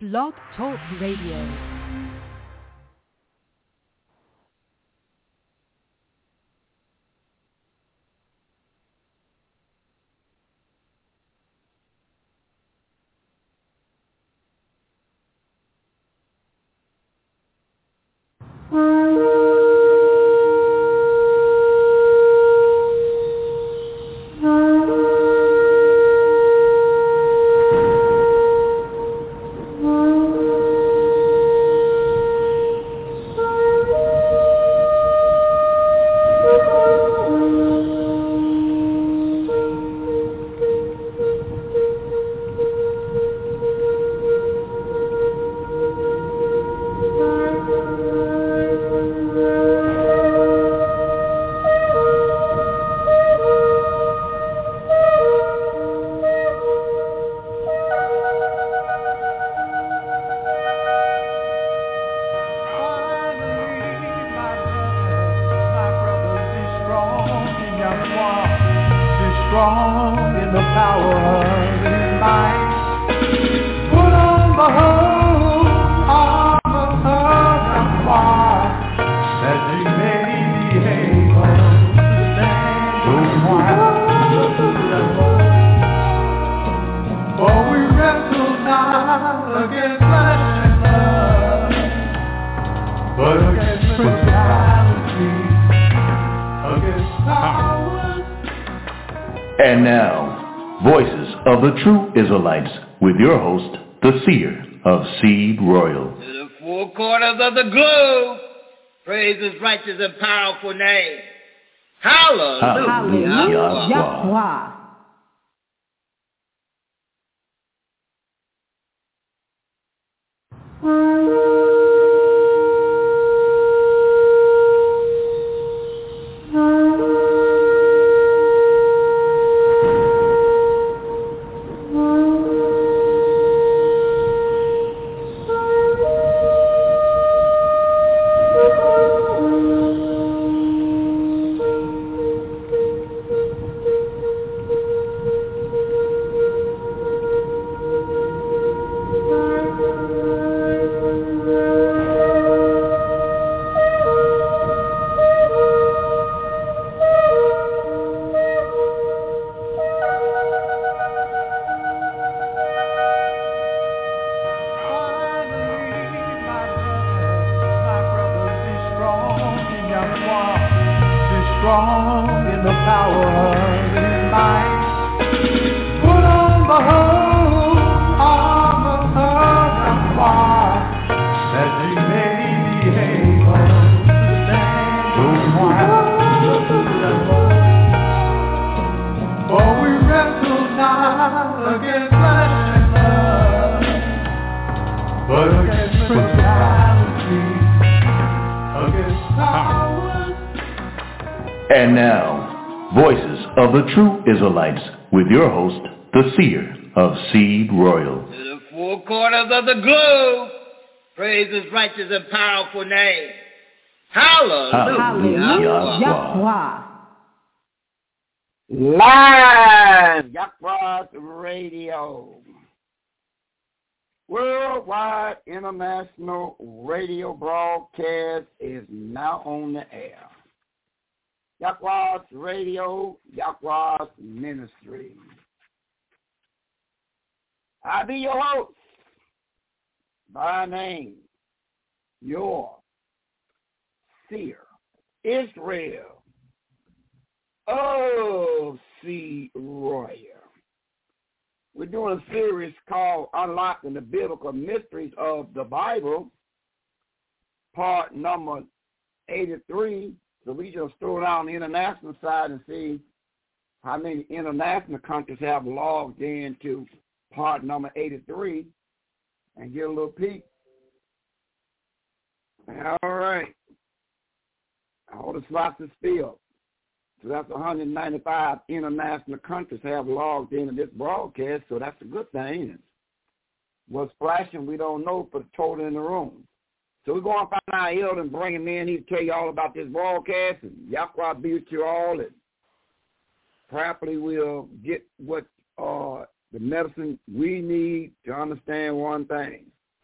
Blog Talk Radio. And now, Voices of the True Israelites, with your host, the Seer of Seed Royal. To the four corners of the globe, praise His righteous and powerful name. Hallelujah. Hallelujah. Yahweh. And now, Voices of the True Israelites, with your host, the Seer of Seed Royal. To the four corners of the globe, praise His righteous and powerful name. Hallelujah. Yahweh. Live Yahweh Radio. Worldwide international radio broadcast is now on the air. Yahweh's Radio, Yahweh's Ministry. I be your host, by name, your Seer, Israel of Seed Royal. We're doing a series called Unlocking the Biblical Mysteries of the Bible, part number 83. So we just throw it on the international side and see how many international countries have logged into part number 83 and get a little peek. All right. All the slots is filled. So that's 195 international countries have logged into this broadcast, so that's a good thing. What's flashing, we don't know for the total in the room. So we're going to find our elder and bring him in. He'll tell you all about this broadcast, and Yahweh be with you all, and properly we'll get what the medicine we need to understand one thing.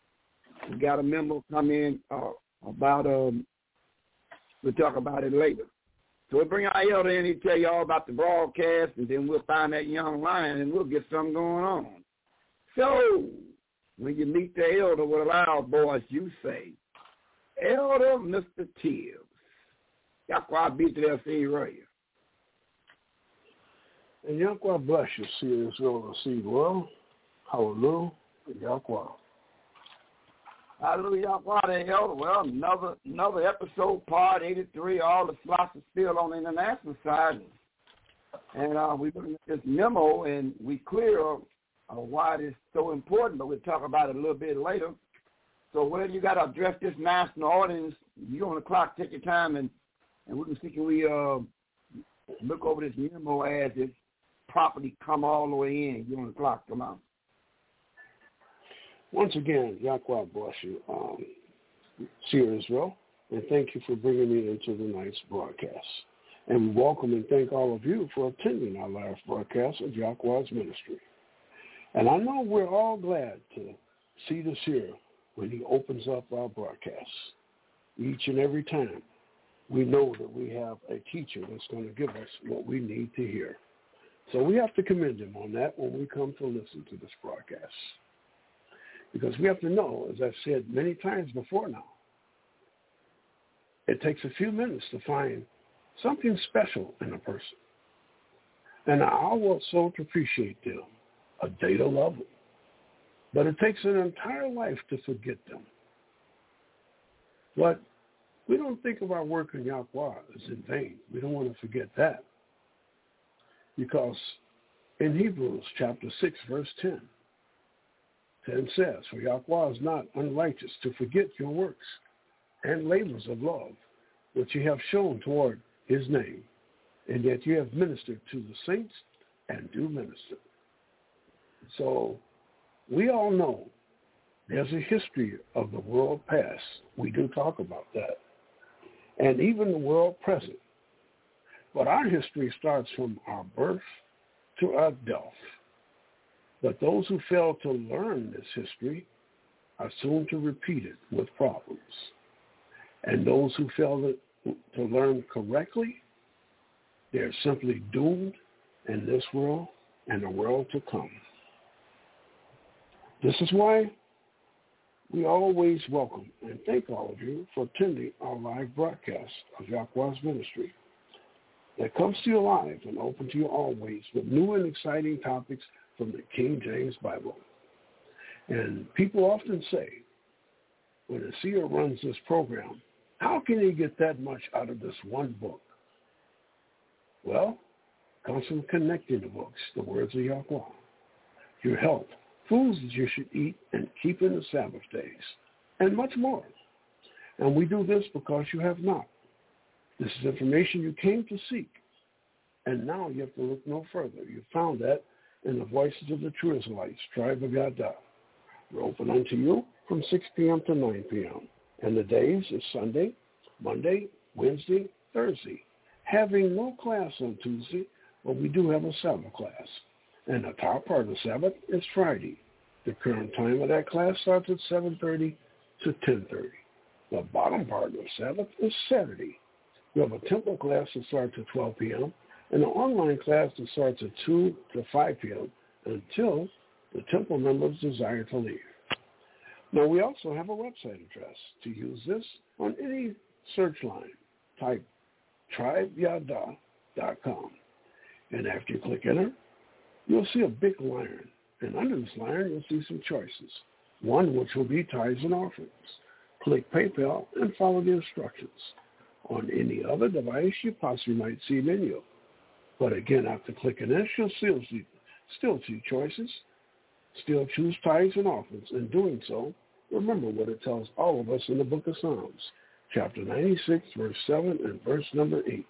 We got a memo come in about, we'll talk about it later. So we'll bring our elder in, he'll tell you all about the broadcast, and then we'll find that young lion, and we'll get something going on. So, when you meet the elder with a loud voice, you say, Elder Mr. Tibbs. Yahweh be to their seed right here. And Yahweh bless you, see Israel, seed world. Hallelujah. Yahweh. Hallelujah, Yahweh, the elder. Well, another episode, part 83. All the slots are still on the international side. And we're looking at this memo, and we clear why it is so important, but we'll talk about it a little bit later. So whenever you got to address this national audience, you're on the clock, take your time, and we can see, can we look over this memo as it properly come all the way in. You're on the clock, come on. Once again, Yahweh bless you, Seer Israel, and thank you for bringing me into the night's broadcast. And we welcome and thank all of you for attending our live broadcast of Yahweh's ministry. And I know we're all glad to see the Seer when he opens up our broadcasts. Each and every time, we know that we have a teacher that's going to give us what we need to hear. So we have to commend him on that when we come to listen to this broadcast. Because we have to know, as I've said many times before now, it takes a few minutes to find something special in a person. And I want so to appreciate them, a day to love them. But it takes an entire life to forget them. But we don't think of our work in Yahweh as in vain. We don't want to forget that. Because in Hebrews chapter 6, verse 10 says, For Yahweh is not unrighteous to forget your works and labors of love, which you have shown toward his name, and that you have ministered to the saints and do minister. So we all know there's a history of the world past. We do talk about that. And even the world present. But our history starts from our birth to our death. But those who fail to learn this history are soon to repeat it with problems. And those who fail to learn correctly, they're simply doomed in this world and the world to come. This is why we always welcome and thank all of you for attending our live broadcast of Yahweh's ministry that comes to you live and open to you always with new and exciting topics from the King James Bible. And people often say, when a seer runs this program, how can he get that much out of this one book? Well, it comes from connecting the books, the words of Yahweh, your health, foods that you should eat and keep in the Sabbath days, and much more. And we do this because you have not. This is information you came to seek, and now you have to look no further. You found that in the Voices of the True Israelites, Tribe of Yada. We're open unto you from 6 p.m. to 9 p.m. And the days is Sunday, Monday, Wednesday, Thursday. Having no class on Tuesday, but we do have a Sabbath class. And the top part of the Sabbath is Friday. The current time of that class starts at 7:30 to 10:30. The bottom part of the Sabbath is Saturday. We have a temple class that starts at 12 p.m. and an online class that starts at 2 to 5 p.m. until the temple members desire to leave. Now, we also have a website address. To use this on any search line, type tribeyada.com. And after you click enter, you'll see a big line. And under this line, you'll see some choices. One which will be tithes and offerings. Click PayPal and follow the instructions. On any other device, you possibly might see a menu. But again, after clicking this, you'll still see choices. Still choose tithes and offerings. In doing so, remember what it tells all of us in the book of Psalms, chapter 96, verse 7 and verse number 8.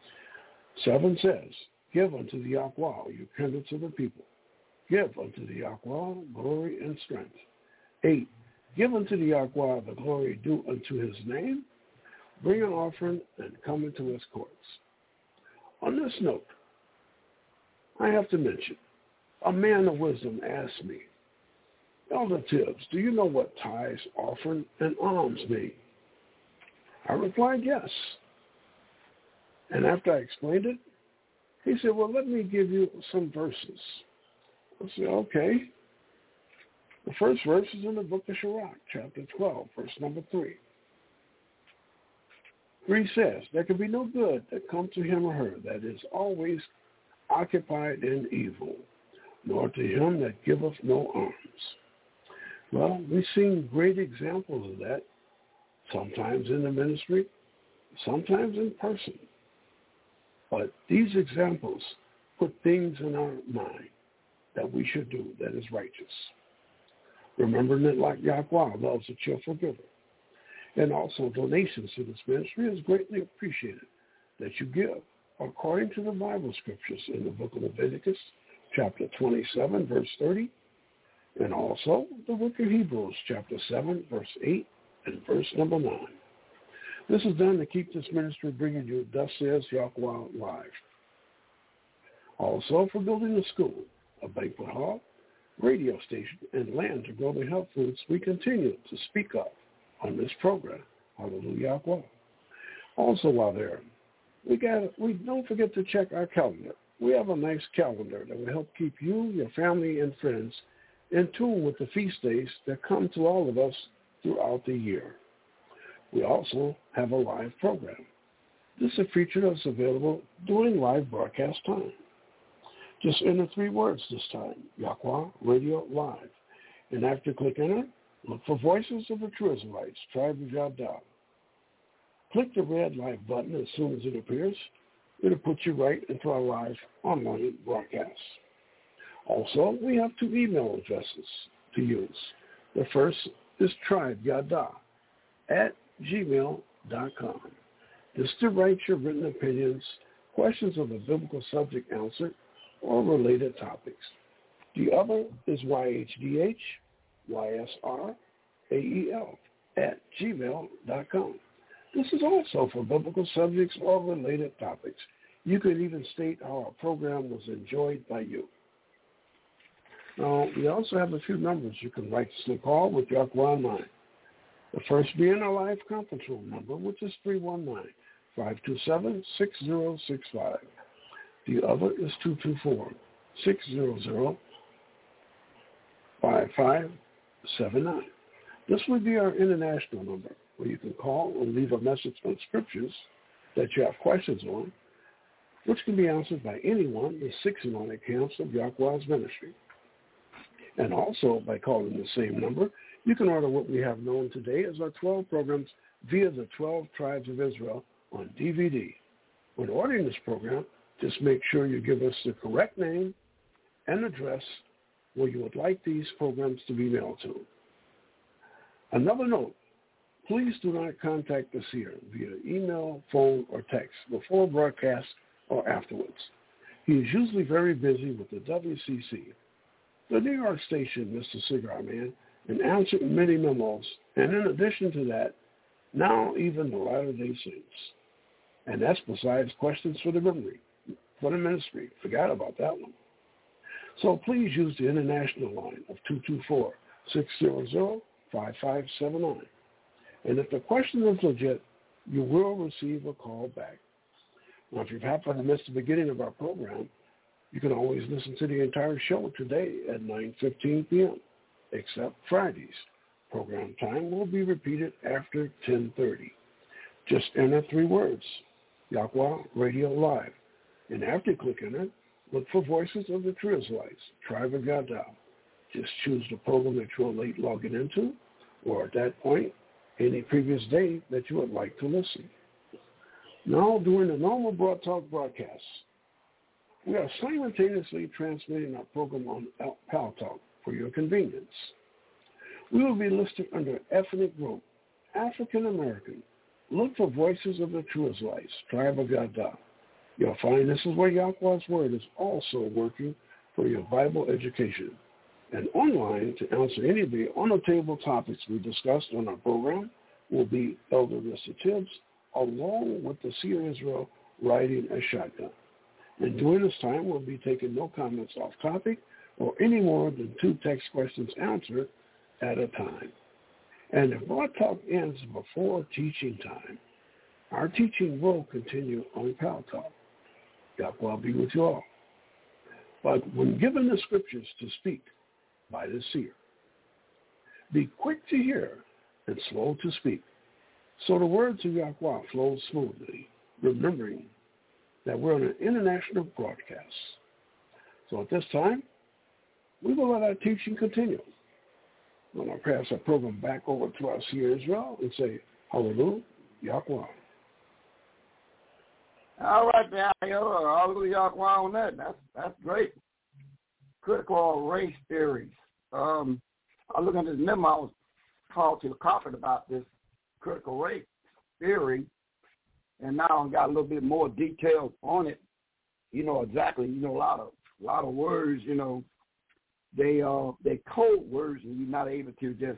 7 says, Give unto the Yahweh your kindred to the people. Give unto the Yahweh glory and strength. 8. Give unto the Yahweh the glory due unto his name. Bring an offering and come into his courts. On this note, I have to mention, a man of wisdom asked me, Elder Tibbs, do you know what tithes, offering, and alms mean? I replied, yes. And after I explained it, he said, well, let me give you some verses. I said, okay. The first verse is in the book of Sirach, chapter 12, verse number 3. 3 says, there can be no good that comes to him or her that is always occupied in evil, nor to him that giveth no alms. Well, we've seen great examples of that, sometimes in the ministry, sometimes in person. But these examples put things in our mind that we should do that is righteous. Remembering that like Yahweh loves a cheerful giver. And also donations to this ministry is greatly appreciated that you give according to the Bible scriptures in the book of Leviticus, chapter 27, verse 30, and also the book of Hebrews, chapter 7, verse 8, and verse number 9. This is done to keep this ministry bringing you Thus Says Yahweh Live. Also for building a school, a banquet hall, radio station, and land to grow the health foods we continue to speak of on this program. Hallelujah. Also while there, we don't forget to check our calendar. We have a nice calendar that will help keep you, your family, and friends in tune with the feast days that come to all of us throughout the year. We also have a live program. This is a feature that's available during live broadcast time. Just enter 3 words this time, Yahweh Radio Live. And after click enter, look for Voices of the True Israelites, Tribe of Yahdah. Click the red live button as soon as it appears. It'll put you right into our live online broadcast. Also, we have 2 email addresses to use. The first is tribeyahdah@gmail.com. This is to write your written opinions, questions of a biblical subject answered, or related topics. The other is YHDHYSRAEL@gmail.com. This is also for biblical subjects or related topics. You could even state how our program was enjoyed by you. Now, we also have a few numbers you can write us a call with Yahweh in mind. The first being our live conference room number, which is 319-527-6065. The other is 224-600-5579. This would be our international number, where you can call and leave a message on scriptures that you have questions on, which can be answered by anyone in 69 accounts of Yahweh's ministry. And also, by calling the same number, you can order what we have known today as our 12 programs via the 12 Tribes of Israel on DVD. When ordering this program, just make sure you give us the correct name and address where you would like these programs to be mailed to. Another note, please do not contact us here via email, phone, or text before broadcast or afterwards. He is usually very busy with the WCC, the New York station, Mr. Cigar Man, and answering many memos, and in addition to that, now even the Latter-day Saints. And that's besides questions for the ministry. Forgot about that one. So please use the international line of 224-600-5579. And if the question is legit, you will receive a call back. Now, if you've happened to miss the beginning of our program, you can always listen to the entire show today at 9:15 p.m., except Fridays. Program time will be repeated after 10:30. Just enter 3 words, Yahweh Radio Live. And after click enter, look for Voices of the True Israelites, Tribe of Yahdah. Just choose the program that you're late logging into, or at that point, any previous day that you would like to listen. Now, during the normal Broad Talk broadcasts, we are simultaneously transmitting our program on Pal Talk for your convenience. We will be listed under ethnic group, African American. Look for Voices of the True Israelites, Tribe of Yahdah. You'll find this is where Yahweh's Word is also working for your Bible education. And online, to answer any of the on-the-table topics we discussed on our program, will be Elder Mr. Tibbs, along with the Seer Israel riding a shotgun. And during this time, we'll be taking no comments off topic or any more than 2 text questions answered at a time. And if Broad Talk ends before teaching time, our teaching will continue on Pal Talk. God will be with you all. But when given the scriptures to speak by the seer, be quick to hear and slow to speak, so the words of Yahweh flow smoothly, remembering that we're on an international broadcast. So at this time, we will let our teaching continue. I'm going to pass our program back over to our seer Israel and say, Hallelujah, Yahweh. All right, hallelujah, Yahweh on that. That's great. Critical race theories. I was looking at this memo. I was talking to the prophet about this critical race theory, and now I got a little bit more details on it. Exactly. A lot of words. They code words, and you're not able to just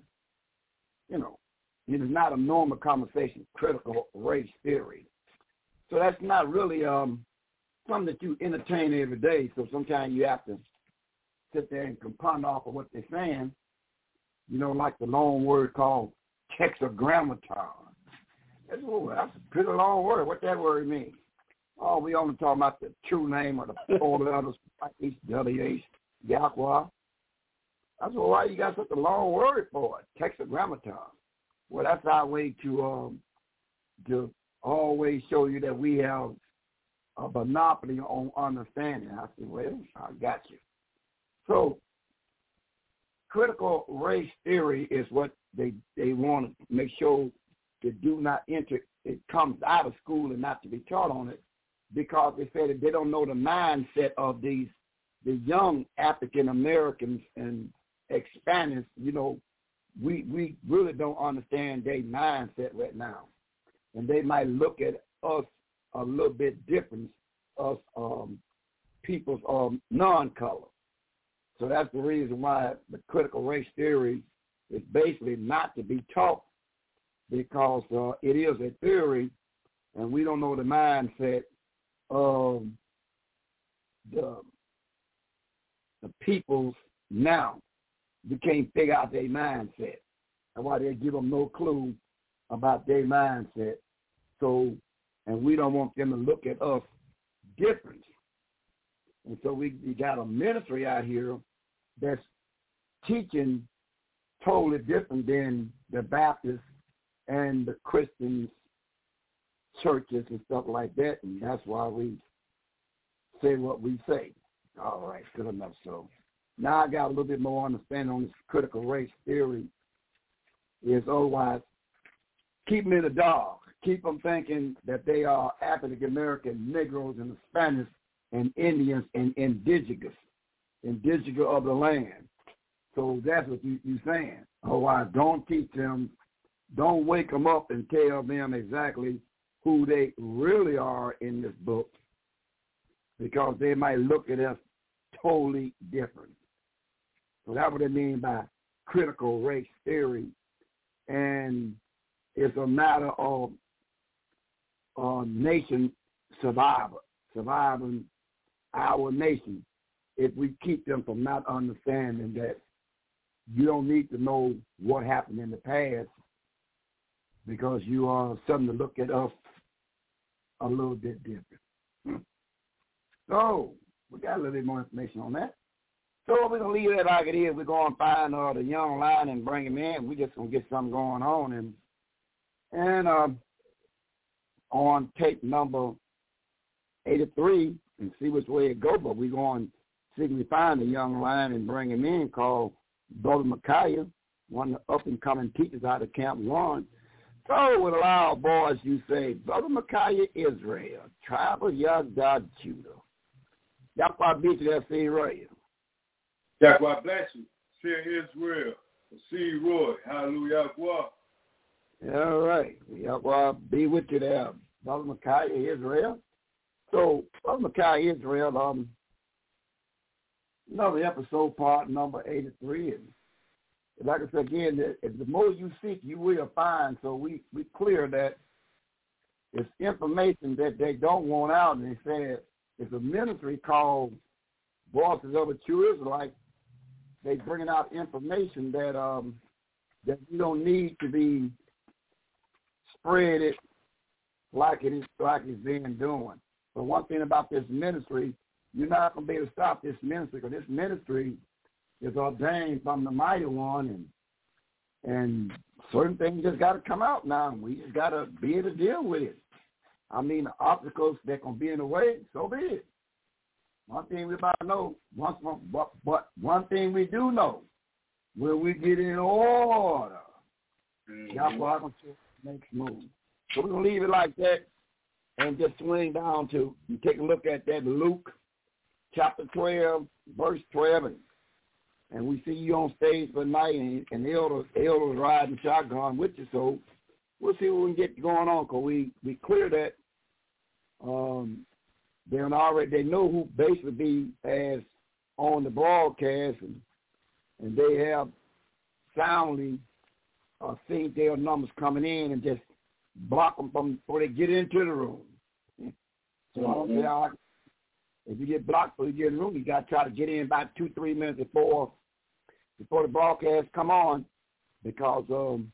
it is not a normal conversation. Critical race theory. So that's not really something that you entertain every day. So sometimes you have to sit there and compound off of what they're saying. Like the long word called tetragrammaton. That's a pretty long word. What that word mean? Oh, we only talking about the true name of the four letters, HWH, Yahweh. That's why you got such a long word for it, tetragrammaton. Well, that's our way to always show you that we have a monopoly on understanding. I said, well, I got you. So critical race theory is what they want to make sure to do not enter. It comes out of school and not to be taught on it, because they said that they don't know the mindset of the young African Americans and Hispanics. We really don't understand their mindset right now. And they might look at us a little bit different, us people's non-color. So that's the reason why the critical race theory is basically not to be taught, because it is a theory, and we don't know the mindset of the peoples now. We can't figure out their mindset. That's why they give them no clue about their mindset. So, and we don't want them to look at us different. And so we got a ministry out here that's teaching totally different than the Baptists and the Christian churches and stuff like that. And that's why we say what we say. All right, good enough. So now I got a little bit more understanding on this critical race theory. Is otherwise keep them in the dark. Keep them thinking that they are African American, Negroes, and Hispanics, and Indians, and indigenous of the land. So that's what you're saying. Otherwise, don't teach them. Don't wake them up and tell them exactly who they really are in this book, because they might look at us totally different. So that's what they mean by critical race theory. And it's a matter of nation surviving our nation. If we keep them from not understanding that you don't need to know what happened in the past, because you are something to look at us a little bit different. So we got a little bit more information on that. So we're going to leave that like it is. We're going to find the young lion and bring him in. We're just going to get something going on. And on tape number 83 and see which way it goes. But we're going to see if we find the young lion and bring him in, called Brother Micaiah, one of the up-and-coming teachers out of Camp One. So with a loud voice, you say, Brother Micaiah Israel, tribe of Yahweh Judah. Yahweh be to that seed right. Yahweh bless you. Seer Israel. See Roy. Hallelujah. All right. Yahweh be with you there, Brother Micaiah Israel. So, Brother Micaiah Israel, another episode, part number 83. And like I said again, the more you seek, you will find. So we clear that it's information that they don't want out. And they said it's a ministry called Voices of the True Israelites. they bringing out information that that you don't need to be spread it like it's being doing. But one thing about this ministry, you're not going to be able to stop this ministry, because this ministry is ordained from the Mighty One, and certain things just got to come out now, and we just got to be able to deal with it. I mean, the obstacles that can be in the way, so be it. One thing we about to know, but one thing we do know, when we get in order, that's why I'm going to make moves. So we're going to leave it like that and just swing down to, and take a look at that Luke chapter 12, verse 12. And we see you on stage for tonight, and the elders riding shotgun with you. So we'll see what we can get going on, because we clear that. They know who basically be as on the broadcast, and they have soundly seen their numbers coming in and just block them before they get into the room. So if you get blocked before you get in the room, you got to try to get in about 2-3 minutes before the broadcast come on, because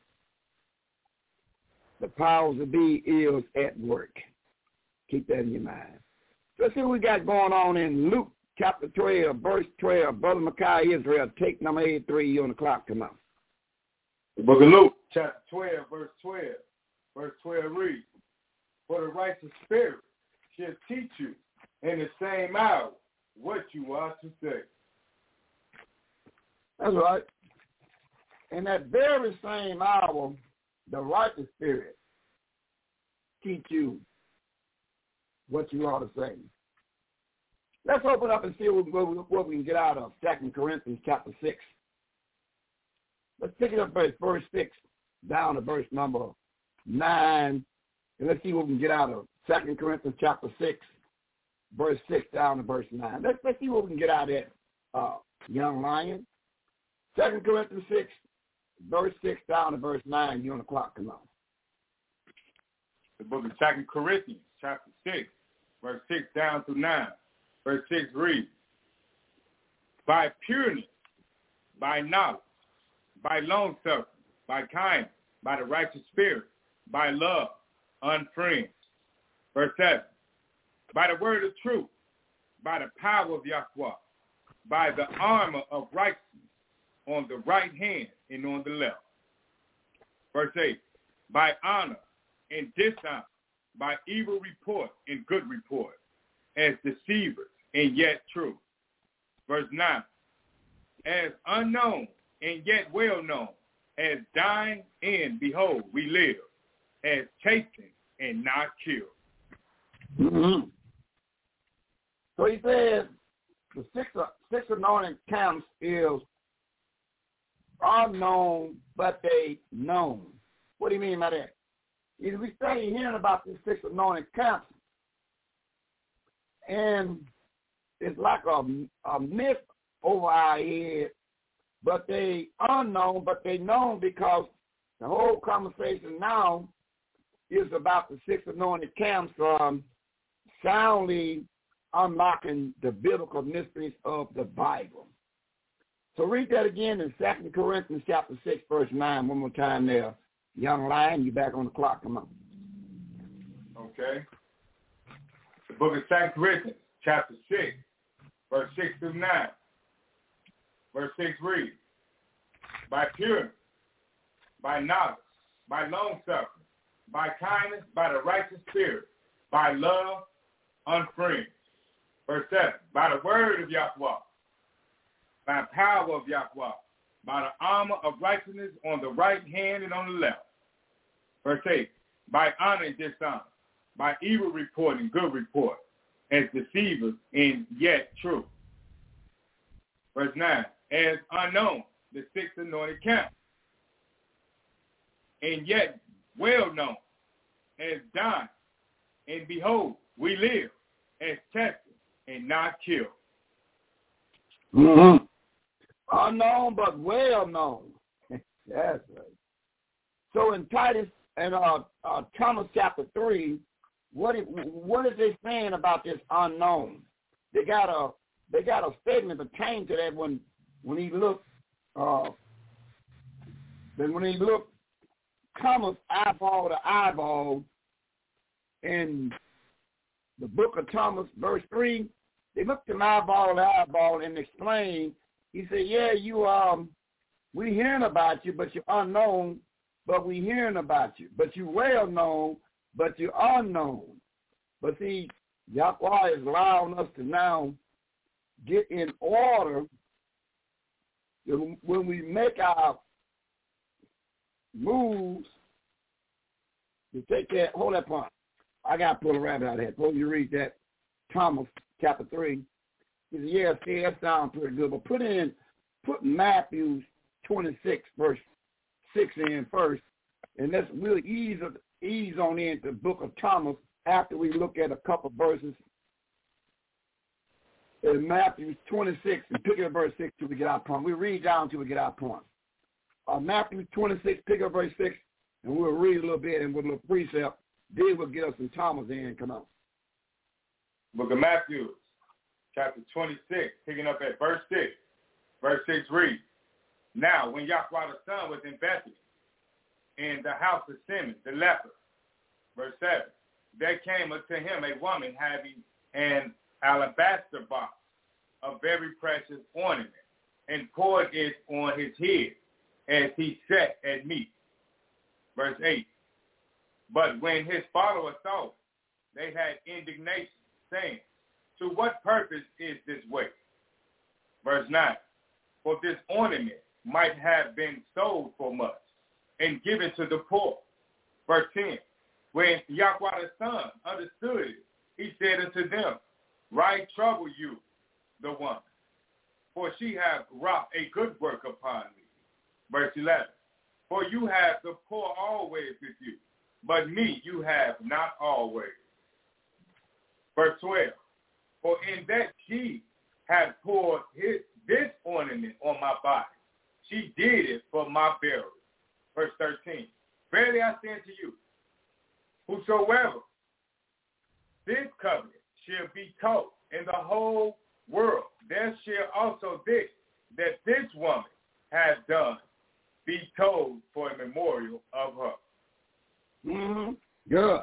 the powers that be is at work. Keep that in your mind. Let's see what we got going on in Luke chapter 12, verse 12. Brother Micaiah Israel, take number 83 on the clock. Come on. The book of Luke, chapter 12, verse 12. Verse 12 reads, "For the righteous spirit shall teach you in the same hour what you are to say." That's right. In that very same hour, the righteous spirit teach you what you ought to say. Let's open up and see what we can get out of 2 Corinthians chapter 6. Let's pick it up verse 6 down to verse number 9, and let's see what we can get out of 2 Corinthians chapter 6, verse 6 down to verse 9. Let's see what we can get out of that, young lion. 2 Corinthians 6, verse 6 down to verse 9. You on the clock, come on. The book of 2 Corinthians chapter 6, verse 6 down through 9. Verse 6 reads, "By pureness, by knowledge, by long-suffering, by kindness, by the righteous spirit, by love, unfriends." Verse 7, "By the word of truth, by the power of Yahweh, by the armor of righteousness on the right hand and on the left." Verse 8, "By honor and dishonor, by evil report and good report, as deceivers and yet true." Verse 9, "As unknown and yet well known, as dying and behold, we live, as chastened and not killed." Mm-hmm. So he says the six anointing camps is unknown, but they known. What do you mean by that? If we stay hearing about these 6 anointing camps, and it's like a myth over our head, but they unknown, but they known, because the whole conversation now is about the 6 anointed camps soundly unlocking the biblical mysteries of the Bible. So read that again in 2 Corinthians chapter 6, verse 9, one more time there. Young lion, you back on the clock. Come on. Okay. The book of 2 Corinthians chapter 6, verse 6 through 9. Verse 6 reads, "By purity, by knowledge, by long-suffering, by kindness, by the righteous spirit, by love, unfriends." Verse 7, "By the word of Yahweh, by the power of Yahweh, by the armor of righteousness on the right hand and on the left." Verse 8, "By honor and dishonor, by evil report and good report, as deceivers and yet true." Verse 9, "As unknown, the 6 anointed camps, and yet well known, as dying, and behold, we live, as tested and not killed." Mm-hmm. Unknown but well known. That's right. So in Titus and Thomas chapter 3, what is they saying about this unknown? They got a statement pertaining to that when when he looked, Thomas eyeball to eyeball in the book of Thomas, verse 3, they looked him eyeball to eyeball and explained. He said, yeah, we hearing about you, but you're unknown, but we hearing about you. But you're well known, but you're unknown. But see, Yahweh is allowing us to now get in order when we make our moves to take that. Hold that point. I got to pull a rabbit out of that. Before you read that, Thomas chapter 3. He said, yeah, see, that sounds pretty good. But put Matthew 26, verse 6 in first. And we'll ease on into the book of Thomas after we look at a couple verses in Matthew 26 and pick up verse 6 till we get our point. We'll read down till we get our point. Matthew 26, pick up verse 6, and we'll read a little bit and with a little precept. Then we'll get us some Thomas in. Come on. Book of Matthew, chapter 26, picking up at verse 6. Verse 6 reads, now, when Yahweh the Son was in Bethany, in the house of Simon the leper, verse 7, there came unto him a woman having an alabaster box of very precious ornament, and poured it on his head as he sat at meat. Verse 8, but when his followers saw it, they had indignation, saying, to what purpose is this waste? Verse 9, for this ornament might have been sold for much and given to the poor. Verse 10, when Yahweh the Son understood it, he said unto them, right trouble you, the woman, for she hath wrought a good work upon me. Verse 11, for you have the poor always with you, but me you have not always. Verse 12, for in that she had poured this ornament on my body, she did it for my burial. Verse 13, verily I say unto you, whosoever this covenant shall be taught in the whole world, there shall also this, that this woman has done, be told for a memorial of her. Mm-hmm. Good.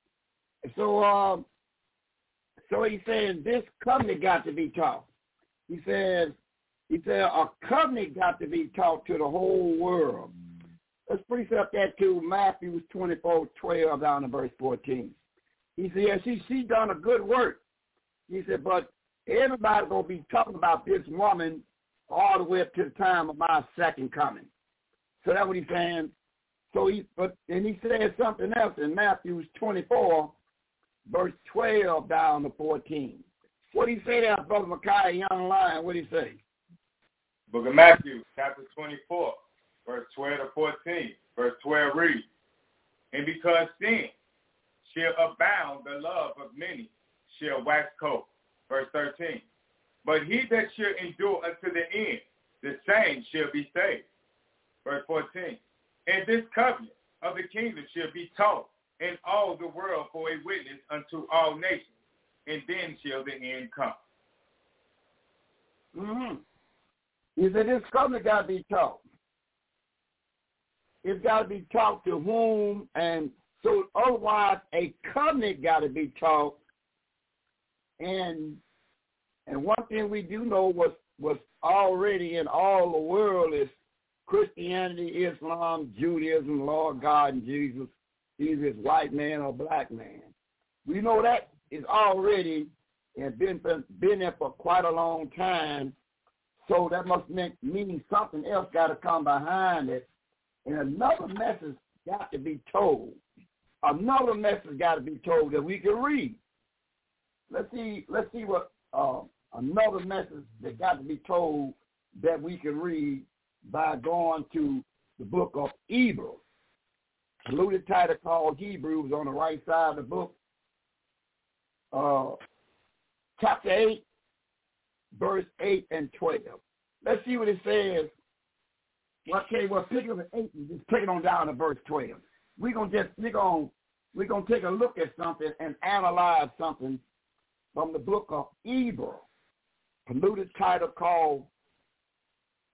So he's saying this covenant got to be taught. He said a covenant got to be taught to the whole world. Let's precept that to Matthew 24:12 down to verse 14. He said, she done a good work. He said, but everybody's going to be talking about this woman all the way up to the time of my second coming. So that's what he's saying. So he said something else in Matthew 24, verse 12 down to 14. What did he say there, Brother Micaiah, young lion? What did he say? Book of Matthew, chapter 24, verse 12 to 14. Verse 12 reads, and because sin shall abound, the love of many shall wax cold. Verse 13, but he that shall endure unto the end, the same shall be saved. Verse 14, and this covenant of the kingdom shall be taught in all the world for a witness unto all nations, and then shall the end come. Mm-hmm. He said this covenant got to be taught. It's got to be taught to whom, and so otherwise a covenant got to be taught. And one thing we do know was already in all the world is Christianity, Islam, Judaism, Lord God and Jesus, either it's white man or black man. We know that is already and been there for quite a long time. So that must mean something else got to come behind it. And another message got to be told. Another message got to be told that we can read. Let's see what another message that got to be told that we can read by going to the book of Hebrews. Polluted title called Hebrews on the right side of the book. Chapter 8, verse 8 and 12. Let's see what it says. Well, okay, well, pick up at 8 and just take it on down to verse 12. We're gonna take a look at something and analyze something from the book of Hebrews. Polluted title called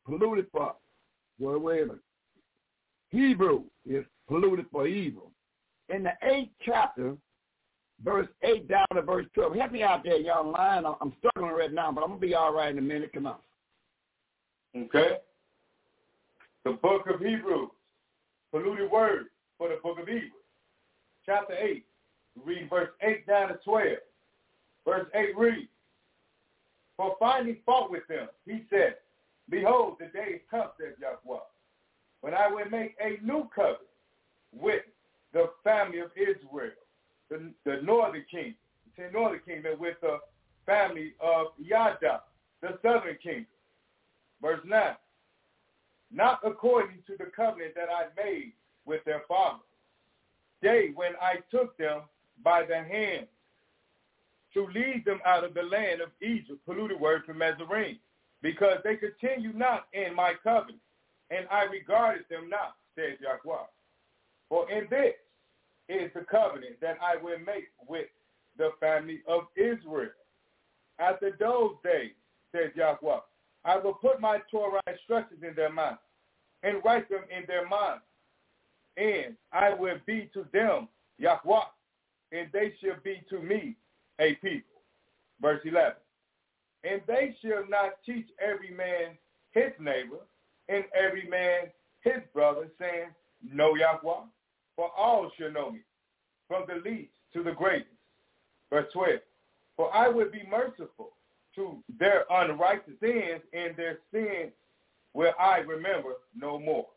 polluted for, well, wait a minute. Hebrew is polluted for evil. In the 8th chapter, verse 8 down to verse 12. Help me out there, y'all line. I'm struggling right now, but I'm going to be all right in a minute. Come on. Okay. The book of Hebrews, polluted word for the book of Hebrews. Chapter 8, read verse 8 down to 12. Verse 8 reads, for finding fault with them, he said, behold, the day is come, says Yahweh, when I will make a new covenant with the family of Israel, the northern kingdom, with the family of Yada, the southern kingdom. Verse 9, not according to the covenant that I made with their fathers, day when I took them by the hand to lead them out of the land of Egypt, polluted word from Mizraim, because they continue not in my covenant, and I regarded them not, says Yahweh. For in this is the covenant that I will make with the family of Israel. After those days, says Yahweh, I will put my Torah instructions in their mind and write them in their minds, and I will be to them Yahweh, and they shall be to me a people. Verse 11, and they shall not teach every man his neighbor and every man his brother, saying, know Yahweh, for all shall know me, from the least to the greatest. Verse 12, for I will be merciful to their unrighteous sins, and their sins will I remember no more.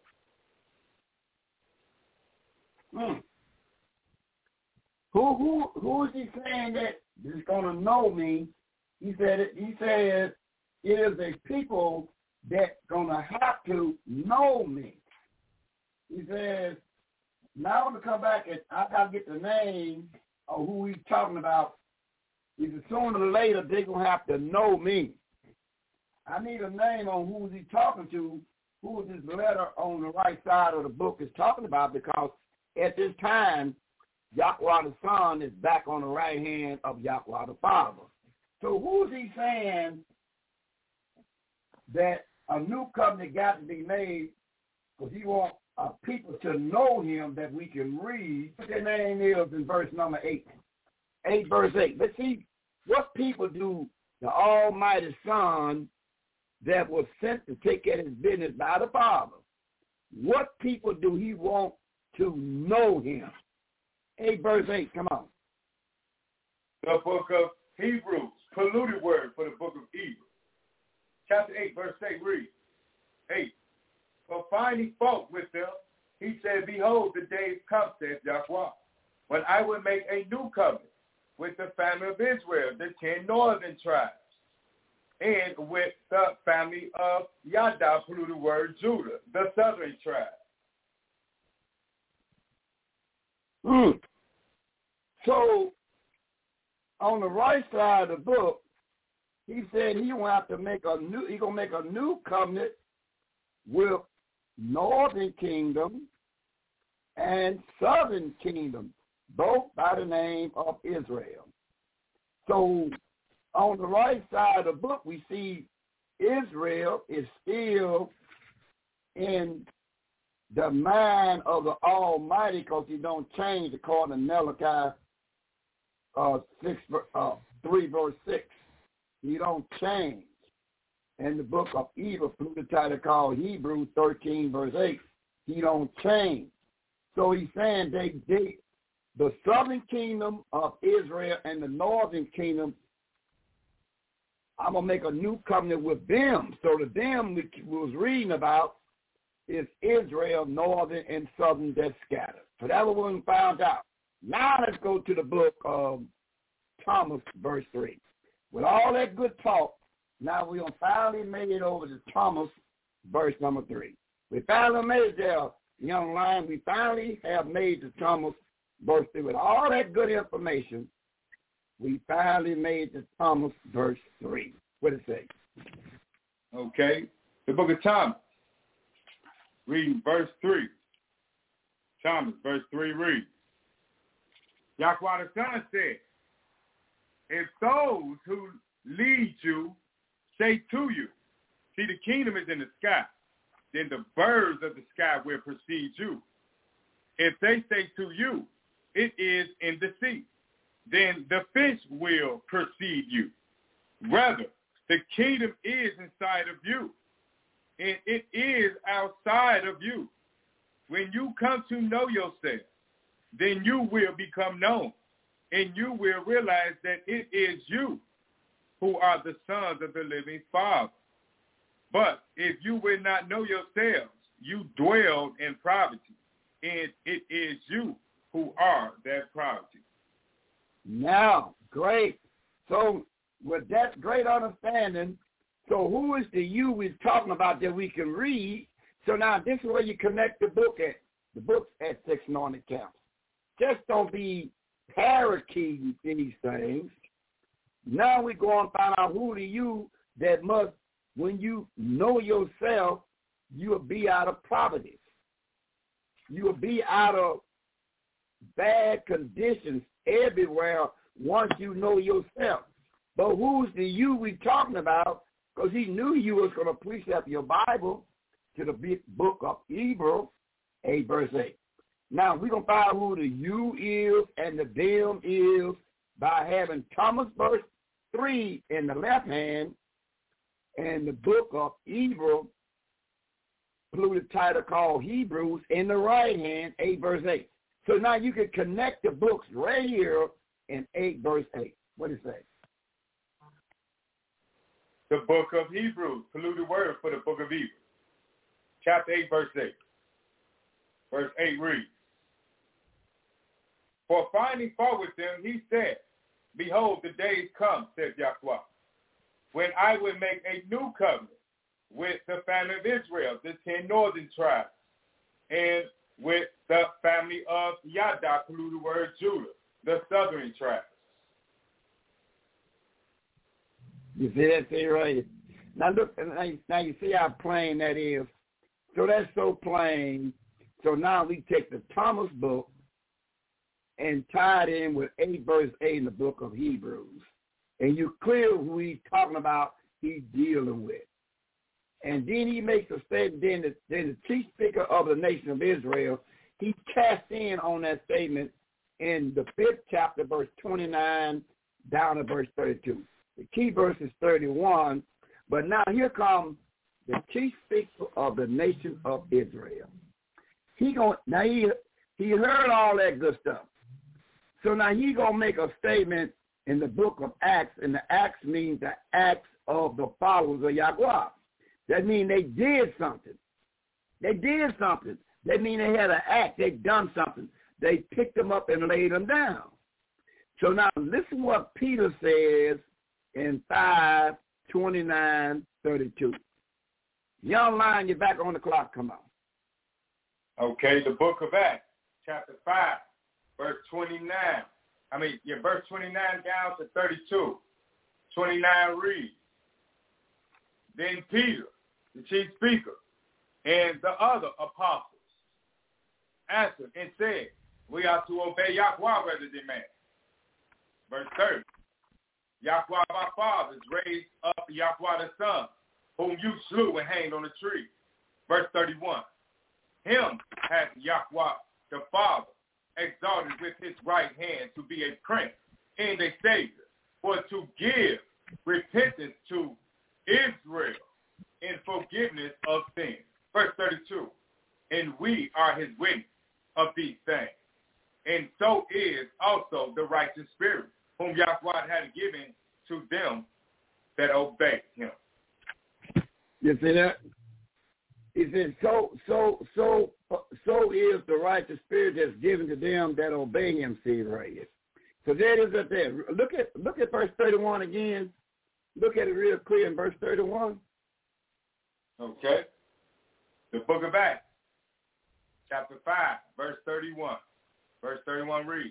Who is he saying that is going to know me? He says it is a people that's going to have to know me. He says, now I'm going to come back and I got to get the name of who he's talking about. He says, sooner or later they're going to have to know me. I need a name on who he's talking to, who this letter on the right side of the book is talking about, because at this time, Yahweh the Son is back on the right hand of Yahweh the Father. So who is he saying that a new covenant got to be made, because he wants people to know him that we can read? What their name is in verse number 8. 8 verse 8. Let's see what people do the Almighty Son that was sent to take care of his business by the Father. What people do he want to know him? 8 verse 8, come on. The book of Hebrews, polluted word for the book of Hebrews. Chapter 8, verse 8 reads, 8, for finding fault with them, he said, behold, the days come, says Yahweh, when I will make a new covenant with the family of Israel, the 10 northern tribes, and with the family of Yada, polluted word, Judah, the southern tribe. So, on the right side of the book, he said he will have to make a new covenant with northern kingdom and southern kingdom, both by the name of Israel. So, on the right side of the book, we see Israel is still in the mind of the Almighty, because he don't change according to Malachi 3 verse 6. He don't change. In the book of Hebrews, the title called Hebrews 13 verse 8, he don't change. So he's saying the southern kingdom of Israel and the northern kingdom, I'm going to make a new covenant with them. So the them we was reading about is Israel, northern and southern, that's scattered. So that was we found out. Now let's go to the book of Thomas, verse 3. With all that good talk, now we finally made it over to Thomas, verse number 3. We finally made it there, young lion. We finally have made it to Thomas, verse 3. With all that good information, we finally made it to Thomas, verse 3. What does it say? Okay. The book of Thomas, reading verse 3. Thomas, verse 3 reads, Yahweh the Son said, if those who lead you say to you, See, the kingdom is in the sky. Then the birds of the sky will precede you. If they say to you, it is in the sea, then the fish will precede you. Rather, the kingdom is inside of you, and it is outside of you. When you come to know yourself, then you will become known, and you will realize that it is you who are the sons of the living Father. But if you will not know yourselves, you dwell in poverty, and it is you who are that poverty. Now, great. So with that great understanding, so who is the you we're talking about that we can read? So now this is where you connect the books at Six Anointed Camps. Just don't be parakeeting these things. Now we go and find out who the you that must, when you know yourself, you will be out of poverty. You will be out of bad conditions everywhere once you know yourself. But who's the you we talking about? Because he knew you was going to precept your Bible to the big book of Hebrews, 8 verse 8. Now, we're going to find out who the you is and the them is by having Thomas verse 3 in the left hand and the book of Hebrews, included title called Hebrews, in the right hand, 8 verse 8. So now you can connect the books right here in 8 verse 8. What does it say? The book of Hebrews, polluted word for the book of Hebrews. Chapter 8, verse 8. Verse 8 reads, for finding fault with them, he said, behold, the days come, says Yahweh, when I will make a new covenant with the family of Israel, the 10 northern tribes, and with the family of Yada, polluted word Judah, the southern tribes. You see that thing right? Now look, now you see how plain that is. So that's so plain. So now we take the Thomas book and tie it in with 8 verse 8 in the book of Hebrews. And you clear who he's talking about, he's dealing with. And then he makes a statement, then the chief speaker of the nation of Israel, he casts in on that statement in the 5th chapter, verse 29 down to verse 32. The key verse is 31, but now here comes the chief speaker of the nation of Israel. He heard all that good stuff. So now he gonna make a statement in the book of Acts, and the Acts means the acts of the followers of Yahweh. That means they did something. They did something. That means they had an act. They done something. They picked them up and laid them down. So now listen what Peter says in 5:29-32. Young lion, you're back on the clock. Come on. Okay, the book of Acts, chapter 5, verse 29. Verse 29 down to 32. 29 reads, then Peter, the chief speaker, and the other apostles answered and said, we are to obey Yahweh rather than man. Verse 30. Yahweh our fathers raised up Yahweh the Son, whom you slew and hanged on a tree. Verse 31. Him hath Yahweh the Father exalted with his right hand to be a prince and a savior, for to give repentance to Israel in forgiveness of sins. Verse 32. And we are his witness of these things. And so is also the righteous spirit, whom Yahweh had given to them that obey him. You see that? He said, so is the righteous spirit that's given to them that obey him. See right here. So that is up there. Look at verse 31 again. Look at it real clear in verse 31. Okay. The book of Acts, chapter 5, verse 31. Verse 31 reads,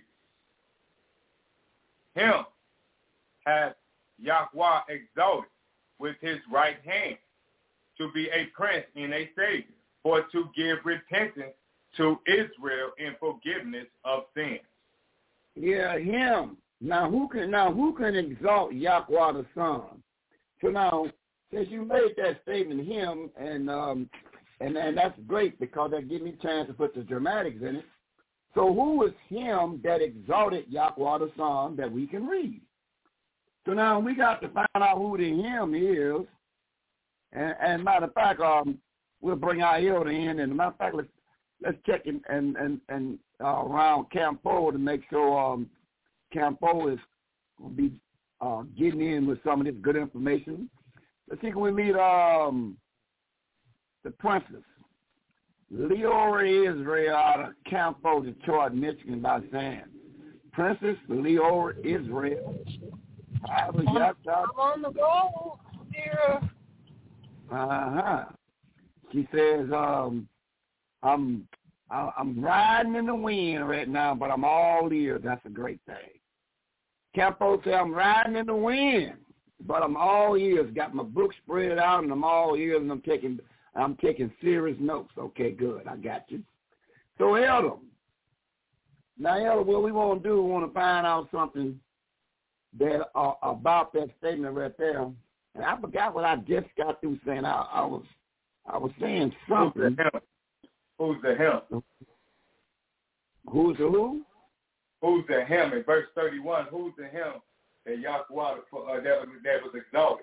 him hath Yahweh exalted with his right hand to be a prince and a savior, for to give repentance to Israel in forgiveness of sins. Yeah, him. Now who can exalt Yahweh the Son? So now since you made that statement, him, and that's great because that gives me a chance to put the dramatics in it. So who is him that exalted Yahweh the Son that we can read? So now we got to find out who the him is. And matter of fact, we'll bring our elder in. And matter of fact, let's check and around Camp 4 to make sure Camp 4 is going to be getting in with some of this good information. Let's see, can we meet the princess, Leora Israel out of Camp 4, Detroit, Michigan, by saying, Princess Leora Israel. I'm on the go, dear. She says, I'm riding in the wind right now, but I'm all ears. That's a great thing. Campo said, I'm riding in the wind, but I'm all ears. Got my book spread out, and I'm all ears, and I'm taking serious notes. Okay, good. I got you. So, Elder. Now, Elder, what we want to do, we want to find out something that about that statement right there. And I forgot what I just got through saying. I was saying something. Who's the him? Who's the who? Who's the him? In verse 31, who's the him that Yahweh that was exalted?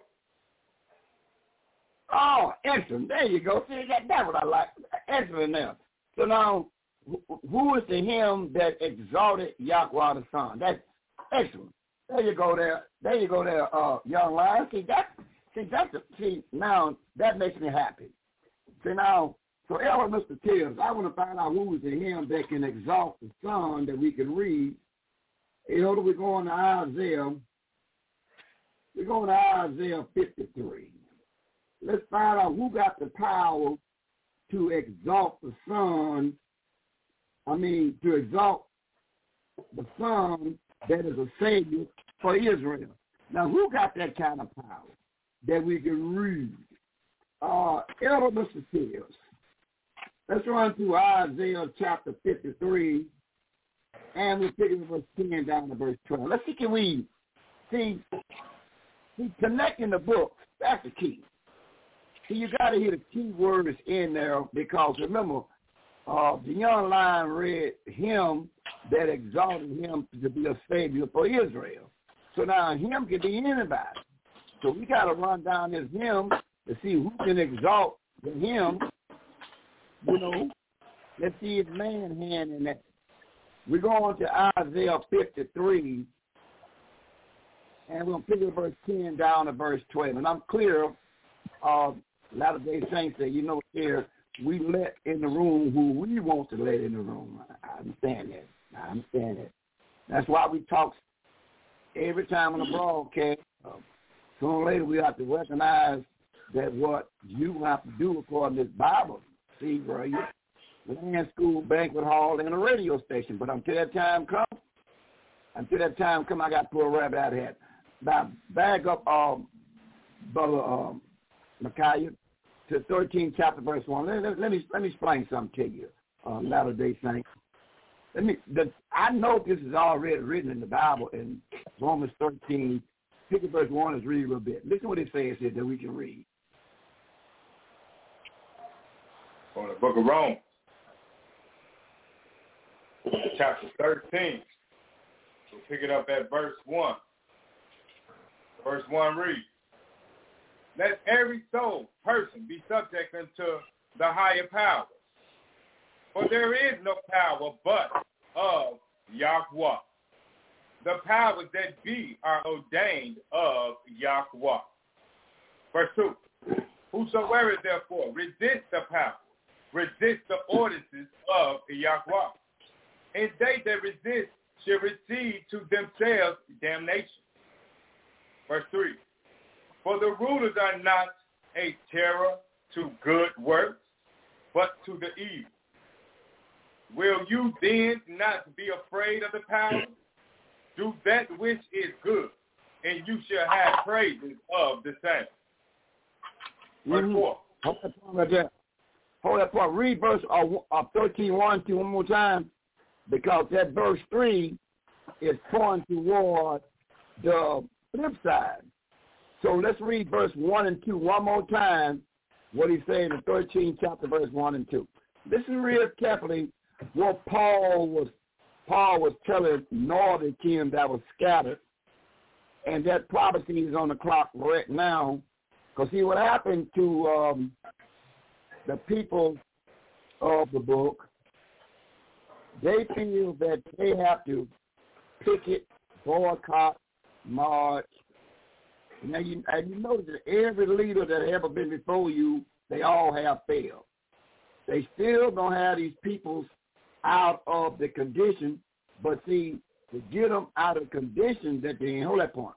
Oh, excellent. There you go. See, that's what I like. Excellent now. So now, who is the him that exalted Yahweh the Son? That's excellent. There you go there. There you go there, young lion. See, now that makes me happy. See, now, so Elder Mr. Tills, I want to find out who is the him that can exalt the Son that we can read. Elder, we're going to Isaiah. We're going to Isaiah 53. Let's find out who got the power to exalt the Son. To exalt the Son that is a Savior for Israel. Now, who got that kind of power that we can read? Elder Mr. Tills. Let's run through Isaiah chapter 53, and we're picking verse 10 down to verse 12. Let's see, can we see connecting the books? That's the key. See, you got to hear the key words in there because remember, the young lion read him that exalted him to be a savior for Israel. So now him can be anybody. So we got to run down this him to see who can exalt the him. You know, let's see his man hand in that. We're going to Isaiah 53, and we're going to pick up verse 10 down to verse 12. And I'm clear, Latter-day Saints say, here, we let in the room who we want to let in the room. I understand that. That's why we talk every time on the broadcast. Sooner or later, we have to recognize that what you have to do according to this Bible. See, bro, land, school, banquet hall, and a radio station. But until that time comes, I got to pull a rabbit out of that. Now, back up, Brother Micaiah, to 13th chapter, verse 1. Let me explain something to you, Latter-day Saints. I know this is already written in the Bible in Romans 13. Pick up verse 1 and read a little bit. Listen to what it says here that we can read. On the book of Romans, chapter 13. We'll pick it up at verse 1. Verse 1 reads, let every person be subject unto the higher powers. For there is no power but of Yahweh. The powers that be are ordained of Yahweh. Verse 2. Whosoever therefore resist the power, resist the ordinances of Yahweh. And they that resist shall receive to themselves damnation. Verse 3. For the rulers are not a terror to good works, but to the evil. Will you then not be afraid of the power? Do that which is good, and you shall have praises of the same. Verse 4. Hold that part. Read verse 13:1 one more time, because that verse 3 is pointing toward the flip side. So let's read verse 1 and 2 one more time, what he said in the 13th chapter, verse 1 and 2. Listen real carefully what Paul was telling northern kingdom that was scattered, and that prophecy is on the clock right now. Because see what happened to the people of the book, they feel that they have to picket, boycott, march. Now you notice that every leader that ever been before you, they all have failed. They still don't have these peoples out of the condition, but see, to get them out of the condition that they in. Hold that point.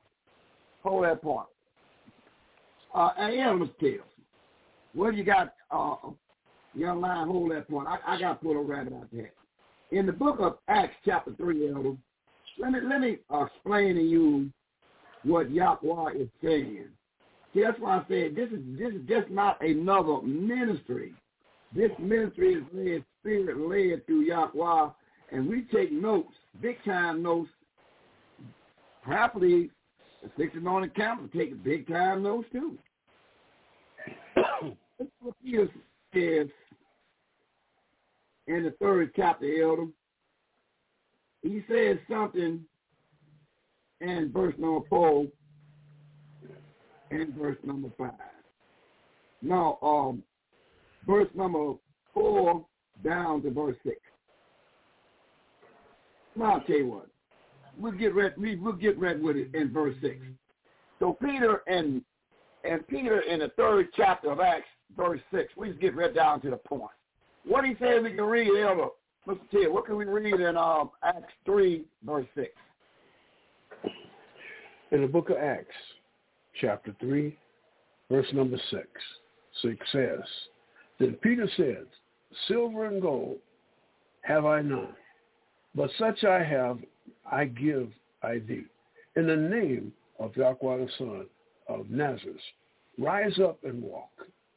And Mr. Tales, what do you got, young lion, hold that point. I got to pull a right about that. In the book of Acts chapter 3, Elder, let me explain to you what Yahweh is saying. See, that's why I said this is just not another ministry. This ministry is led, spirit-led through Yahweh, and we take notes, big-time notes. Happily, the 6 anointed campus take big-time notes, too. That's what Peter says in the 3rd chapter, Elder. He says something in verse number 4 and verse number 5. Now, verse number 4 down to verse 6. Now, I'll tell you what. We'll get ready with it in verse 6. So Peter and Peter in the 3rd chapter of Acts, verse 6, we just get right down to the point. What he said we can read, Elder, Mr. Ted, what can we read in Acts 3, verse 6? In the book of Acts, chapter 3, verse number 6, 6 says, Then Peter said, Silver and gold have I none, but such I have I give I thee. In the name of Yahweh the Son of Nazareth, rise up and walk.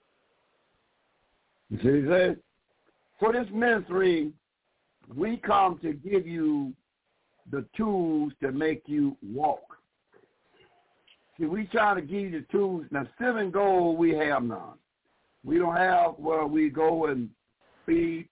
You see what he said? For this ministry, we come to give you the tools to make you walk. See, we try to give you the tools. Now, silver and gold, we have none. We don't have where we go and feed,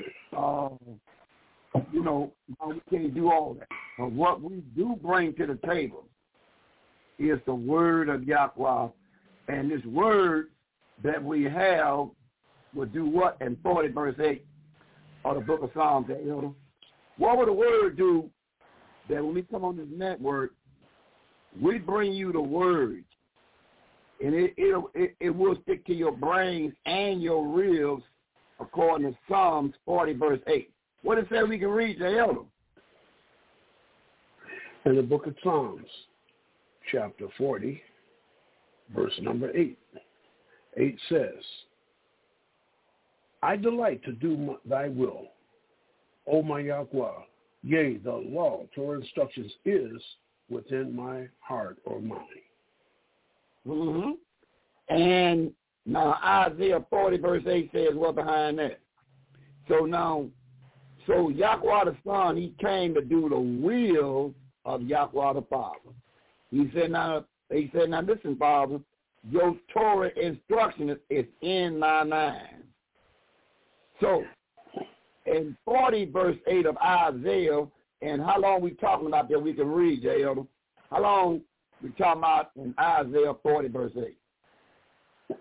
we can't do all that. But what we do bring to the table is the word of Yahweh. And this word that we have will do what? In 40 verse 8 of the book of Psalms, Elder. What will the word do that when we come on this network, we bring you the word, and it will stick to your brains and your ribs according to Psalms 40 verse 8. What it says we can read, the Elder? In the book of Psalms, chapter 40, verse number 8. 8 says, I delight to do thy will, O my Yahweh. Yea, the law, Torah instructions is within my heart or mind. Mm-hmm. And now Isaiah 40 verse 8 says what behind that? So Yahweh the Son, he came to do the will of Yahweh the Father. He said, now listen, Father, your Torah instruction is in my mind. So, in 40 verse 8 of Isaiah, and how long we talking about that we can read, J. Elder? How long we talking about in Isaiah 40 verse 8?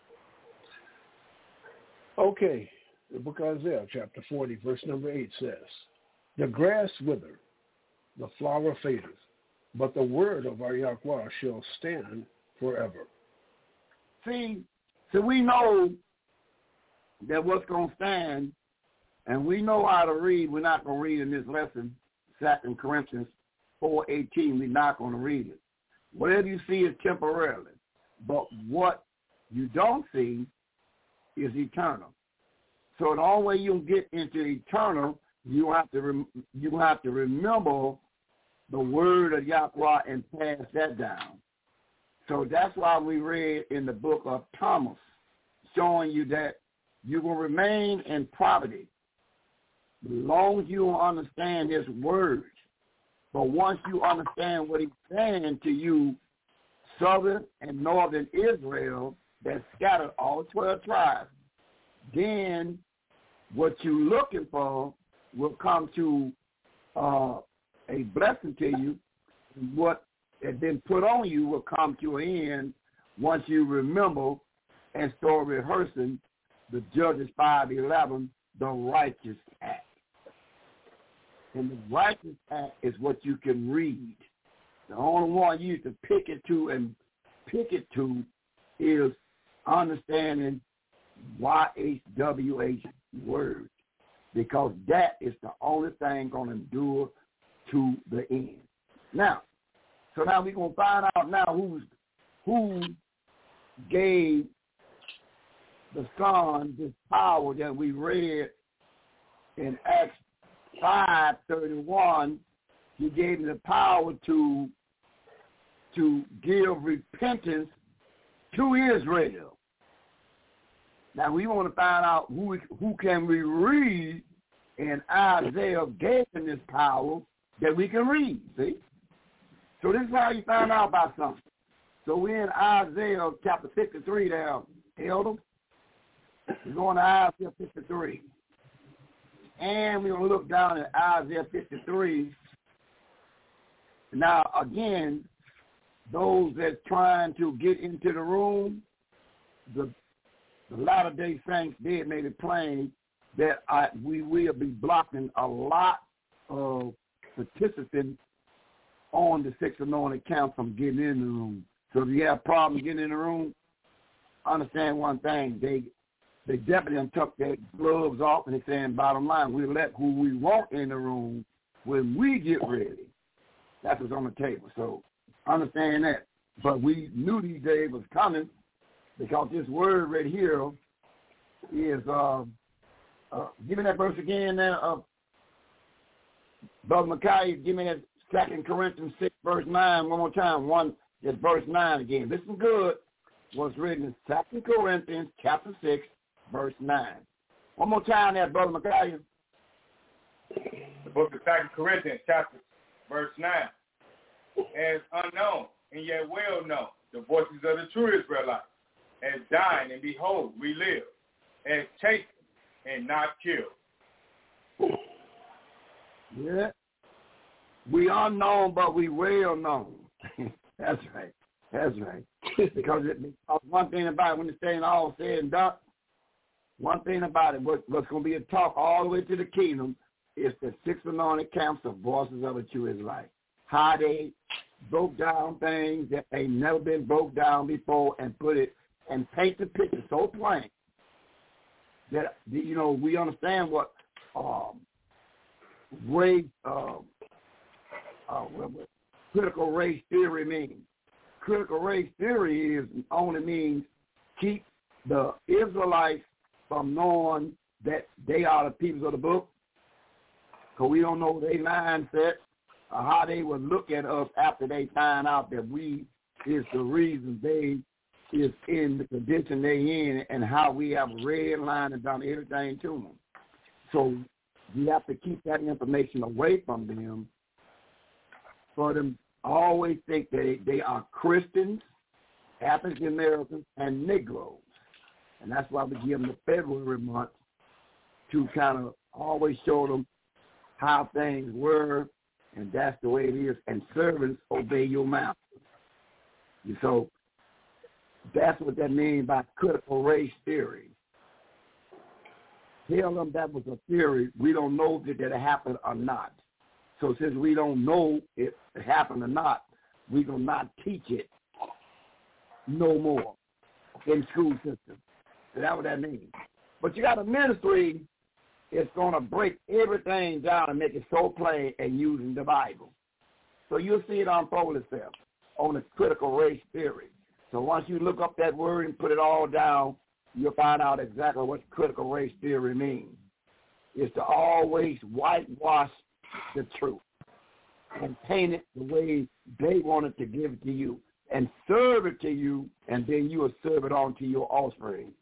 Okay, the book of Isaiah, chapter 40, verse number 8 says, The grass withereth, the flower fadeth, but the word of our Yahweh shall stand forever. See, so we know that what's going to stand, and we know how to read. We're not going to read in this lesson, 2 Corinthians 4:18. We're not going to read it. Whatever you see is temporarily, but what you don't see is eternal. So the only way you'll get into eternal, you have to remember the word of Yahweh and pass that down. So that's why we read in the book of Thomas, showing you that you will remain in poverty as long as you understand his words. But once you understand what he's saying to you, southern and northern Israel that scattered all 12 tribes. Then what you're looking for will come to a blessing to you. What had been put on you will come to an end once you remember and start rehearsing the Judges 5:11, the Righteous Act. And the Righteous Act is what you can read. The only one you to pick it to is understanding YHWH word, because that is the only thing going to endure to the end. Now, so now we're going to find out now who gave the Son this power that we read in Acts 5:31. He gave him the power to give repentance to Israel. Now we want to find out who can we read, and Isaiah gave him this power that we can read. See, so this is how you find out about something. So we're in Isaiah chapter 53 there, Elder. We're going to Isaiah 53. And we're going to look down at Isaiah 53. Now, again, those that's trying to get into the room, the Latter-day Saints did make it plain that we will be blocking a lot of participants on the Six Anointed Council from getting in the room. So if you have a problem getting in the room, understand one thing. They definitely took their gloves off, and they're saying, bottom line, we'll let who we want in the room when we get ready. That's what's on the table. So understand that. But we knew these days was coming because this word right here is, give me that verse again there, Brother Micaiah, give me that 2 Corinthians 6, verse 9 one more time. Just verse 9 again. Listen good. What's written in 2 Corinthians chapter 6, verse 9. One more time there, Brother Micaiah. The book of 2 Corinthians chapter verse 9. As unknown and yet well known, the voices of the true Israelites, as dying and behold, we live, as chastened and not killed. Yeah. We unknown, but we well known. That's right. That's right. Because one thing about it, when it's saying all said and done, one thing about it, what's going to be a talk all the way to the kingdom is the Six Anointed Council, voices of the true Israelites. How they broke down things that ain't never been broke down before and put it and paint the picture so plain that, we understand what critical race theory means. Critical race theory only means keep the Israelites from knowing that they are the people of the book, because we don't know their mindset or how they would look at us after they find out that we is the reason they is in the condition they in, and how we have redlined and done everything to them. So we have to keep that information away from them, for them always think that they are Christians, African Americans, and Negroes. And that's why we give them the February month to kind of always show them how things were, and that's the way it is. And servants obey your masters. So that's what that means by critical race theory. Tell them that was a theory. We don't know if it happened or not. So since we don't know if it happened or not, we're going to not teach it no more in school system. So that's what that means. But you got a ministry, it's going to break everything down and make it so plain and using the Bible. So you'll see it unfold itself on the critical race theory. So once you look up that word and put it all down, you'll find out exactly what critical race theory means. It's to always whitewash the truth and paint it the way they wanted to give it to you and serve it to you, and then you will serve it on to your offspring.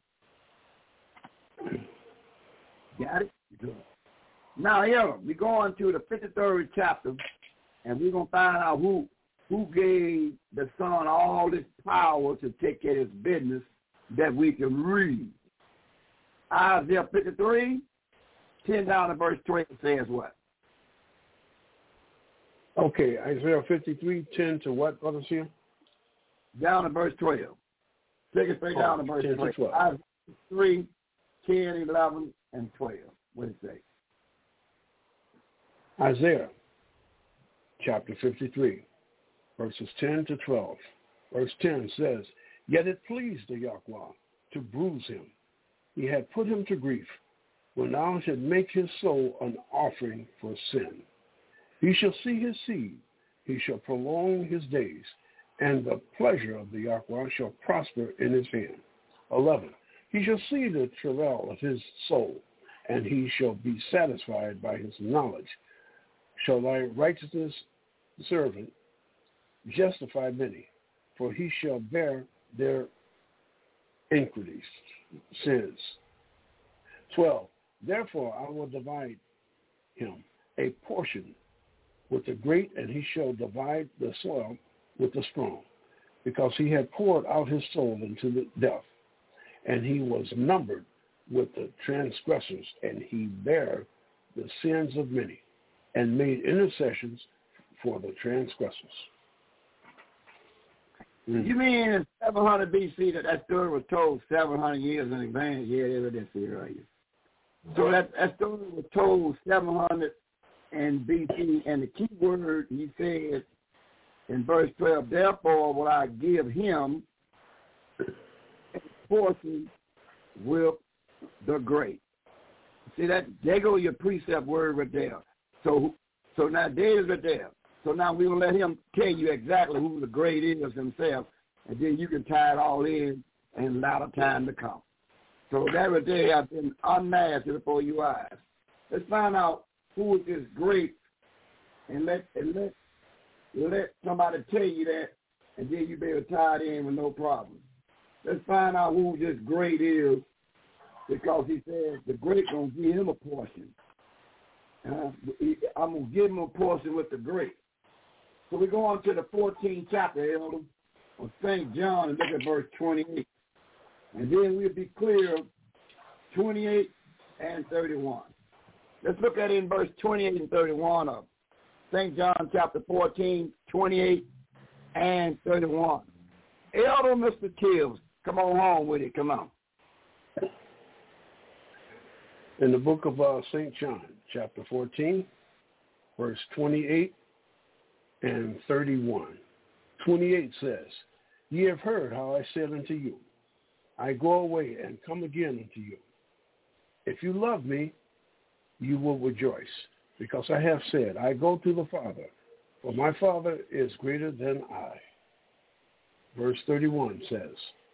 Got it? Good. Now, here, we go on to the 53rd chapter, and we're going to find out who who gave the Son all this power to take care of his business that we can read. Isaiah 53, 10 down to verse 20 says what? Okay, Isaiah 53, 10 to what, Brother Seer? Down to verse 12. Take it straight down to verse 12. Isaiah 3, 10, 11, and 12. What does it say? Isaiah chapter 53, verses 10 to 12. Verse 10 says, Yet it pleased the Yahweh to bruise him. He had put him to grief, when thou should make his soul an offering for sin. He shall see his seed, he shall prolong his days, and the pleasure of the Yahweh shall prosper in his hand. 11. He shall see the travail of his soul, and he shall be satisfied by his knowledge. Shall thy righteousness servant justify many, for he shall bear their iniquities, sins. 12. Therefore I will divide him a portion with the great, and he shall divide the soil with the strong, because he had poured out his soul into the death, and he was numbered with the transgressors, and he bare the sins of many, and made intercessions for the transgressors. You mean in 700 BC that story was told 700 years in advance? Yeah, it is right here. So that story was told 700 and BC, and the key word he said in verse 12, therefore will I give him a portion with the great. See that? There go your precept word right there. So now David's right there. So now we will let him tell you exactly who the great is himself, and then you can tie it all in and allow the time to come. So that right there has been unmasked before your eyes. Let's find out who is this great, and let somebody tell you that, and then you be able to tie it in with no problem. Let's find out who this great is, because he says the great going to give him a portion. I'm going to give him a portion with the great. So we go on to the 14th chapter, Elder, of St. John, and look at verse 28. And then we'll be clear, 28 and 31. Let's look at it in verse 28 and 31 of St. John chapter 14, 28 and 31. Elder Mr. Kills, come on home with it, come on. In the book of St. John, chapter 14, verse 28 and 31. 28 says, Ye have heard how I said unto you, I go away and come again unto you. If you love me, you will rejoice, because I have said, I go to the Father, for my Father is greater than I. Verse 31 says,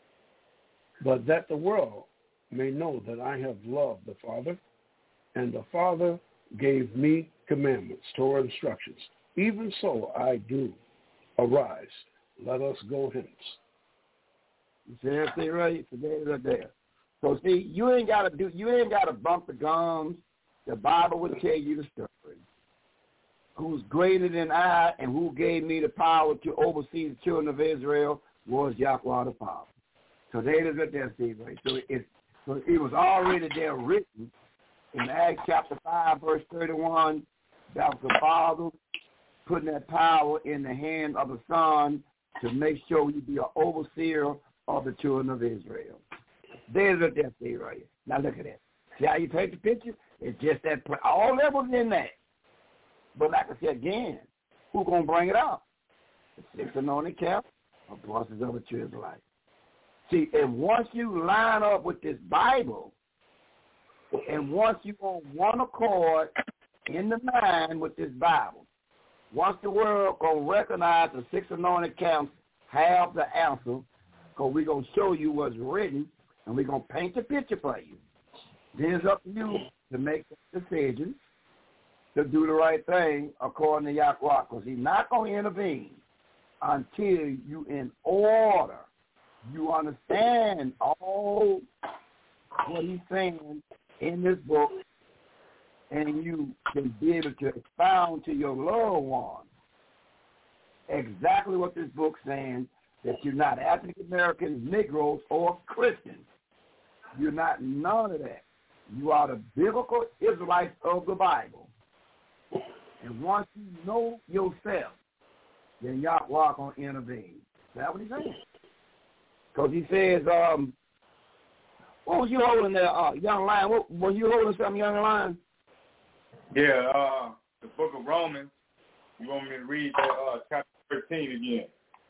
But that the world may know that I have loved the Father, and the Father gave me commandments, Torah instructions. Even so I do. Arise, let us go hence. You see everything right? Today right there. So see, you ain't gotta bump the gums. The Bible will tell you the story. Who's greater than I, and who gave me the power to oversee the children of Israel was Yahweh the Father. So they is right there, see, right? So it was already there written in Acts chapter 5, verse 31, that was the Father putting that power in the hand of the Son to make sure you be an overseer of the children of Israel. There's what that see right here. Now look at that. See how you take the picture? It's just that all that was in that. But like I said again, who's going to bring it out? The six anointed camp or voices of the true Israelites. See, and once you line up with this Bible, and once you on one accord in the mind with this Bible, once the world going to recognize the six anointed camps have the answer, because we're going to show you what's written, and we're going to paint the picture for you. Then it's up to you to make the decision to do the right thing according to Yahweh, because he's not going to intervene until you in order. You understand all what he's saying in this book, and you can be able to expound to your loved one exactly what this book's saying, that you're not African Americans, Negroes, or Christians. You're not none of that. You are the biblical Israelites of the Bible. And once you know yourself, then Yahweh going to intervene. That's what he's saying. Because he says, what was you holding there, young lion? What was you holding something, young lion? Yeah, the book of Romans. You want me to read chapter 13 again?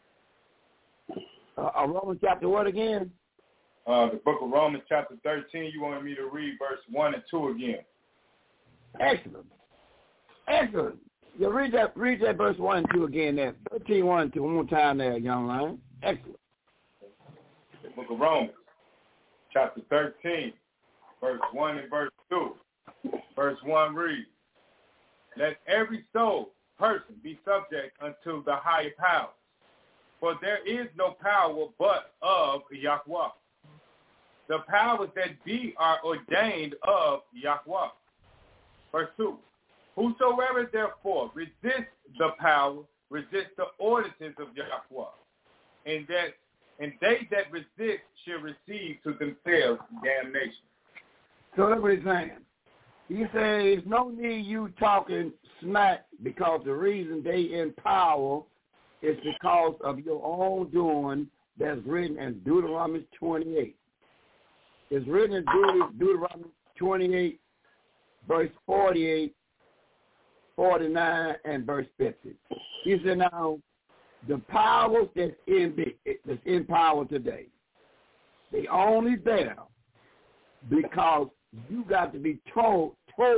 Romans chapter what again? The book of Romans chapter 13. You wanted me to read verse 1 and 2 again. Excellent. Excellent. Yeah, read that verse 1 and 2 again there. 13, 1 and 2. One more time there, young lion. Excellent. The book of Romans chapter 13, verse 1 and verse 2. Verse 1 reads, let every person be subject unto the higher powers, for there is no power but of Yahweh. The powers that be are ordained of Yahweh. Verse 2, whosoever therefore resists the power, resists the ordinances of Yahweh, and they that resist shall receive to themselves damnation. So that's what he's saying. He says, no need you talking smack, because the reason they in power is because of your own doing. That's written in Deuteronomy 28. It's written in Deuteronomy 28, verse 48, 49, and verse 50. He said, now, the powers that's in power today, they only there because you got to be told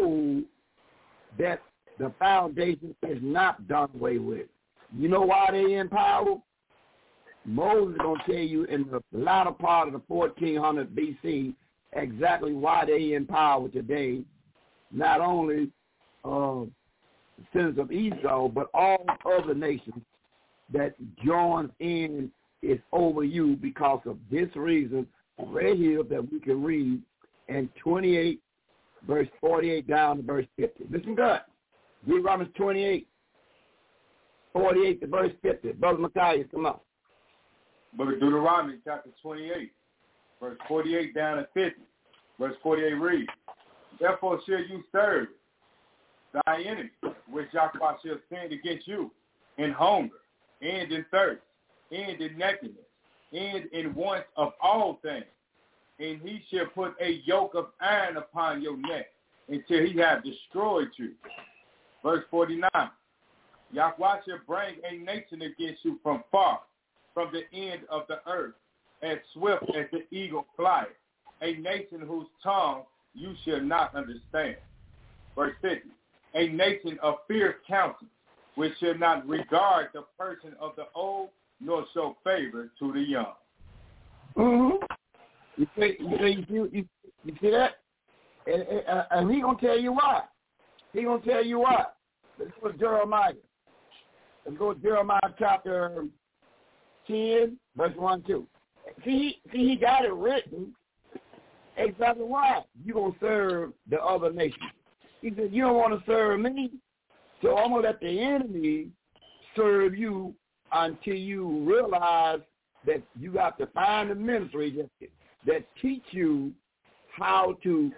that the foundation is not done away with. You know why they in power? Moses is going to tell you in the latter part of the 1400 BC exactly why they in power today. Not only descendants of Esau, but all other nations that joins in is over you because of this reason right here that we can read in 28, verse 48 down to verse 50. Listen good. Deuteronomy 28, 48 to verse 50. Brother Matthias, come on. Book of Deuteronomy, chapter 28, verse 48 down to 50. Verse 48 reads, therefore shall you serve thy enemy, which Yahweh shall send against you, in hunger, and in thirst, and in nakedness, and in want of all things. And he shall put a yoke of iron upon your neck until he have destroyed you. Verse 49, Yahweh shall bring a nation against you from far, from the end of the earth, as swift as the eagle flieth, a nation whose tongue you shall not understand. Verse 50, a nation of fierce counsel, which shall not regard the person of the old, nor show favor to the young. Mm-hmm. You see that? And he's going to tell you why. He's going to tell you why. Let's go to Jeremiah. Let's go to Jeremiah chapter 10, verse 1 and 2. See, he got it written exactly why you're going to serve the other nations. He said, you don't want to serve me, so I'm going to let the enemy serve you until you realize that you got to find a ministry that teach you how to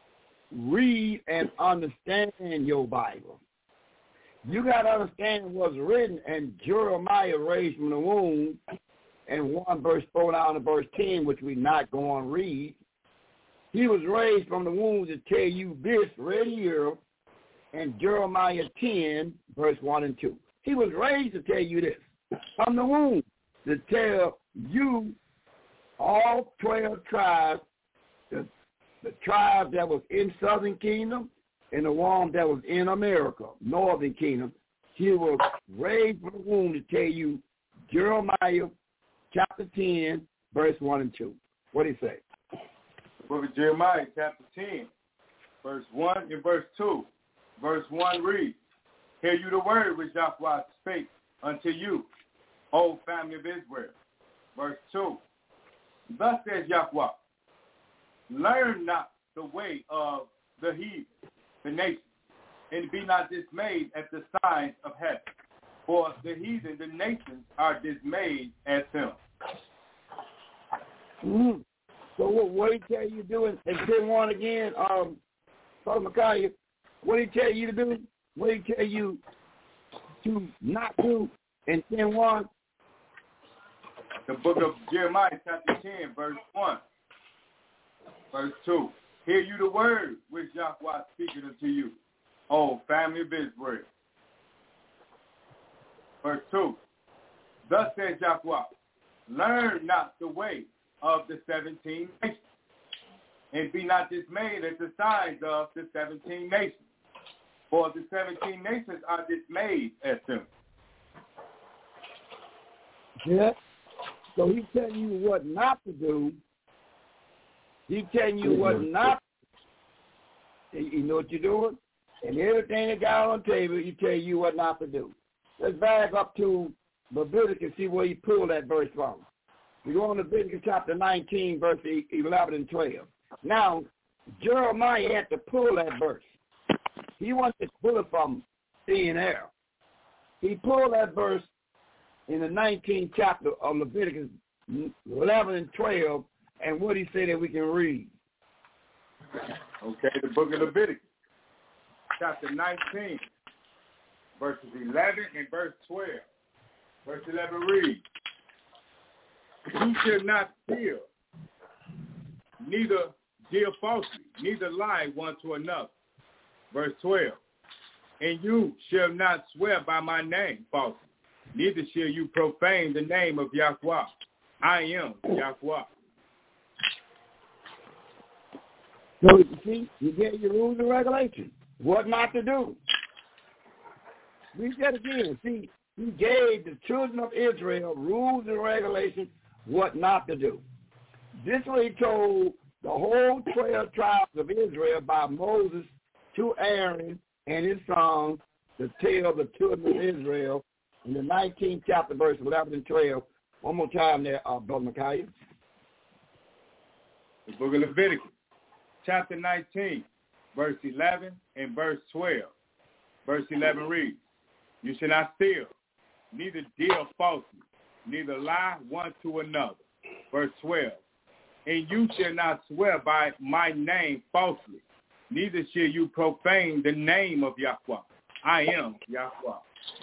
read and understand your Bible. You got to understand what's written, and Jeremiah raised from the womb, and 1 verse 4 down to verse 10, which we not going to read. He was raised from the womb to tell you this right here in Jeremiah 10, verse 1 and 2. He was raised to tell you this from the womb, to tell you all 12 tribes, the tribe that was in Southern Kingdom and the one that was in America, Northern Kingdom. He was raised from the womb to tell you Jeremiah chapter 10, verse 1 and 2. What did he say? Book of Jeremiah, chapter 10, verse 1 and verse 2. Verse 1 reads, hear you the word which Yahweh spake unto you, O family of Israel. Verse 2, thus says Yahweh, learn not the way of the heathen, the nation, and be not dismayed at the signs of heaven. For the heathen, the nations, are dismayed at them. Mm-hmm. So what did he tell you to do in 10:1 again, Brother Micaiah? What did he tell you to do? What did he tell you to not do in 10:1? The book of Jeremiah, chapter 10, verse 1. Verse 2. Hear you the word which Yahweh speaketh unto you, O family of Israel. Verse 2. Thus says Yahweh, learn not the way of the 17 nations, and be not dismayed at the signs of the 17 nations. For the 17 nations are dismayed at them. Yeah. So he's telling you what not to do. He's telling you what not to do. You know what you're doing? And everything that got on the table, he tell you what not to do. Let's back up to Leviticus and see where he pulled that verse from. We go on to Leviticus chapter 19, verse 11 and 12. Now, Jeremiah had to pull that verse. He wanted to pull it from thin air. He pulled that verse in the 19th chapter of Leviticus 11 and 12, and what he said that we can read. Okay, the book of Leviticus, chapter 19, verses 11 and verse 12. Verse 11 reads, you shall not steal, neither deal falsely, neither lie one to another. Verse 12, and you shall not swear by my name falsely, neither shall you profane the name of Yahweh. I am Yahweh. So, you see, you get your rules and regulations. What not to do. Read that again. See, he gave the children of Israel rules and regulations what not to do. This is what he told the whole 12 tribes of Israel by Moses to Aaron and his sons to tell the children of Israel in the 19th chapter, verse 11 and 12. One more time there, Brother Micaiah. The book of Leviticus, chapter 19, verse 11 and verse 12. Verse 11 reads, you shall not steal, neither deal falsely, neither lie one to another. Verse 12, and you shall not swear by my name falsely, neither shall you profane the name of Yahweh. I am Yahweh.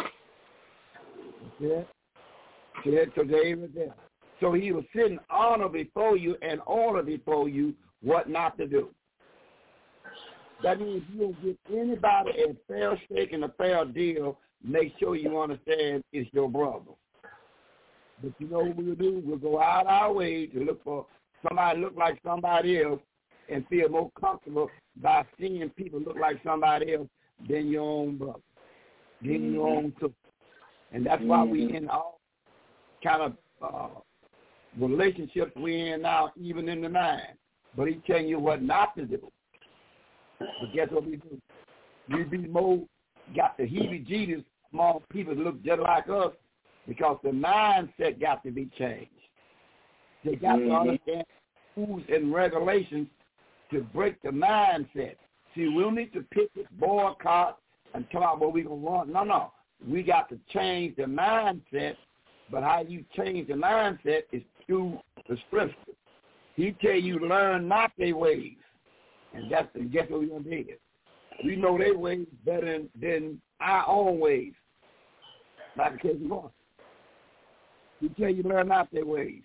Yeah. So David there. So he was sitting honor before you and order before you what not to do. That means you don't give anybody a fair shake and a fair deal. Make sure you understand it's your brother. But you know what we'll do? We'll go out our way to look for somebody look like somebody else and feel more comfortable by seeing people look like somebody else than your own brother, than your own sister. And that's why we in all kind of relationships we in now, even in the mind. But he's telling you what not to do. But guess what we do? We be more got the heebie-jeebies, small people that look just like us, because the mindset got to be changed. They got to understand rules and regulations to break the mindset. See, we don't need to pick this boycott and talk about what we're going to run. No. We got to change the mindset, but how you change the mindset is through the scripture. He tell you learn not their ways, and guess what we're going to do? We know their ways better than our own ways. Like the case of God. He tell you learn not their ways.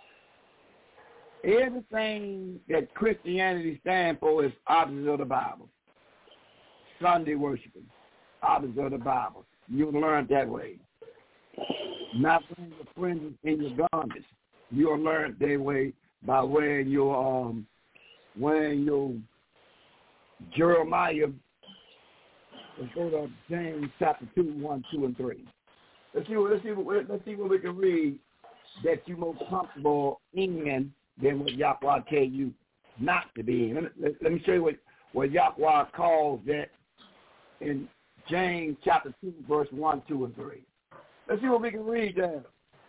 Everything that Christianity stands for is opposite of the Bible. Sunday worshiping, opposite of the Bible. You'll learn that way. Not wearing your fringes in your garments. You'll learn that way by wearing your Jeremiah. Let's go to James chapter 2, 1, 2, and 3. Let's see what we can read that you're more comfortable in than what Yahweh tell you not to be in. Let me show you what Yahweh calls that in James chapter 2, verse 1, 2, and 3. Let's see what we can read there.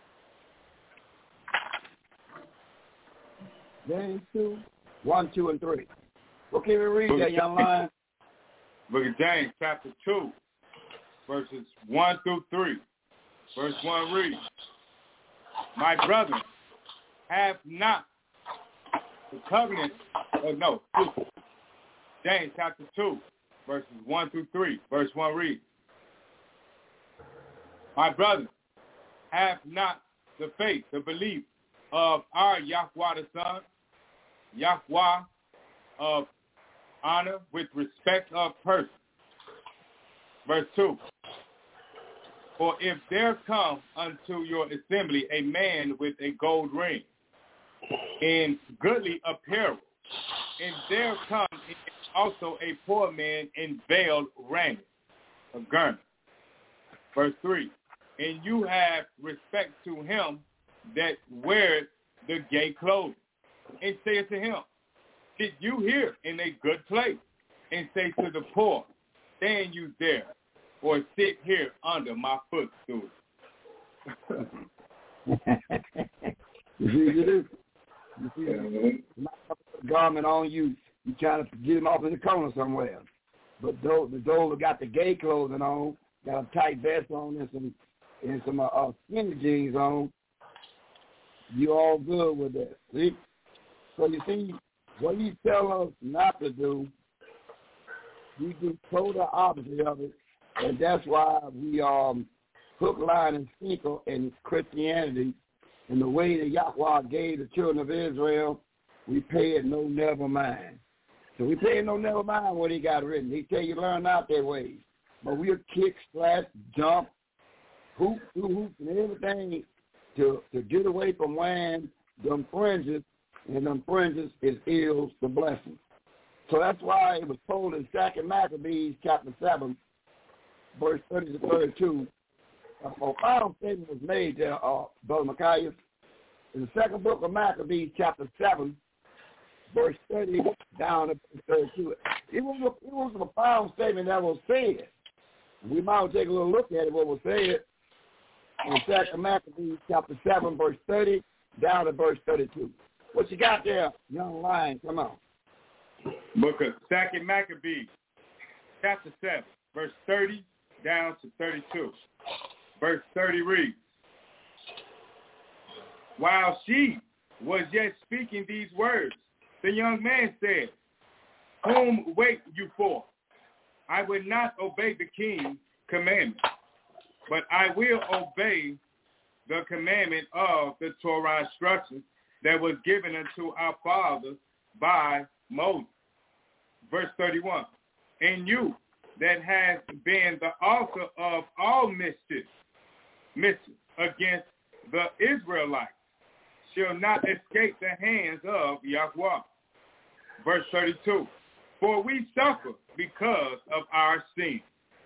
James 2, 1, 2, and 3. What can we read there, young lion? Book of James chapter 2, verses 1 through 3. verse 1 reads, my brethren, have not the covenant, James chapter 2, verses 1 through 3, verse 1 reads, my brethren, have not the faith, the belief of our Yahweh the Son, Yahweh of honor with respect of person. Verse 2, for if there come unto your assembly a man with a gold ring in goodly apparel, and there come also a poor man in veiled raiment, a garment. Verse 3, and you have respect to him that weareth the gay clothing, and say to him, sit you here in a good place, and say to the poor, stand you there, or sit here under my footstool. You see, garment on you, you trying to get him off in the corner somewhere. But those that got the gay clothing on, got a tight vest on and some skinny jeans on, you all good with that. See? So you see, what you tell us not to do, we do total opposite of it, and that's why we hook, line, and sinker in Christianity. And the way that Yahweh gave the children of Israel, we pay it no never mind. So we pay it no never mind what he got written. He tell you learn out their ways. But we'll kick, slash, jump, hoop, and everything to get away from wearing them fringes, and them fringes is ills the blessing. So that's why it was told in 2 Maccabees chapter 7, verse 30 to 32, a profound statement was made there, Brother Micaiah. In the second book of Maccabees, chapter 7, verse 30 down to 32. It was a profound statement that was said. We might take a little look at it, what was said in 2 Maccabees, chapter 7, verse 30 down to verse 32. What you got there, young lion? Come on. Book of 2 Maccabees, chapter 7, verse 30 down to 32. Verse 30 reads, while she was yet speaking these words, the young man said, whom wait you for? I will not obey the king's commandment, but I will obey the commandment of the Torah instructions that was given unto our fathers by Moses. Verse 31, and you that has been the author of all mischief against the Israelites shall not escape the hands of Yahweh. Verse 32, for we suffer because of our sin.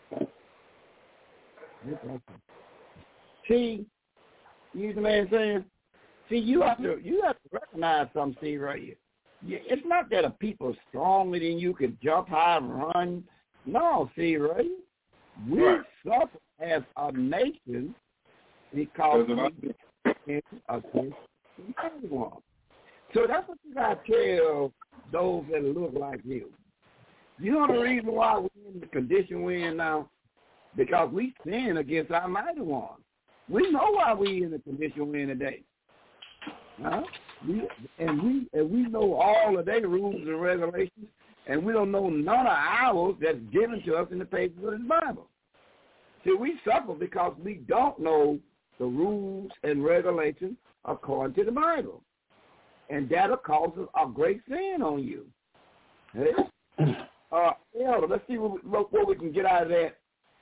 See, you the man saying, see, you have to recognize something, see, right here. It's not that a people stronger than you can jump high and run. No, see, right? We suffer as a nation because we against everyone. So that's what you got to tell those that look like you. You know the reason why we're in the condition we're in now? Because we sin against our mighty one. We know why we're in the condition we're in today. Huh? We know all of their rules and regulations, and we don't know none of ours that's given to us in the pages of the Bible. See, we suffer because we don't know the rules and regulations according to the Bible. And that'll cause a great sin on you. Hey? Elder, let's see what we can get out of that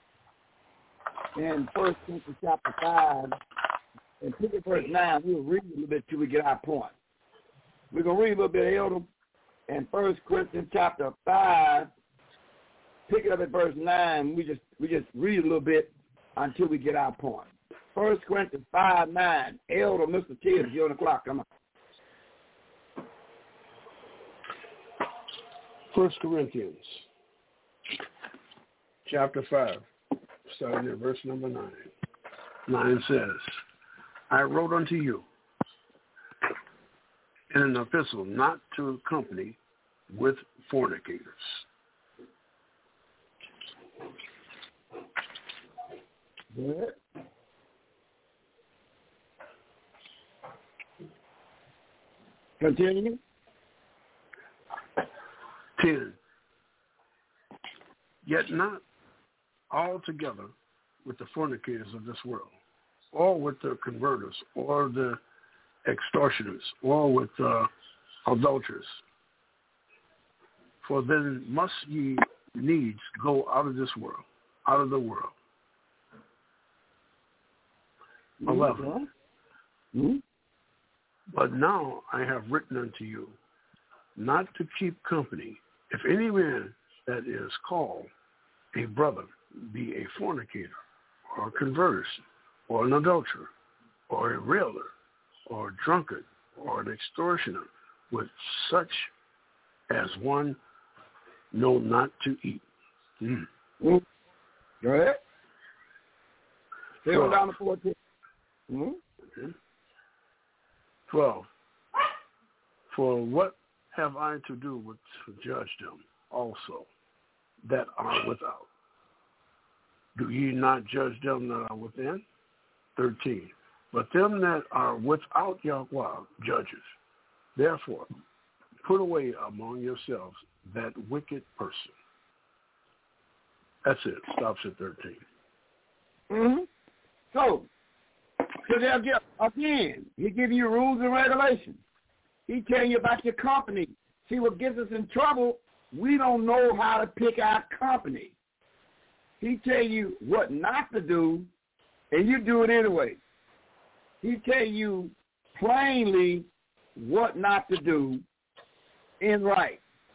in 1 Corinthians chapter 5. And pick at verse 9. We'll read a little bit till we get our point. We're going to read a little bit, Elder, in 1 Corinthians chapter 5. Pick it up at verse 9. We just read a little bit until we get our point. 1 Corinthians 5:9. Elder, Mr. Tibbs, you're on the clock. Come on. 1 Corinthians chapter 5, starting at verse number 9. 9 says, I wrote unto you in an epistle not to company with fornicators. Good. Continue. 10. Yet not altogether with the fornicators of this world, or with the converters, or the extortioners, or with adulterers. For then must ye needs go out of this world, out of the world. 11. Mm-hmm. But now I have written unto you not to keep company, if any man that is called a brother be a fornicator, or a converter, or an adulterer, or a railer, or a drunkard, or an extortioner, with such as one know not to eat. Go ahead. Still down to 14. 12. For what have I to do with to judge them also that are without? Do ye not judge them that are within? 13. But them that are without Yahweh judges. Therefore, put away among yourselves that wicked person. That's it. Stops at 13. So they'll get, again, he give you rules and regulations. He tell you about your company. See, what gets us in trouble, we don't know how to pick our company. He tell you what not to do, and you do it anyway. He tell you plainly what not to do and right.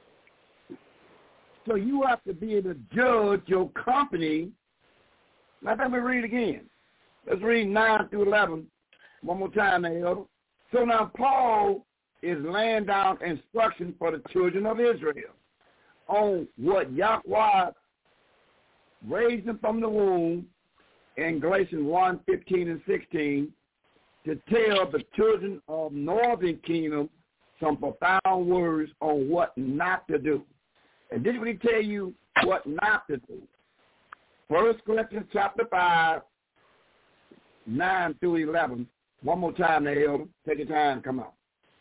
So you have to be able to judge your company. Now let me read again. Let's read 9 through 11 one more time, Elder. So now Paul is laying down instruction for the children of Israel on what Yahweh raised them from the womb in Galatians 1, 15 and 16 to tell the children of northern kingdom some profound words on what not to do. And this is what he tell you what not to do. 1 Corinthians chapter 5, 9 through 11. One more time there, Elder. Take your time. Come on.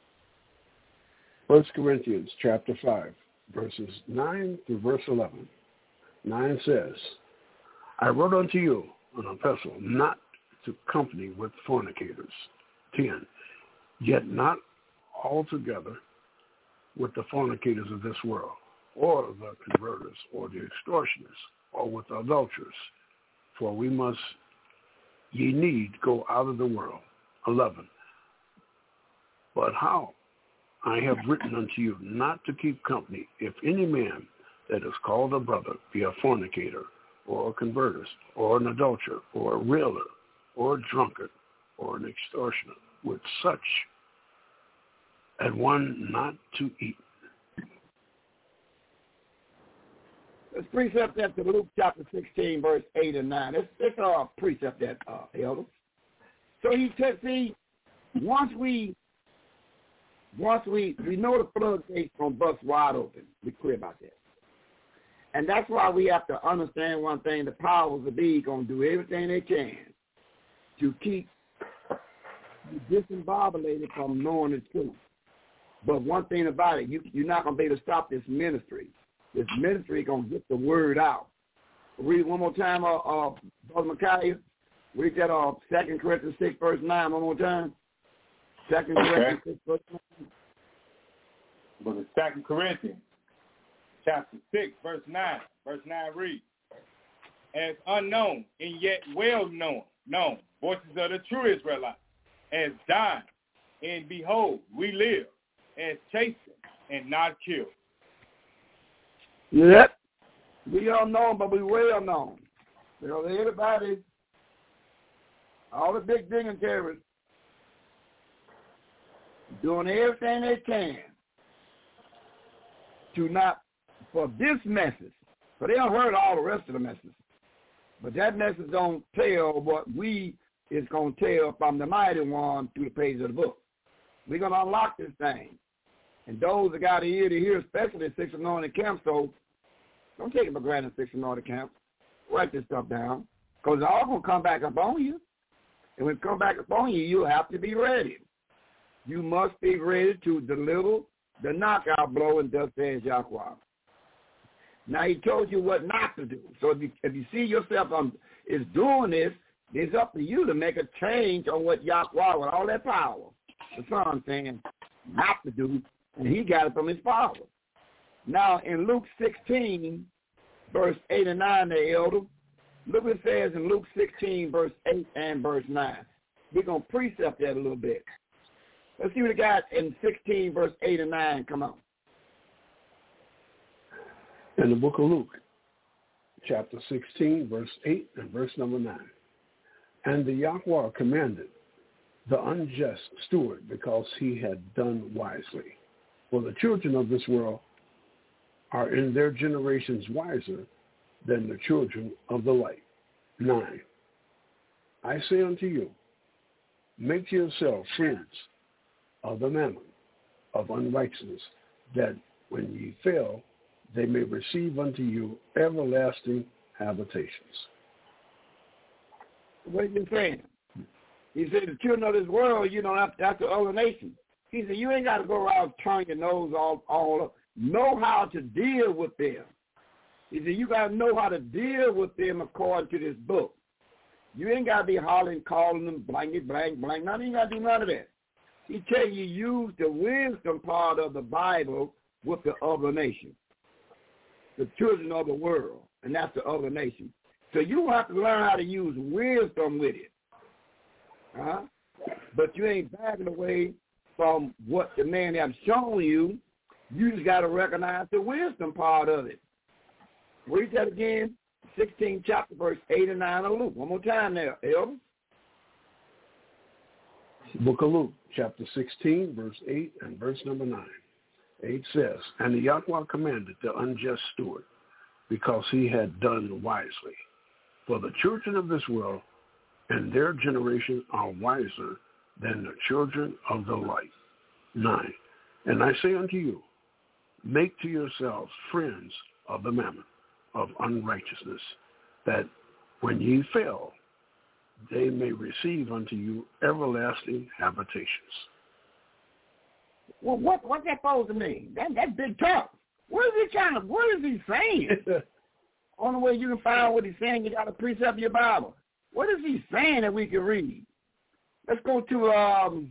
1 Corinthians chapter 5, verses 9 through verse 11. 9 says, I wrote unto you an epistle not to company with fornicators. 10. Yet not altogether with the fornicators of this world, or the converters, or the extortioners, or with adulterers, for we must ye need go out of the world. 11. But how? I have written unto you not to keep company, if any man that is called a brother be a fornicator, or a converter, or an adulterer, or a railer, or a drunkard, or an extortioner, with such and one not to eat. Let's precept that to Luke chapter 16, verse 8 and 9. Let's precept that, Elder. So he said, see, once we know the floodgates going to bust wide open. We're clear about that. And that's why we have to understand one thing. The powers that be going to do everything they can to keep you disembobulated from knowing the truth. But one thing about it, you're not going to be able to stop this ministry. This ministry is going to get the word out. Read it one more time, Brother Micaiah. Read that 2 Corinthians 6, verse 9 one more time. 2 Corinthians 6, verse 9. Book of 2 Corinthians, chapter 6, verse 9. Verse 9 reads, as unknown and yet well known, voices of the true Israelites, as dying, and behold, we live, as chastened and not killed. Yep. We are known, but we well known. You know, everybody, all the big dignitaries, doing everything they can to not, for this message, but they don't heard all the rest of the messages. But that message don't tell what we is going to tell from the mighty one through the pages of the book. We're going to unlock this thing. And those that got an ear to hear, especially at 6 Anointed Camp, so don't take it for granted at 6 Anointed Camp. Write this stuff down, because it's all going to come back up on you. And when it comes back up on you, you'll have to be ready. You must be ready to deliver the knockout blow, and thus says Yahweh. Now, he told you what not to do. So if you see yourself is doing this, it's up to you to make a change on what Yahweh, with all that power, the Son saying not to do, and he got it from his Father. Now, in Luke 16, verse 8 and 9, the elder, look what it says in Luke 16, verse 8 and verse 9. We're going to precept that a little bit. Let's see what it got in 16, verse 8 and 9. Come on. In the book of Luke, chapter 16, verse 8 and verse number 9. And the Yahweh commanded the unjust steward because he had done wisely. For the children of this world are in their generations wiser than the children of the light. 9. I say unto you, make yourselves friends of the mammon of unrighteousness, that when ye fail, they may receive unto you everlasting habitations. What is he saying? He said, the children of this world, you don't have to, that's the other nation. He said, you ain't got to go around turning your nose all up. Know how to deal with them. He said, you got to know how to deal with them according to this book. You ain't got to be hollering, calling them blanket, blank, blank. None of you got to do none of that. He tell you use the wisdom part of the Bible with the other nation, the children of the world, and that's the other nation. So you have to learn how to use wisdom with it. But you ain't backing away from what the man has shown you. You just got to recognize the wisdom part of it. Read that again, 16th chapter, verse 8 and 9 of Luke. One more time there, Elder. Book of Luke, chapter 16, verse 8 and verse number 9. 8 says, and the Yahweh commanded the unjust steward because he had done wisely. For the children of this world and their generation are wiser than the children of the light. 9. And I say unto you, make to yourselves friends of the mammon of unrighteousness, that when ye fail, they may receive unto you everlasting habitations. Well, what's that supposed to mean? That's big talk. What is he saying? Only way you can find out what he's saying, you got to precept your Bible. What is he saying that we can read? Let's go to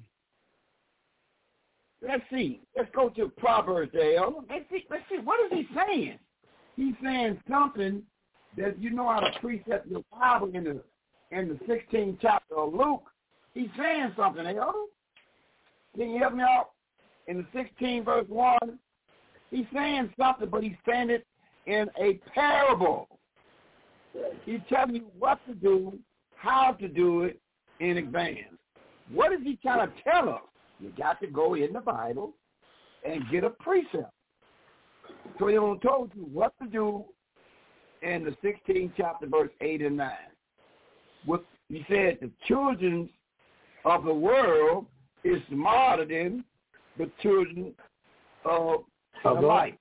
Let's go to Proverbs, Dale. Let's see. What is he saying? He's saying something that you know how to precept your Bible in the 16th chapter of Luke. He's saying something, Dale. Can you help me out? In the 16th verse 1, he's saying something, but he's saying it in a parable. He's telling you what to do, how to do it in advance. What is he trying to tell us? You got to go in the Bible and get a precept. So he told you what to do in the 16th chapter, verse 8 and 9. He said the children of the world is smarter than the children of the light.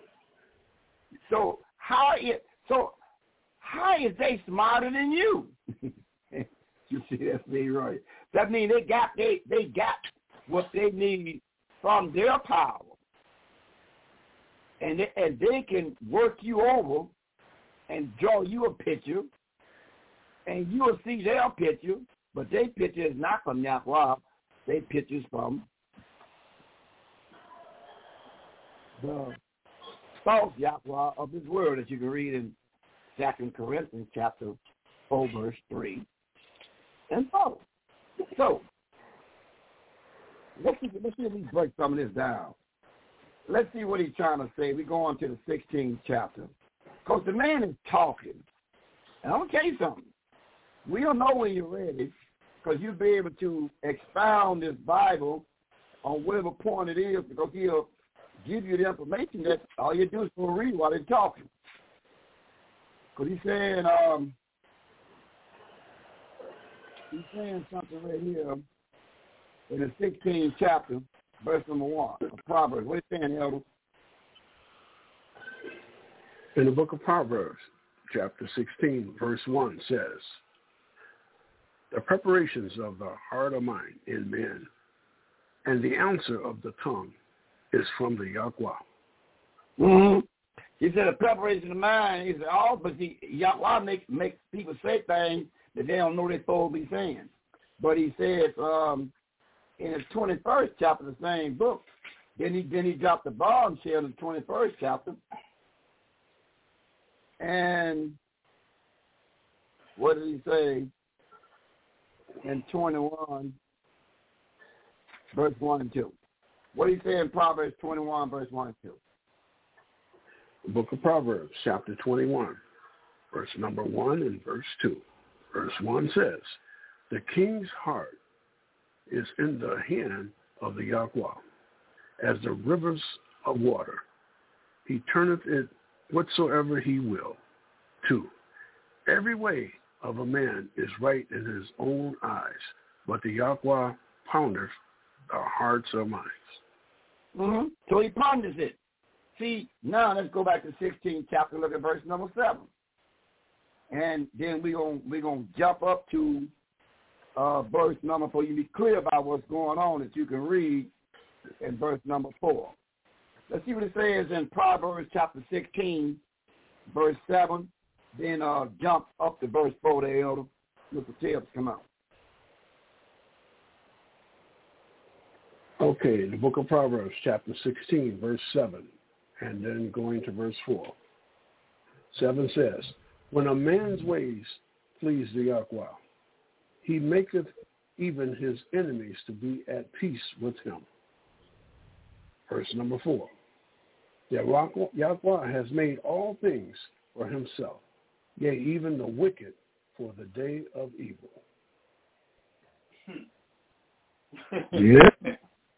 So how is they smarter than you? You see, that's me, right? That means they got what they need from their power, and they can work you over and draw you a picture, and you will see their picture, but their picture is not from Yahweh. Their picture is from the false Yahweh of this world, that you can read in 2 Corinthians chapter 4, verse 3 and 4. So, let's see if we break some of this down. Let's see what he's trying to say. We go on to the 16th chapter. Because the man is talking. And I'm going to tell you something. We'll know when you're ready, because you'll be able to expound this Bible on whatever point it is, because he'll give you the information that all you do is to read while they're talking. Because he's saying something right here in the 16th chapter, verse number 1 of Proverbs. What is he saying, Elder? In the book of Proverbs, chapter 16, verse 1 says, the preparations of the heart of mine in men And the answer of the tongue is from the Yahweh. Mm-hmm. He said the preparation of mind. He said, but Yahweh makes people say things that they don't know they're supposed to be saying. But he says in his 21st chapter, the same book, then he dropped the bombshell in the 21st chapter. And what did he say in 21, verse 1 and 2? What did he say in Proverbs 21, verse 1 and 2? The book of Proverbs, chapter 21, verse number 1 and verse 2. Verse 1 says, the king's heart is in the hand of the Yahweh, as the rivers of water. He turneth it whatsoever he will. 2, every way of a man is right in his own eyes, but the Yahweh ponders the hearts of minds. Mm-hmm. So he ponders it. See, now let's go back to 16th chapter, look at verse number 7. And then we're gonna jump up to verse number 4. You be clear about what's going on that you can read in verse number 4. Let's see what it says in Proverbs chapter 16, verse 7. Then jump up to verse 4 there, Elder. Look the tips come out. Okay, the book of Proverbs, chapter 16, verse 7, and then going to verse 4. 7 says, when a man's ways please the Yahweh, he maketh even his enemies to be at peace with him. Verse number 4. Yahweh has made all things for himself, yea, even the wicked for the day of evil. Yeah.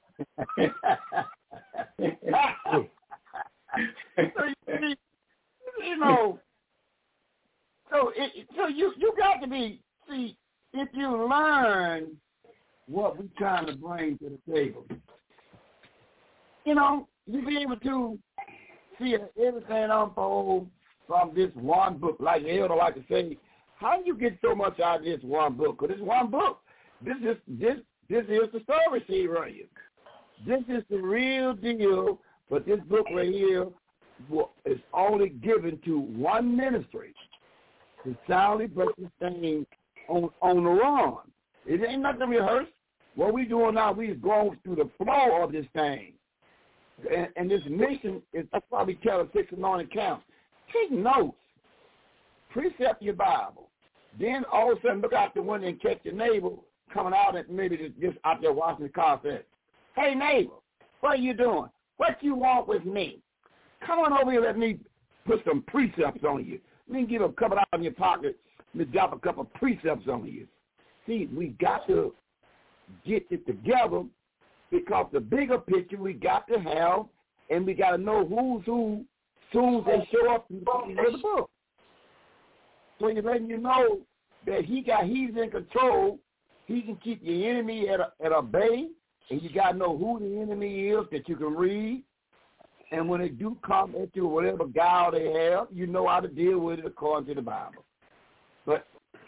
So you got to be, see, if you learn what we're trying to bring to the table, you'll be able to see everything unfold from this one book. Like the elder like to say, how do you get so much out of this one book? Because this one book, this is the story sheet right here. This is the real deal, but this book right here is only given to one ministry to soundly break this thing on the run. It ain't nothing rehearsed. What we doing now, we're going through the flow of this thing. And this mission is, that's why we tell the 6 anointed counts. Take notes. Precept your Bible. Then all of a sudden look out the window and catch your neighbor coming out and maybe just out there watching the car says, hey, neighbor, what are you doing? What you want with me? Come on over here, let me put some precepts on you. Let me give a couple out in your pocket. Let me drop a couple precepts on you. See, we got to get it together because the bigger picture we got to have, and we got to know who's who soon as they show up in the book. So he's letting you know that he's in control. He can keep your enemy at a bay, and you got to know who the enemy is that you can read. And when they do come at you, whatever guile they have, you know how to deal with it according to the Bible. But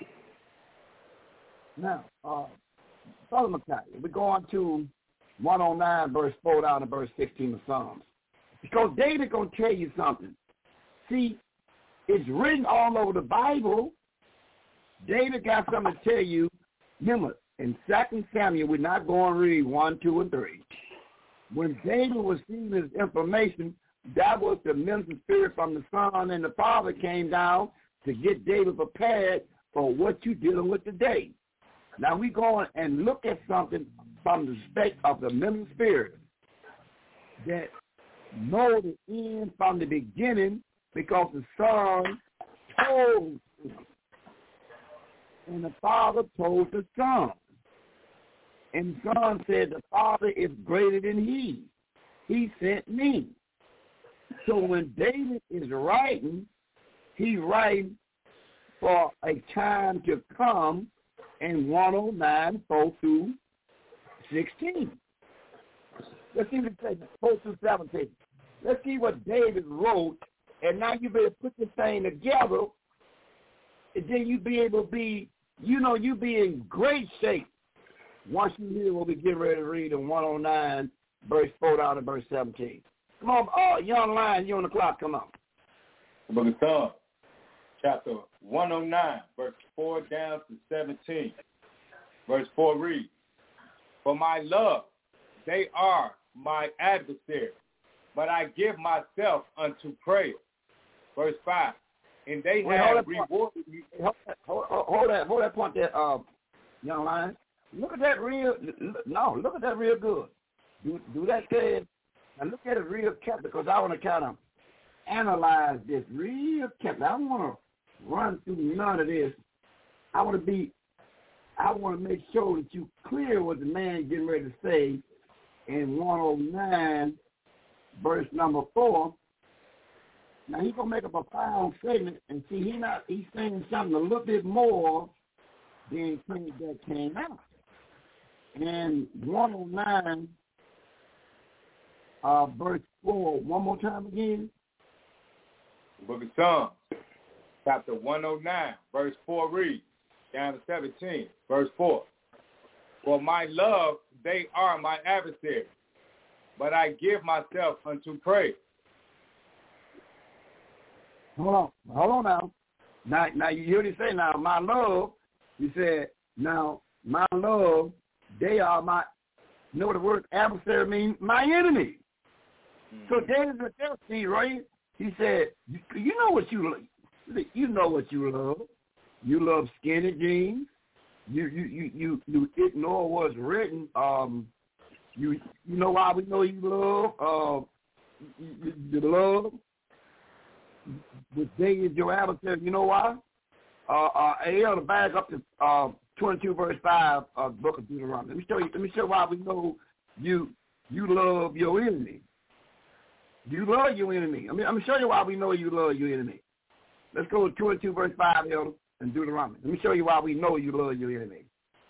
now, Solomon, we're going to 109, verse 4 down to verse 16 of Psalms. Because David going to tell you something. See, it's written all over the Bible. David got something to tell you. Remember, in 2 Samuel, we're not going to read 1, 2, and 3. When David was receiving his information, that was the ministering spirit from the Son and the Father came down to get David prepared for what you're dealing with today. Now we go and look at something from the spec of the ministering spirit that know the end from the beginning because the Son told him and the Father told the Son. And the Son said, the Father is greater than he. He sent me. So when David is writing, he's writing for a time to come in 109, 4 through 16. Let's see what it says, 4 through 17. Let's see what David wrote, and now you better put this thing together, and then you be able to be, you be in great shape once you hear what we get ready to read in 109, verse 4 down to verse 17. Come on, young lion, you on the clock, come on. The book of Psalms, chapter 109, verse 4 down to 17. Verse 4 reads, for my love, they are my adversaries, but I give myself unto prayer. Verse 5, and they have rewarded me. Hold that point there, young lion. Look at that real good. Do that there. Now look at it real carefully, because I want to kind of analyze this real carefully. I don't want to run through none of this. I want to make sure that you clear what the man getting ready to say in 109, verse number 4. Now he's gonna make a profound statement, and see he's saying something a little bit more than that came out. And 109, verse 4, one more time again. The book of Psalms, chapter 109, verse 4 reads, down to 17, verse 4. For my love, they are my adversaries, but I give myself unto praise. Hold on now. Now you heard him say, now my love, he said, now my love, they are my, you know what the word adversary means? My enemy. Mm-hmm. So David the Pharisee, right? He said, you know what you love. You love skinny jeans. You ignore what's written. You know why we know you love. You love. The day is your adversary. You know why? To back up to 22 verse 5 of the book of Deuteronomy. Let me show why we know you love your enemy. You love your enemy. I'm going to show you why we know you love your enemy. Let's go to 22 verse 5, Elder, in Deuteronomy. Let me show you why we know you love your enemy.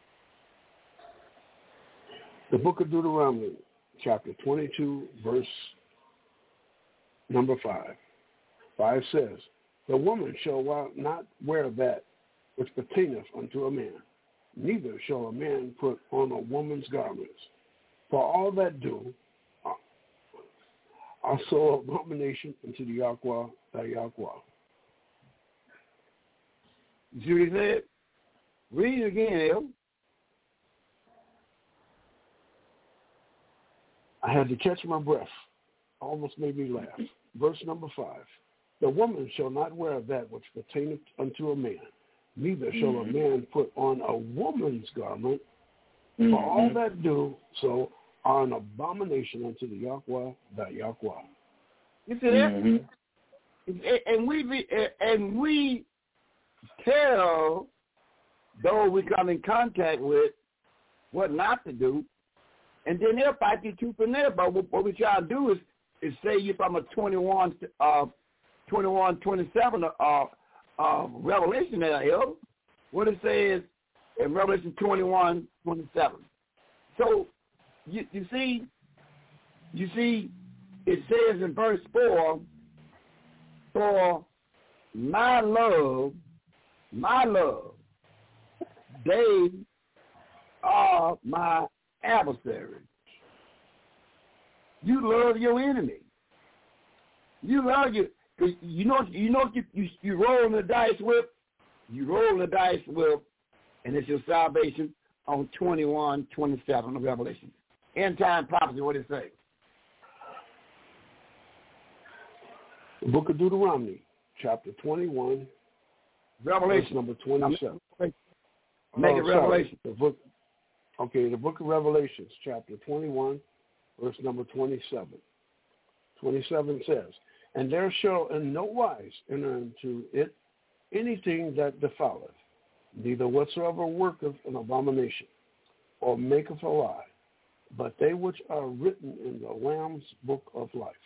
The book of Deuteronomy, chapter 22, verse number 5. 5 says, the woman shall not wear that which pertaineth unto a man, neither shall a man put on a woman's garments. For all that do are so abomination unto the Yahweh, thy Yahweh. You see what he said? Read it again, El. I had to catch my breath. Almost made me laugh. Verse number 5. The woman shall not wear that which pertaineth unto a man, neither shall a man put on a woman's garment. For all that do so are an abomination unto the Yahweh, thy Yahweh. You see that? And we tell those we come in contact with what not to do, and then they'll fight you tooth and nail. But what we try to do is say you from a 21:27 Revelation there, what it says in Revelation 21:27. So you see, it says in verse 4, for my love, they are my adversaries. You love your enemy. You love you know you roll the dice with. You roll the dice with, and it's your salvation on 21:27 of Revelation. End time prophecy. What does it say? The book of Deuteronomy, chapter 21, Revelation, verse number 27. Make it Revelation. The book of Revelations, chapter 21, verse number 27. 27 says, and there shall in no wise enter into it anything that defileth, neither whatsoever worketh an abomination, or maketh a lie, but they which are written in the Lamb's book of life.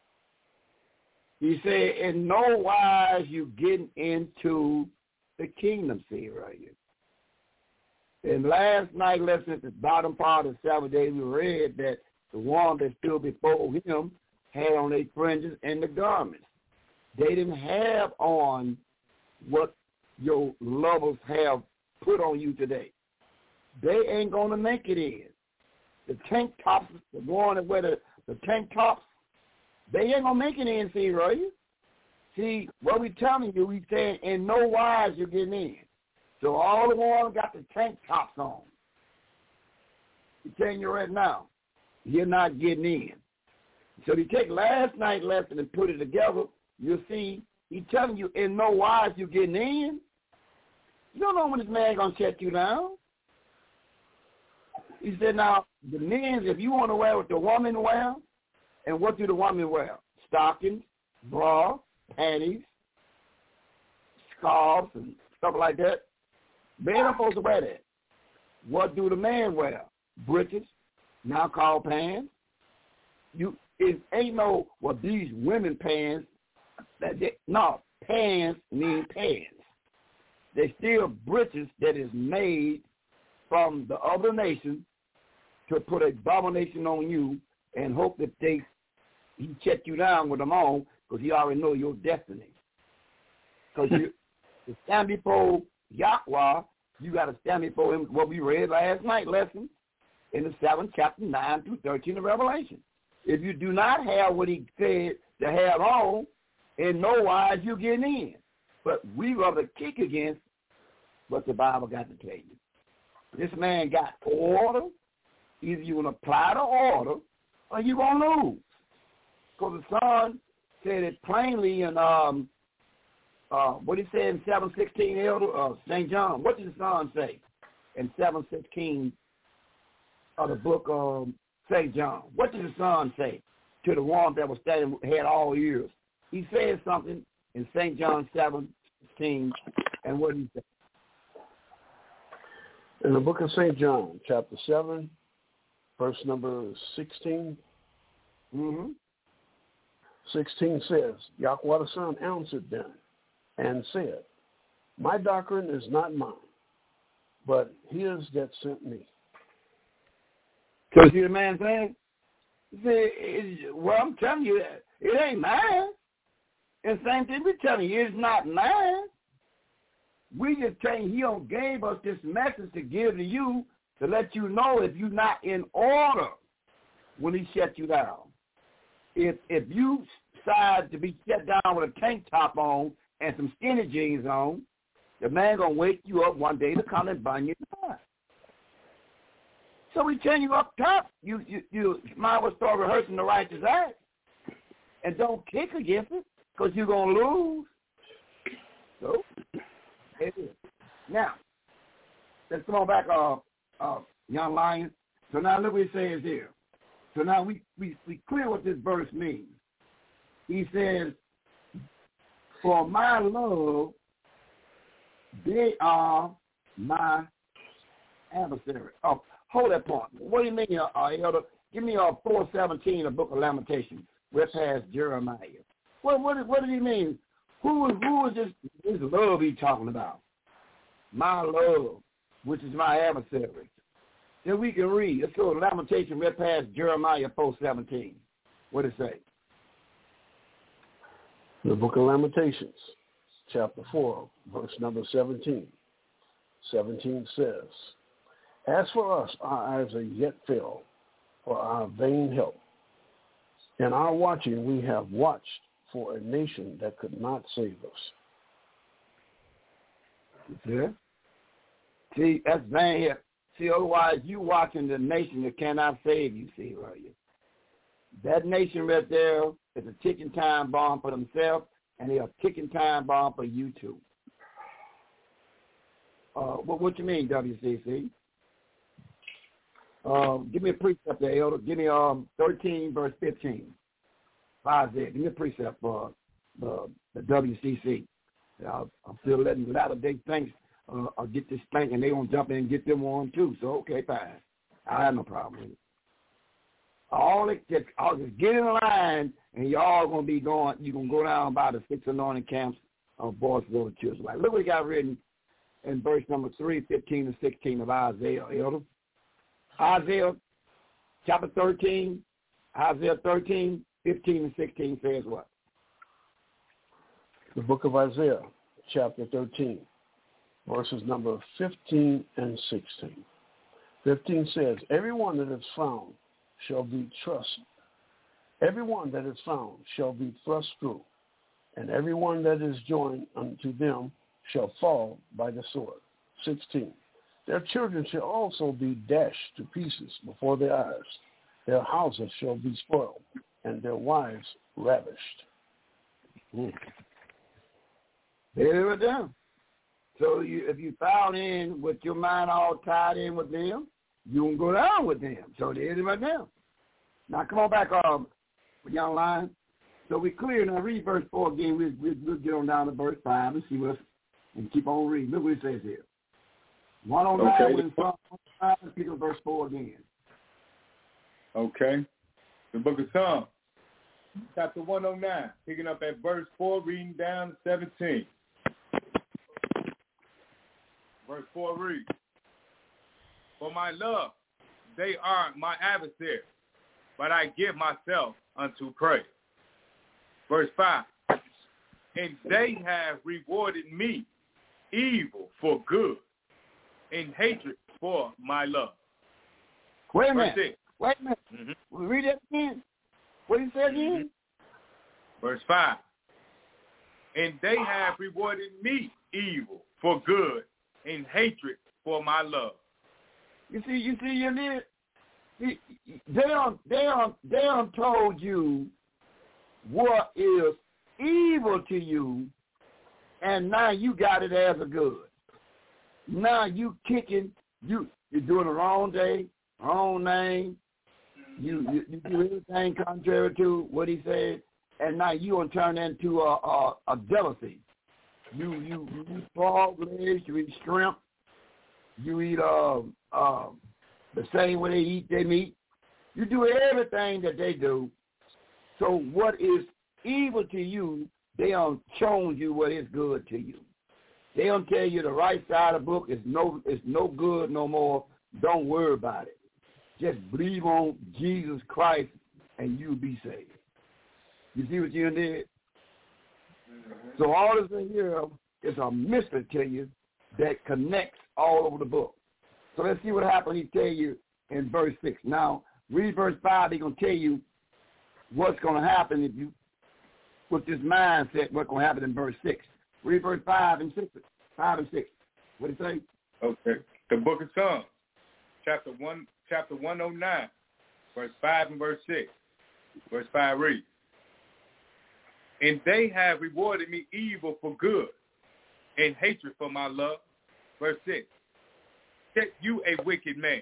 He said, in no wise you getting into the kingdom, see right here. In last night's lesson, at the bottom part of the Sabbath day, we read that the one that stood before him had on their fringes and the garments. They didn't have on what your lovers have put on you today. they ain't going to make it in. The tank tops, the one that wear the tank tops, they ain't going to make it in, see, right? See, what we telling you, we saying in no wise you're getting in. So all the ones got the tank tops on. He's telling you right now, you're not getting in. So you take last night's lesson and put it together, you'll see he's telling you in no wise you're getting in. You don't know when this man going to shut you down. He said, now, the men, if you want to wear what the woman wear, and what do the woman wear? Stockings, bra, panties, scarves, and stuff like that. Men are supposed to wear that. What do the man wear? Breeches, now called pants. It ain't no, well, these women pants. No, pants mean pants. They're still breeches that is made from the other nation to put a abomination on you and hope that he check you down with them on because he already know your destiny. Because to stand before Yahweh, you got to stand before him, what we read last night lesson in the 7th chapter 9 through 13 of Revelation. If you do not have what he said to have on, in no wise you get in. But we rather kick against what the Bible got to tell you. This man got order. Either you're going to apply the order or you're going to lose. Because the Son said it plainly in, what he said in 7:16, Elder, St. John. What did the Son say in 7:16 of the book of St. John? What did the Son say to the one that was standing, had all ears? He said something in St. John 7:16, and what did he say? In the book of St. John, chapter 7, verse number 16, 16 says, Yahweh the Son answered them and said, my doctrine is not mine, but his that sent me. So see the man saying? Well, I'm telling you, it ain't mine. And same thing we're telling you, it's not mine. We just telling you, he don't gave us this message to give to you to let you know if you're not in order when he shut you down. If you decide to be shut down with a tank top on and some skinny jeans on, the man gonna wake you up one day to come and burn you down. So we tell you up top, you might as well start rehearsing the righteous act and don't kick against it because you're gonna lose. So it is. Now, let's come on back, young lion. So now look what he says here. So now we clear what this verse means. He says, for my love, they are my adversary. Oh, hold that point. What do you mean, Elder? Give me 4:17, the book of Lamentations. We're past Jeremiah. What does he mean? Who is this love he talking about? My love, which is my adversary. Then we can read. Let's go to Lamentation. We're past Jeremiah 4:17. What does it say? The book of Lamentations, chapter 4, verse number 17. 17 says, as for us, our eyes are yet filled for our vain help. In our watching, we have watched for a nation that could not save us. Yeah. See, that's vain here. See, otherwise you watching the nation that cannot save you, see, right here. That nation right there is a ticking time bomb for themselves, and they're a ticking time bomb for you too. What you mean, WCC? Give me a precept there, Elder. Give me 13, verse 15. Isaiah. Give me a precept for the WCC. I'm still letting the latter-day saints get this spank, and they gonna jump in and get them one too. So okay, fine. I have no problem with it. I'll just get in line, and y'all gonna be going. You gonna go down by the 6 anointing camps of Boyceville and Church. Look what he got written in verse number 3, 15 and 16 of Isaiah. Elder. Isaiah chapter 13. Isaiah 13, 15 and 16 says what? The book of Isaiah, chapter 13, verses number 15 and 16. 15 says, everyone that is found shall be thrust. Everyone that is found shall be thrust through, and everyone that is joined unto them shall fall by the sword. 16. Their children shall also be dashed to pieces before their eyes. Their houses shall be spoiled, and their wives ravished. They were down. So if you found in with your mind all tied in with them, you won't go down with them. So they right now. Now come on back, young lion. So we clear now. Read verse 4 again. We'll get on down to verse 5 and see what, and keep on reading. Look what it says here. 109 when Psalm 105, pick up verse 4 again. Okay. The book of Psalms, chapter 109, picking up at verse 4, reading down to 17. Verse 4 reads, for my love, they are my adversaries, but I give myself unto praise. Verse 5, and they have rewarded me evil for good, and hatred for my love. Wait a minute. Mm-hmm. Read that again. What did he say again? Verse 5, and they have rewarded me evil for good, and hatred for my love. You see, they told you what is evil to you, and now you got it as a good. Now you kicking, you're doing the wrong day, wrong name. You do everything contrary to what he said, and now you gonna turn into a jealousy. You eat frog legs, you eat shrimp, you eat the same way they eat their meat. You do everything that they do. So what is evil to you, they don't show you what is good to you. They don't tell you the right side of the book is no good no more. Don't worry about it. Just believe on Jesus Christ and you'll be saved. You see what you did? So all this in here is a mystery to you that connects all over the book. So let's see what happened. He tell you in verse 6. Now, read verse 5. He's going to tell you what's going to happen if you put this mindset, what's going to happen in verse 6. Read verse 5 and 6. 5 and 6. What do you say? Okay. The book of Psalms, chapter 109, verse 5 and verse 6. Verse 5 reads, and they have rewarded me evil for good, and hatred for my love. Verse 6, set you a wicked man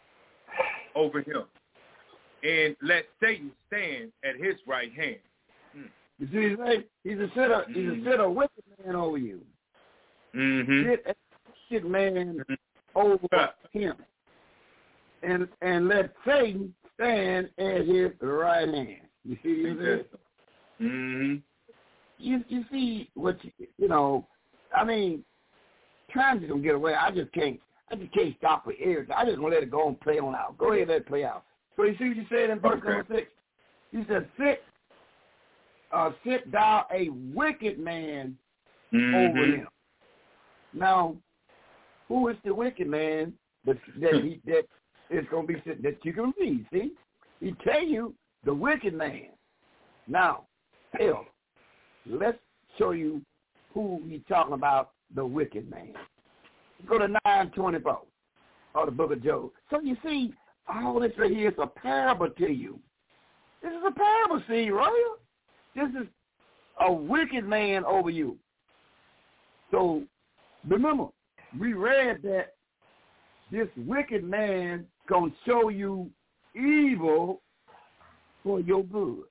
over him, and let Satan stand at his right hand. You see, he's a set a wicked man over you. Mm-hmm. Sit a wicked man over him, and let Satan stand at his right hand. You see what I'm saying? Mm-hmm. You see what I mean, trying to get away. I just can't stop for everything. I just gonna let it go and play on out. Go ahead, let it play out. So you see what you said in verse number 6? You said, sit thou a wicked man over him. Now, who is the wicked man that is going to be that you can read? See, he tell you the wicked man. Now, let's show you who he's talking about. The wicked man. Go to 9:24 of the book of Job. So you see, all this right here is a parable to you. This is a parable, see, right? This is a wicked man over you. So remember, we read that this wicked man gonna show you evil for your good.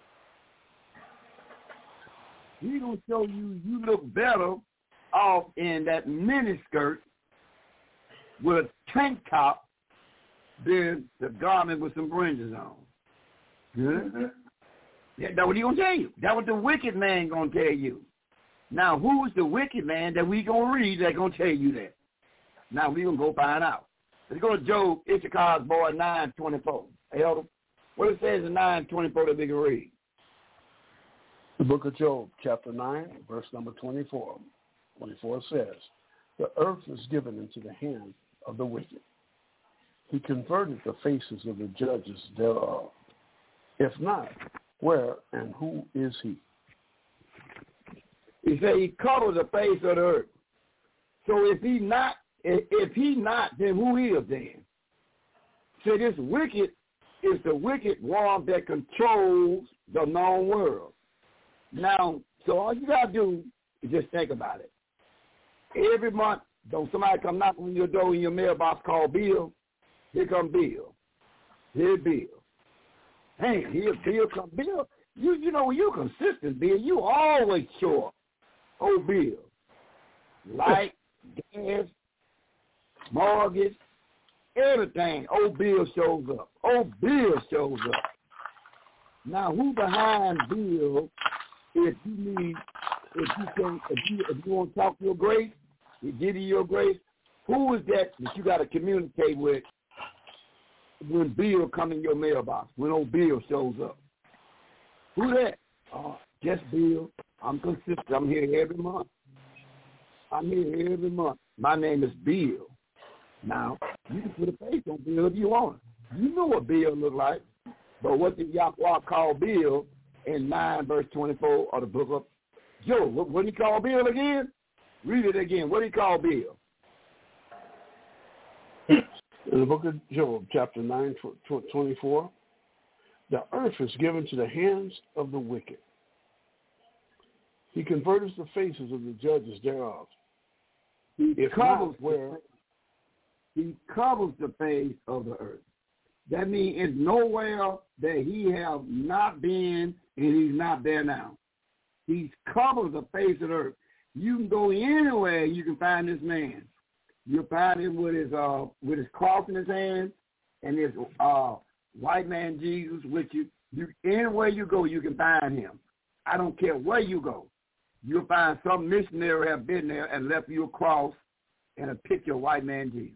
He's gonna show you look better off in that miniskirt with a tank top than the garment with some fringes on. Good? Mm-hmm. Yeah, that's what he's going to tell you. That's what the wicked man going to tell you. Now, who's the wicked man that we going to read that's going to tell you that? Now, we're going to go find out. Let's go to Job, Issachar's boy, 9:24. Hey, Elder, what it says in 9:24 that we can read? The book of Job, chapter 9, verse number 24. 24 says, the earth is given into the hand of the wicked. He converted the faces of the judges thereof. If not, where and who is he? He said he covers the face of the earth. So if he not, then who is then? So this wicked is the wicked one that controls the known world. Now, so all you gotta do is just think about it. Every month, don't somebody come knocking on your door in your mailbox called Bill? Here come Bill. Here Bill. Hey, here Bill come Bill. You know you're consistent, Bill. You always show up. Oh, Bill. Light, gas, mortgage, everything. Oh, Bill shows up. Oh, Bill shows up. Now, who behind Bill? If you want to talk to your grace, he give you your grace. Who is that you got to communicate with when Bill come in your mailbox? When old Bill shows up, who that? Just Bill. I'm consistent. I'm here every month. My name is Bill. Now you can put a face on Bill if you want. You know what Bill look like. But what did Yahweh call Bill in 9 verse 24 of the book of Job? What did he call Bill again? Read it again. What did he call Bill? In the book of Job, chapter 9, 24, the earth is given to the hands of the wicked. He converts the faces of the judges thereof. He covers the face of the earth. That means it's nowhere that he have not been and he's not there now. He covers the face of the earth. You can go anywhere, you can find this man. You'll find him with his cross in his hand and his white man Jesus with you. Anywhere you go, you can find him. I don't care where you go. You'll find some missionary have been there and left you a cross and a picture of white man Jesus.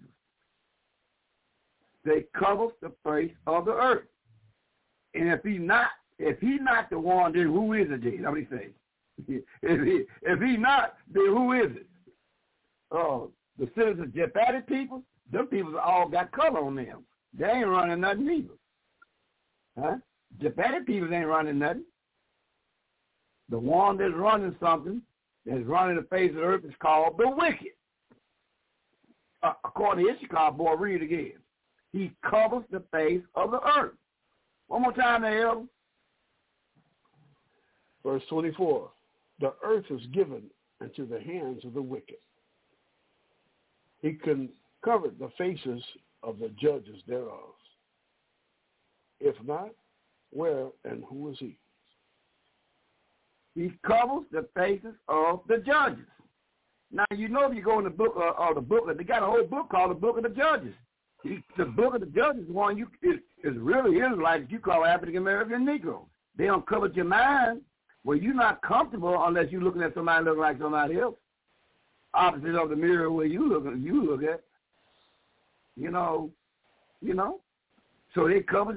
They cover the face of the earth. And if he's not the one, then who is it then? That's what he says. If he's not, then who is it? The citizens of Japhetic people, them people all got color on them. They ain't running nothing either. Huh? Japhetic people ain't running nothing. The one that's running something, that's running the face of the earth, is called the wicked. According to Issachar, boy, read it again. He covers the face of the earth. One more time there, Elder. Verse 24, the earth is given into the hands of the wicked. He can cover the faces of the judges thereof. If not, where and who is he? He covers the faces of the judges. Now, you know if you go in the book, they got a whole book called the Book of the Judges. The Book of the Judges is one is really Israelites you call African American Negro. They don't cover your mind where you're not comfortable unless you're looking at somebody looking like somebody else. Opposite of the mirror where you look at. You know. So they cover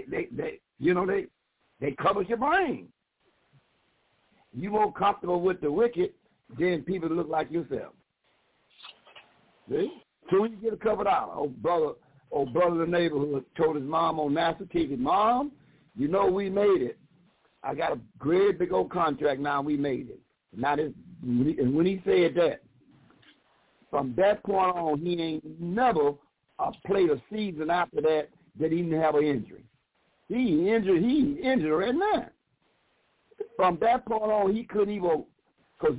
they cover your brain. You more comfortable with the wicked than people look like yourself. See? So when you get it covered out, old brother in the neighborhood told his mom on National TV, Mom, you know we made it. I got a great big old contract now. We made it. And when he said that, from that point on, he ain't never played a season after that he didn't have an injury. He injured right now. From that point on, he couldn't even, because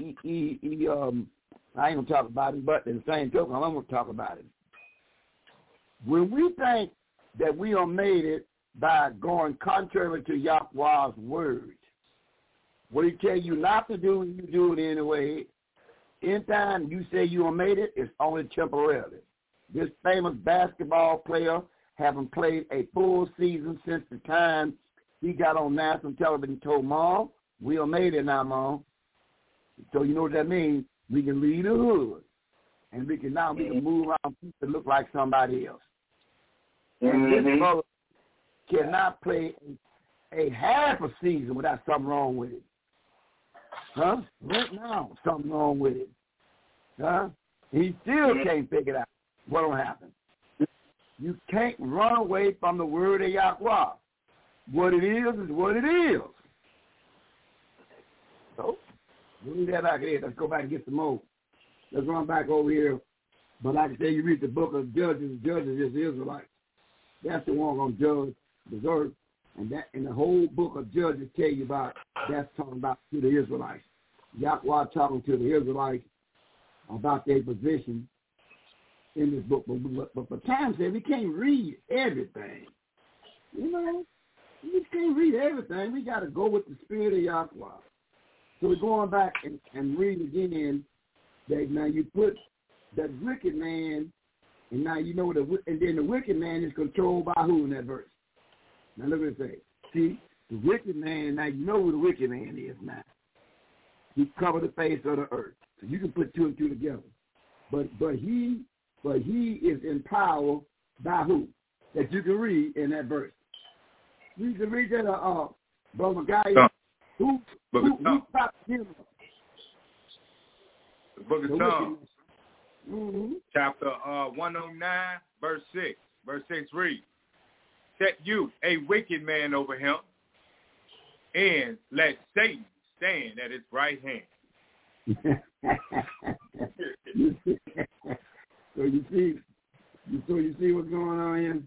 I ain't going to talk about it, but in the same token, I'm going to talk about it. When we think that we are made it by going contrary to Yahweh's word, what he tell you not to do, you do it anyway. Anytime you say you are made it, it's only temporarily. This famous basketball player haven't played a full season since the time he got on national television and told Mom, we are made it now, Mom. So you know what that means? We can leave the hood, and we can move around to look like somebody else. And this brother cannot play a half a season without something wrong with it. Huh? Right now, something wrong with it. Huh? He still can't figure it out. What will happen? You can't run away from the word of Yahweh. What it is what it is. So, we'll leave that back here. Let's go back and get some more. Let's run back over here. But like I say, you read the book of Judges. Judges is the Israelites. That's the one going to judge the earth. And the whole book of Judges tell you about, that's talking about to the Israelites. Yahweh talking to the Israelites about their position in this book. But for time's sake, we can't read everything. You know, we can't read everything. We got to go with the spirit of Yahweh. So we're going back and read again that now you put that wicked man, and now you know and then the wicked man is controlled by who in that verse? Now look what it says. See, the wicked man, now you know who the wicked man is now. He covered the face of the earth. So you can put two and two together. But he is in power by who? That you can read in that verse. You can read that, Brother Guy. Who stopped him? The book of Psalms, chapter 109, verse 6. Verse 6 reads, set you a wicked man over him, and let Satan stand at his right hand. So you see what's going on here?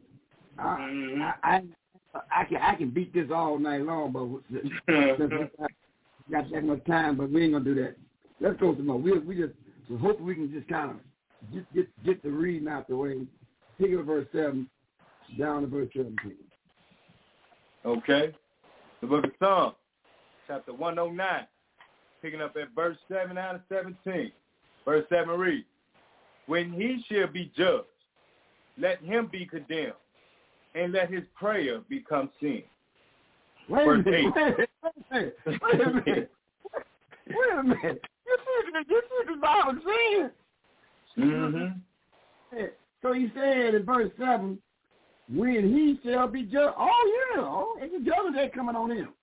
I can beat this all night long, but got that much time, but we ain't gonna do that. Let's go some more. We just so hopefully we can just kind of get the reading out the way. Pick up verse 7 down to verse 17. Okay. The book of Psalms, chapter 109, picking up at verse 7 out of 17. Verse 7 reads, when he shall be judged, let him be condemned, and let his prayer become sin. Wait a minute. You see the Bible saying? Mm-hmm. So he said in verse 7, when he shall be judged. Oh, yeah. It's a judgment day coming on him.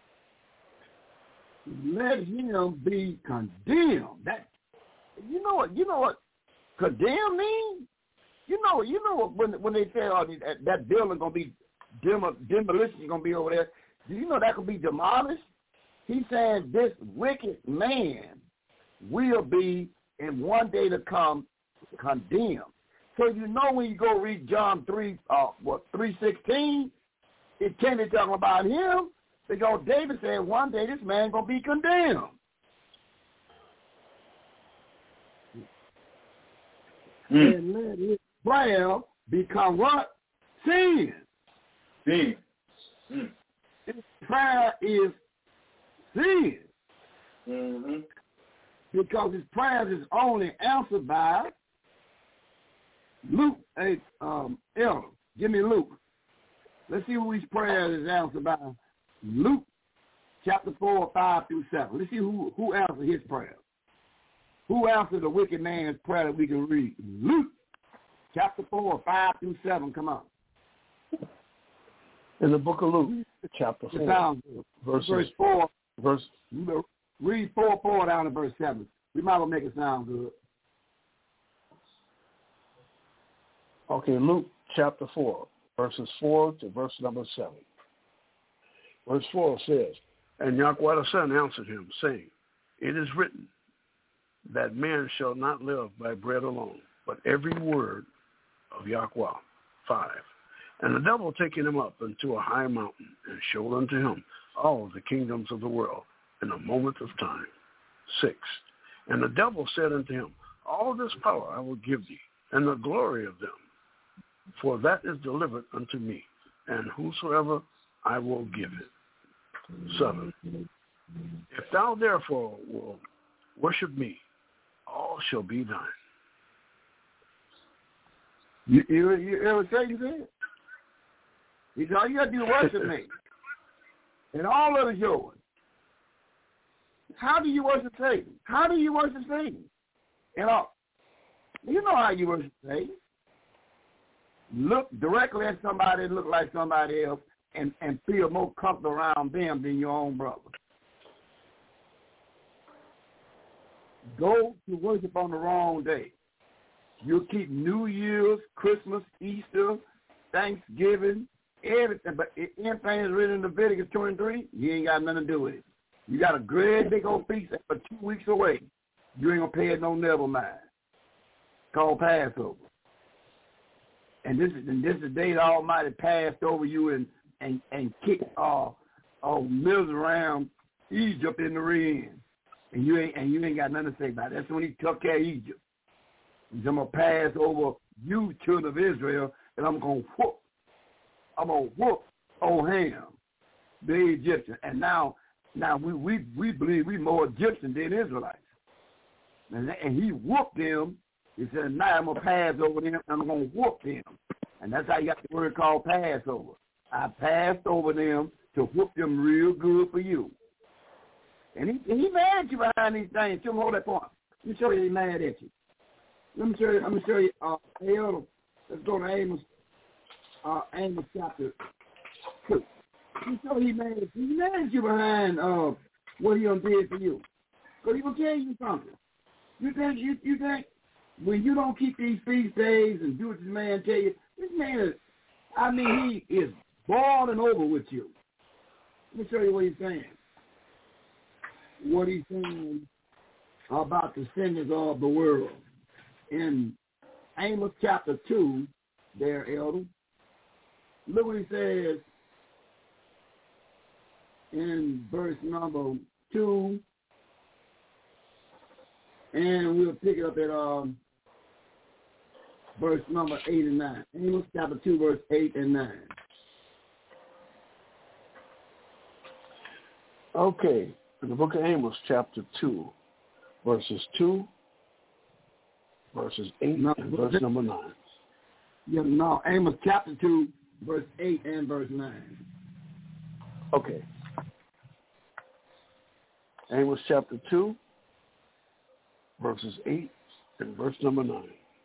Let him be condemned. That, you know what condemn means? You know what when they say that building gonna be demolition is gonna be over there. Do you know that could be demolished? He's saying this wicked man will be in one day to come condemned. So you know when you go read John 3:16, it can't be talking about him because David said one day this man gonna be condemned. And let his prayer become what? Sin. Sin. His prayer is sin. Mm-hmm. Because his prayers is only answered by Luke. Hey, Elder, give me Luke. Let's see who his prayers is answered by. Luke chapter 4, 5 through 7. Let's see who answered his prayer. Who answered the wicked man's prayer that we can read? Luke chapter 4, 5 through 7. Come on. In the book of Luke, chapter 4, verse 4. Read 4 down to verse 7. We might as well make it sound good. Okay, Luke chapter 4, verses 4 to verse number 7. Verse 4 says, and Yahweh the Son answered him, saying, it is written that man shall not live by bread alone, but every word of Yahweh. 5. And the devil taking him up into a high mountain and showed unto him all the kingdoms of the world in a moment of time. 6. And the devil said unto him, all this power I will give thee, and the glory of them, for that is delivered unto me, and whosoever I will give it. 7. If thou therefore wilt worship me, all shall be thine. You ever say you did? He said, all you got to do is worship me. And all of it is yours. How do you worship Satan? How do you worship Satan? You know how you worship Satan. Look directly at somebody that look like somebody else and feel more comfortable around them than your own brother. Go to worship on the wrong day. You'll keep New Year's, Christmas, Easter, Thanksgiving, everything. But anything that's written in Leviticus 23, you ain't got nothing to do with it. You got a great big old feast for 2 weeks away. You ain't going to pay it no never mind. Called Passover. And this is the day the Almighty passed over you and kicked all mills around Egypt in the rain. And you ain't got nothing to say about it. That's when he took care of Egypt. He's going to pass over you, children of Israel, and I'm going to whoop old Ham, the Egyptian. And now we believe we more Egyptian than Israelites. And he whooped them. He said, now I'm going to pass over them, and I'm going to whoop them. And that's how you got the word called Passover. I passed over them to whoop them real good for you. And he mad at you behind these things. Show him hold that point. Let me show you he's mad at you. Let me show you. Let's go to Amos chapter 2. Let me show you he's mad at you. He's mad at you behind what he done did for you. Because he will tell you something. You think when you don't keep these feast days and do what this man tell you, this man he is boiling over with you. Let me show you what he's saying. What he's saying about the sinners of the world. In Amos chapter 2, there, Elder, look what he says in verse number 2, and we'll pick it up at verse number 8 and 9. Amos chapter 2, verse 8 and 9. Okay, in the book of Amos, chapter 2, verses 2, verses 8, and verse number 9. Yeah, no, Amos chapter 2, verse 8 and verse 9. Okay. Amos chapter 2, verses 8 and verse number 9.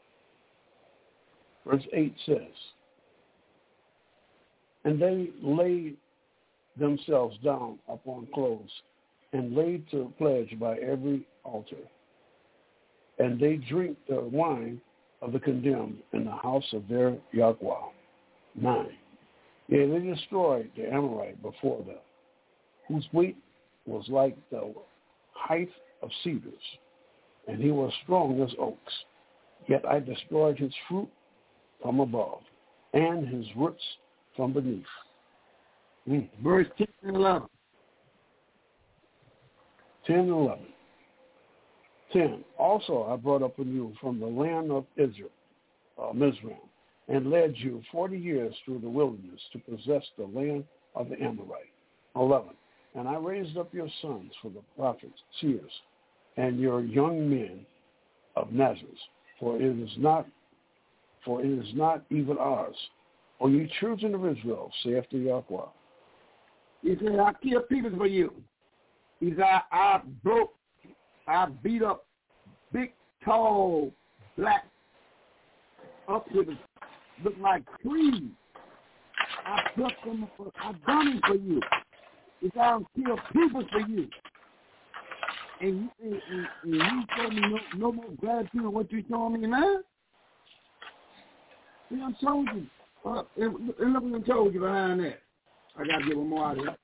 Verse 8 says, and they laid themselves down upon clothes and laid to pledge by every altar. And they drink the wine of the condemned in the house of their Yahweh. 9. Yeah, they destroyed the Amorite before them, whose weight was like the height of cedars, and he was strong as oaks. Yet I destroyed his fruit from above, and his roots from beneath. Verse 10 and 11. 10 and 11. 10. Also I brought up you from the land of Israel, Mizraim, and led you 40 years through the wilderness to possess the land of the Amorite. 11. And I raised up your sons for the prophets, seers, and your young men of Nazareth, for it is not even ours. O ye children of Israel, saith the Yahweh. He said, I kill people for you. He said, I beat up big, tall, black, up to the, look like trees. I pluck them, I done it for you. He said, I'll kill people for you. And you told me no more gratitude on what you told me now? See, I told you. And look what I told you behind that. I got to get one more out of there.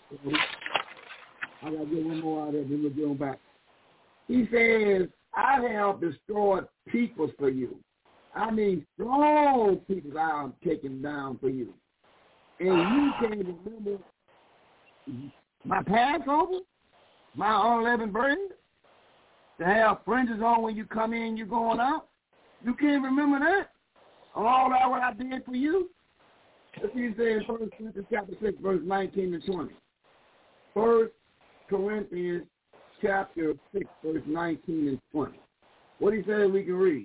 Then we'll get on back. He says, I have destroyed people for you. I mean, strong people I am taking down for you. And you can't remember my Passover, my unleavened bread, to have fringes on when you come in, you're going out. You can't remember that? All that what I did for you? Let's see, he says in 1 Corinthians chapter 6, verse 19 and 20. 1 Corinthians chapter 6, verse 19 and 20. What he said we can read.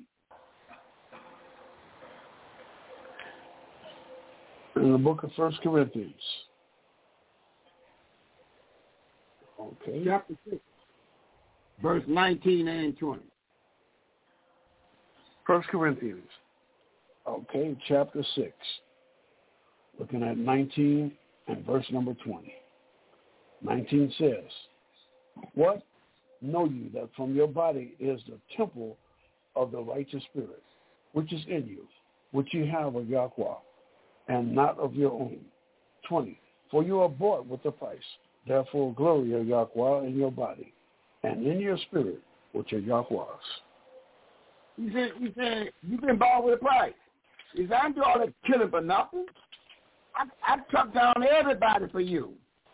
In the book of 1 Corinthians. Okay. Chapter 6, verse 19 and 20. 1 Corinthians. Okay, chapter 6. Looking at 19 and verse number 20. 19 says, what? Know you that from your body is the temple of the righteous spirit, which is in you, which you have of Yahweh, and not of your own. 20. For you are bought with a price. Therefore glory of Yahweh in your body, and in your spirit, which are Yahweh's. He said, you've been bought with a price. He said, I didn't do all that killing for nothing. I took down everybody for you.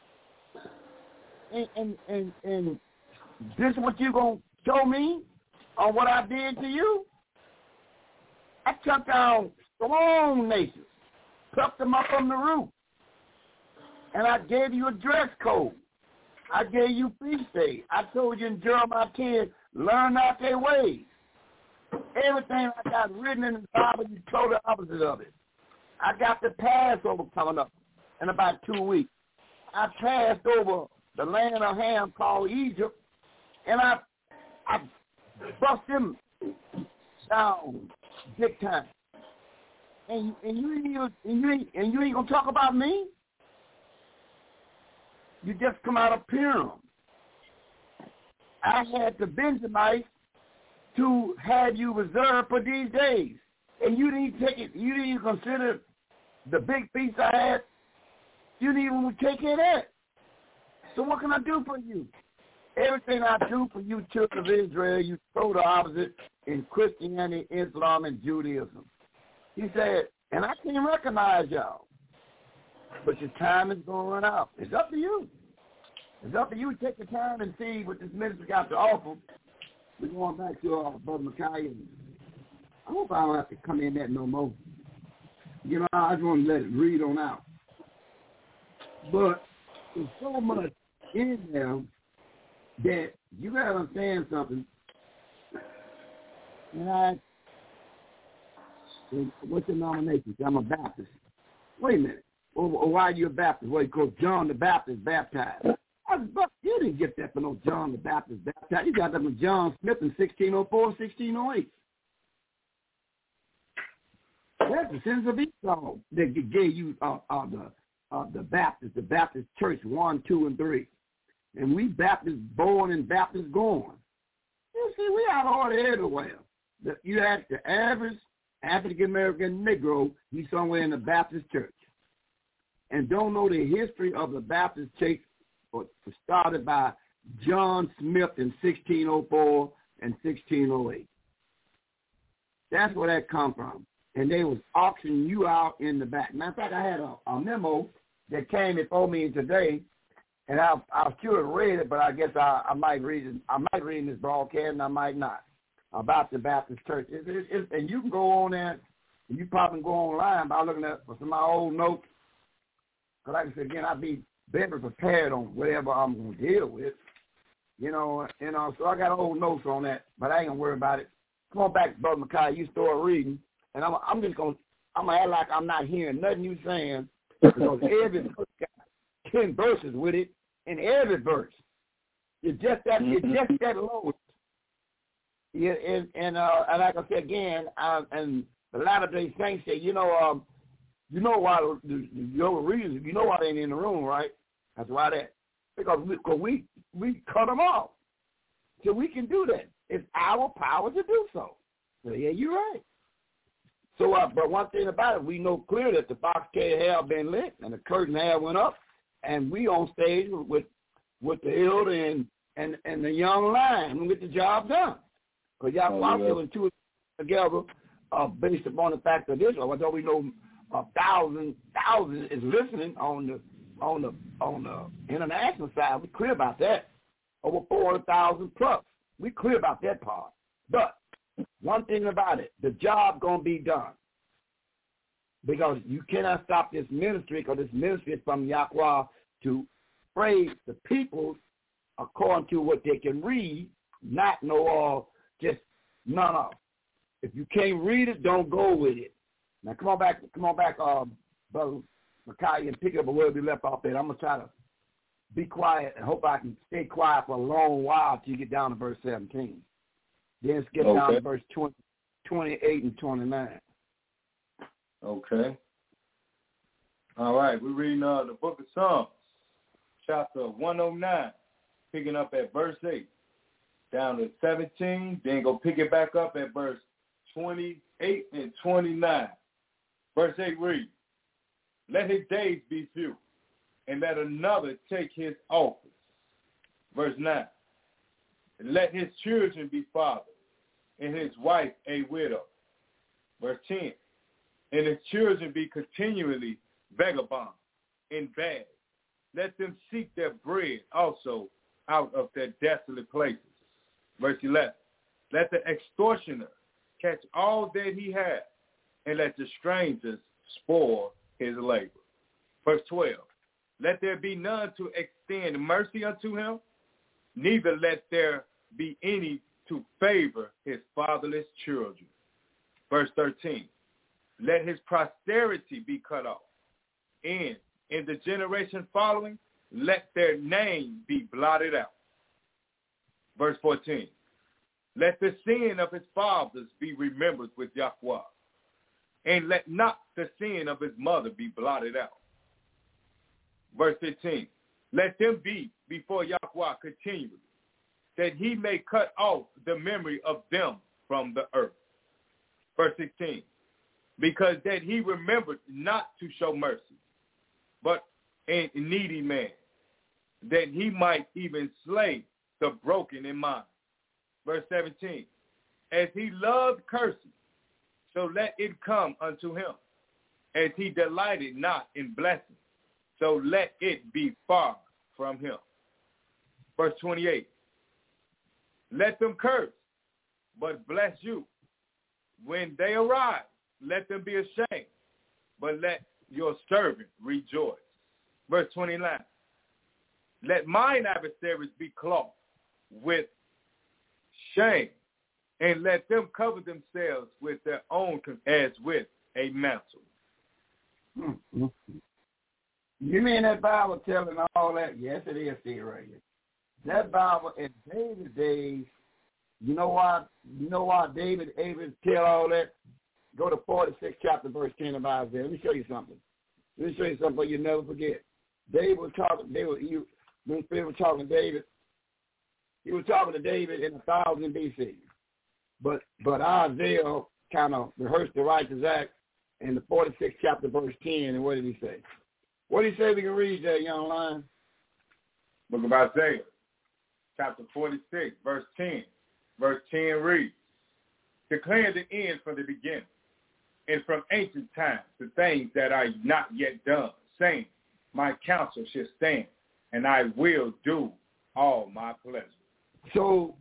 And this is what you going to show me on what I did to you? I took down strong nations, plucked them up from the root. And I gave you a dress code. I gave you feast days. I told you in Jeremiah 10, learn not their ways. Everything I got written in the Bible, you told the opposite of it. I got the Passover coming up in about 2 weeks. I passed over the land of Ham called Egypt, and I bust them down big time. And you ain't gonna talk about me? You just come out of Purim. I had the Benjamites to have you reserved for these days. And you didn't take it. You didn't even consider the big feast I had. You didn't even take care of that. So what can I do for you? Everything I do for you, children of Israel, you throw the opposite in Christianity, Islam, and Judaism. He said, and I can't recognize y'all. But your time is going to run out. It's up to you. It's up to you to take the time and see what this ministry got to offer. We're going back to Brother Micaiah. I hope I don't have to come in that no more. You know, I just want to let it read on out. But there's so much in there that you got to understand something. And what's your nomination? I'm a Baptist. Wait a minute. Well, why are you a Baptist? Well, because John the Baptist baptized. You didn't get that from no John the Baptist baptized. You got that from John Smith in 1604, 1608. That's the sins of Esau that gave you the Baptist Church 1, 2, and 3. And we Baptists born and Baptists gone. You see, we out of order everywhere. You ask the average African-American Negro, he's somewhere in the Baptist church. And don't know the history of the Baptist church was started by John Smith in 1604 and 1608. That's where that come from. And they was auctioning you out in the back. Matter of fact, I had a memo that came before me today, and I should have read it, but I guess I might read it. I might read this broadcast, and I might not, about the Baptist church. And you can go on there, and you probably can go online by looking at some of my old notes. Because like I said, again, I'd be better prepared on whatever I'm going to deal with. You know, so I got old notes on that, but I ain't going to worry about it. Come on back, Brother Micaiah, you start reading, and I'm going to act like I'm not hearing nothing you saying, because every verse got 10 verses with it, in every verse. It's just that low. Yeah, and like I said again, and the Latter-day Saints say, you know why the reason, you know why they ain't in the room, right? That's why that. Because we cut them off. So we can do that. It's our power to do so. So yeah, you're right. So, but one thing about it, we know clear that the box tail have been lit and the curtain have went up, and we on stage with the elder and the young lion and get the job done. Because y'all watching two together based upon the fact of this. Although we know thousands is listening on the international side, we clear about that. Over 400,000 plus. We clear about that part. But one thing about it, the job gonna be done. Because you cannot stop this ministry, because this ministry is from Yahweh to praise the people according to what they can read, not know just none of. If you can't read it, don't go with it. Now come on back, Brother Micaiah, and pick up where we left off at. I'm gonna try to be quiet and hope I can stay quiet for a long while till you get down to verse 17. Then skip down to verse 28 and 29. Okay. All right, we're reading the book of Psalms, chapter 109, picking up at verse 8, down to 17, then go pick it back up at verse 28 8 and 29. Verse 8 reads, let his days be few, and let another take his office. Verse 9, let his children be fathers, and his wife a widow. Verse 10, and his children be continually vagabonds and bad. Let them seek their bread also out of their desolate places. Verse 11, let the extortioner catch all that he has, and let the strangers spoil his labor. Verse 12, let there be none to extend mercy unto him, neither let there be any to favor his fatherless children. Verse 13, let his posterity be cut off, and in the generation following, let their name be blotted out. Verse 14, let the sin of his fathers be remembered with Yahweh, and let not the sin of his mother be blotted out. Verse 15, let them be before Yahweh continually, that he may cut off the memory of them from the earth. Verse 16, because that he remembered not to show mercy, but a needy man, that he might even slay the broken in mind. Verse 17, as he loved cursing, so let it come unto him. As he delighted not in blessing, so let it be far from him. Verse 28, let them curse, but bless you. When they arise, let them be ashamed, but let your servant rejoice. Verse 29, let mine adversaries be clothed with shame, and let them cover themselves with their own as with a mantle. You mean that Bible telling all that? Yes, it is still right here. That Bible in David's days, you know why David able to tell all that? Go to 46 chapter verse 10 of Isaiah. Let me show you something. Let me show you something you'll never forget. David was talking, when Spirit was talking to David, he was talking to David in 1000 BC. But Isaiah kind of rehearsed the righteous act in the 46th chapter, verse 10, and what did he say? What did he say? We can read that, young lion. Book of Isaiah, chapter 46, verse 10. Verse 10 reads, declare the end from the beginning, and from ancient times the things that are not yet done, saying, my counsel shall stand, and I will do all my pleasure. So,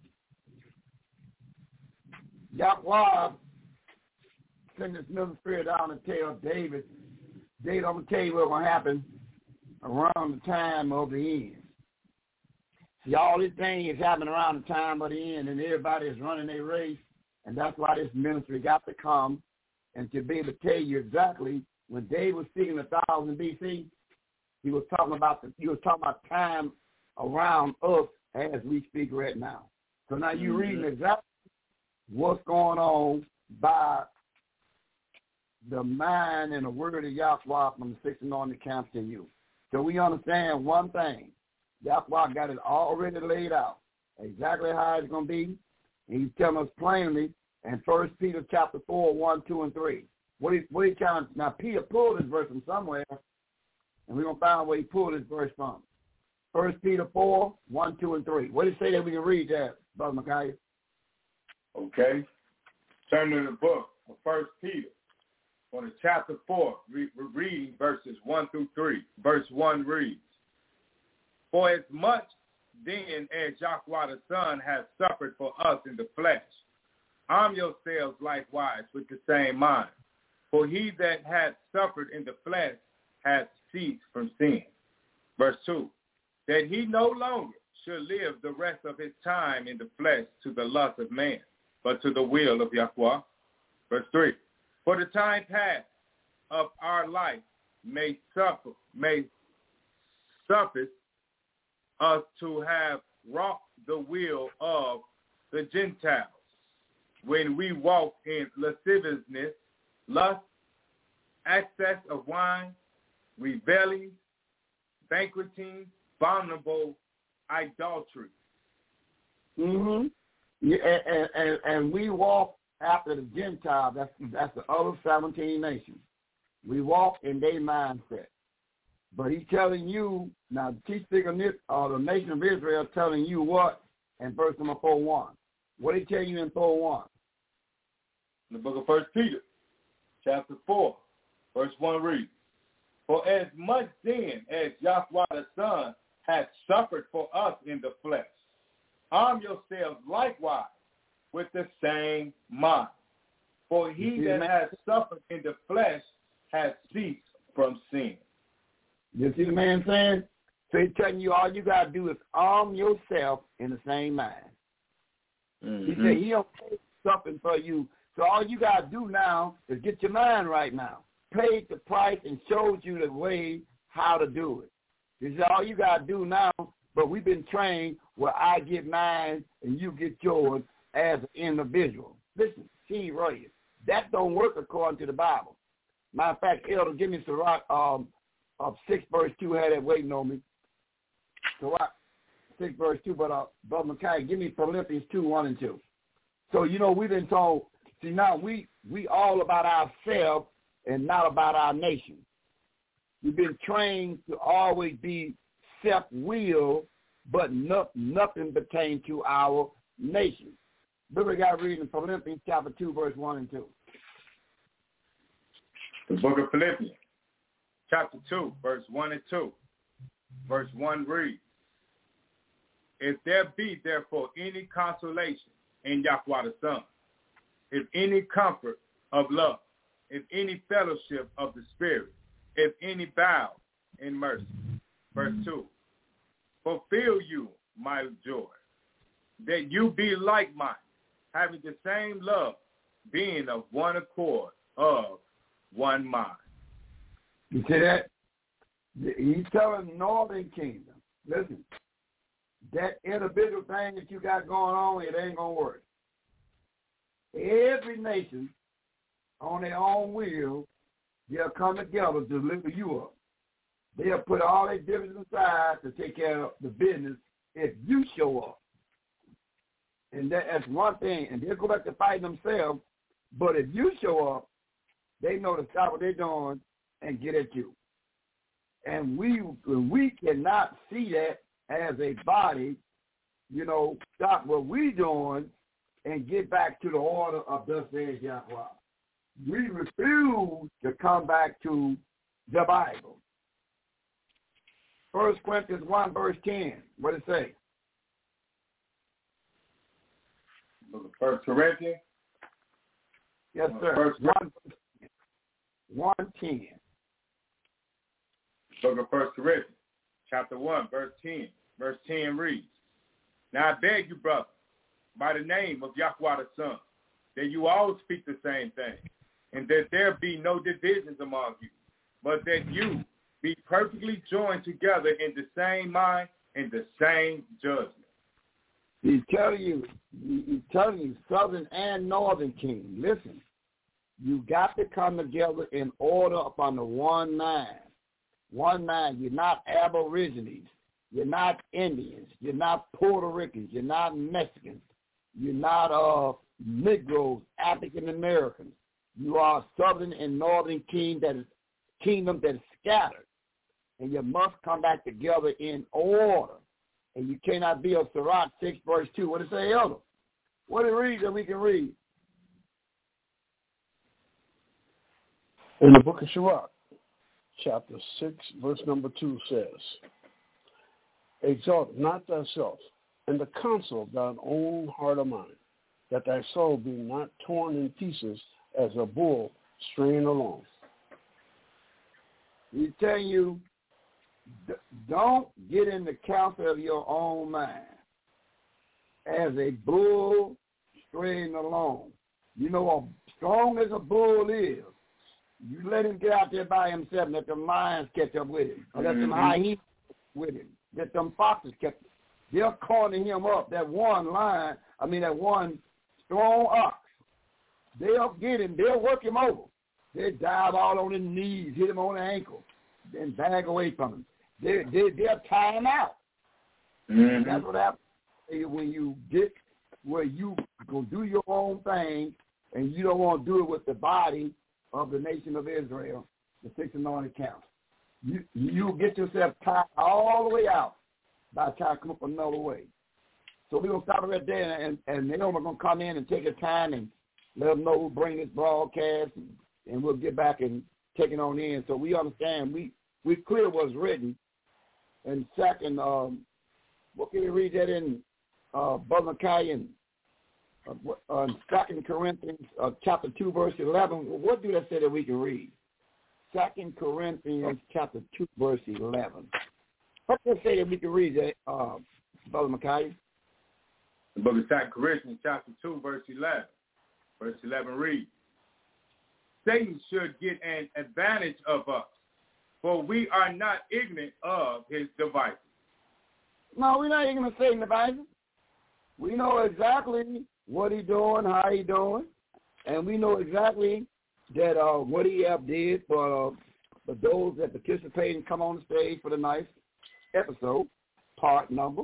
Yahweh sent this middle spirit down to tell David, I'm going to tell you what's going to happen around the time of the end. See, all this thing is happening around the time of the end, and everybody is running their race, and that's why this ministry got to come and to be able to tell you exactly when David was speaking 1000 BC, he was talking about time around us as we speak right now. So now you're reading exactly what's going on by the mind and the word of Yahweh from the 6 anointed camps in you. So we understand one thing. Yahweh got it already laid out, exactly how it's going to be. And he's telling us plainly in 1 Peter chapter 4, 1, 2, and 3. What he telling us? Now, Peter pulled this verse from somewhere, and we're going to find where he pulled this verse from. 1 Peter 4, 1, 2, and 3. What did he say that we can read that, Brother Micaiah? Okay. Turn to the book of 1 Peter. On the chapter 4, we're reading verses 1 through 3. Verse 1 reads, for as much then as Yahweh the Son has suffered for us in the flesh, arm yourselves likewise with the same mind. For he that hath suffered in the flesh hath ceased from sin. Verse 2, that he no longer should live the rest of his time in the flesh to the lust of man, but to the will of Yahweh. Verse 3, for the time past of our life may suffice us to have wrought the will of the Gentiles, when we walk in lasciviousness, lust, excess of wine, revelling, banqueting, abominable idolatry. Mm-hmm. Yeah, and we walk after the Gentiles. That's the other 17 nations. We walk in their mindset. But he's telling you, now the the nation of Israel telling you what in verse number 4:1. What did he tell you in 4:1? In the book of 1 Peter, chapter 4, verse 1 reads, For as much then as Yahweh the Son hath suffered for us in the flesh, arm yourselves likewise with the same mind. For he that has suffered in the flesh has ceased from sin. You see the man saying? So he's telling you all you got to do is arm yourself in the same mind. Mm-hmm. He said he don't pay something for you. So all you got to do now is get your mind right now. Paid the price and showed you the way how to do it. He said all you got to do now, but we've been trained where I get mine and you get yours as an individual. Listen, see right here. That don't work according to the Bible. Matter of fact, Elder, give me Sirach of 6 verse 2 had that waiting on me. Sirach 6 verse 2, but Brother Micaiah, give me Philippians 2, 1 and 2. So, we've been told, see now we all about ourselves and not about our nation. We've been trained to always be self-willed, but nothing pertains to our nation. Look what we got reading Philippians chapter 2, verse 1 and 2. The book of Philippians, chapter 2, verse 1 and 2. Verse 1 reads, If there be therefore any consolation in Yahweh the Son, if any comfort of love, if any fellowship of the Spirit, if any bow in mercy. Verse 2, Fulfill you my joy, that you be like-minded, having the same love, being of one accord, of one mind. You see that? He's telling Northern Kingdom, listen, that individual thing that you got going on, it ain't going to work. Every nation on their own will, they'll come together to deliver you up. They'll put all their differences aside to take care of the business if you show up. And that's one thing. And they'll go back to fighting themselves. But if you show up, they know to stop what they're doing and get at you. And we cannot see that as a body, stop what we're doing and get back to the order of thus says Yahweh. We refuse to come back to the Bible. 1 Corinthians 1, verse 10. What does it say? 1 Corinthians? Yes, sir. 1:10. Book of 1 Corinthians, chapter 1, verse 10. Verse 10 reads, Now I beg you, brother, by the name of Yahweh the Son, that you all speak the same thing, and that there be no divisions among you, but that you be perfectly joined together in the same mind and the same judgment. He's telling you, Southern and Northern Kingdom, listen, you got to come together in order upon the one mind. One mind. You're not Aborigines. You're not Indians. You're not Puerto Ricans. You're not Mexicans. You're not Negroes, African Americans. You are Southern and Northern kingdom that is scattered. And you must come back together in order. And you cannot be a Sirach 6, verse 2. What does it say, Elder? What it reads that we can read? In the book of Sirach, chapter 6, verse number 2 says, Exalt not thyself in the counsel of thine own heart of mind, that thy soul be not torn in pieces as a bull straying along. He's telling you, don't get in the counsel of your own mind as a bull straying along. You know, as strong as a bull is, you let him get out there by himself and let the lions catch up with him. Or let them hyenas with him. Let them foxes catch him. They'll corner him up. That one strong ox. They'll get him. They'll work him over. They'll dive all on his knees, hit him on the ankle, then bag away from him. They'll tie him out. Mm-hmm. That's what happens when you get where you go do your own thing and you don't want to do it with the body of the nation of Israel, the 6 anointed counts. You'll get yourself tied all the way out by the time you come up another way. So we're going to stop right there, and Naomi going to come in and take her time and let them know who bring this broadcast, and we'll get back and take it on in. So we understand, we clear what's written. And second, what can you read that in Brother Micaiah in 2 Corinthians chapter 2, verse 11? What do that say that we can read? 2 Corinthians chapter 2, verse 11. What does it say that we can read that, Brother Micaiah? The book of 2 Corinthians chapter 2, verse 11. Verse 11 reads, Satan should get an advantage of us, for we are not ignorant of his devices. No, we're not ignorant of Satan's devices. We know exactly what he's doing, how he's doing, and we know exactly that what he did for those that participate and come on the stage for the nice episode, part number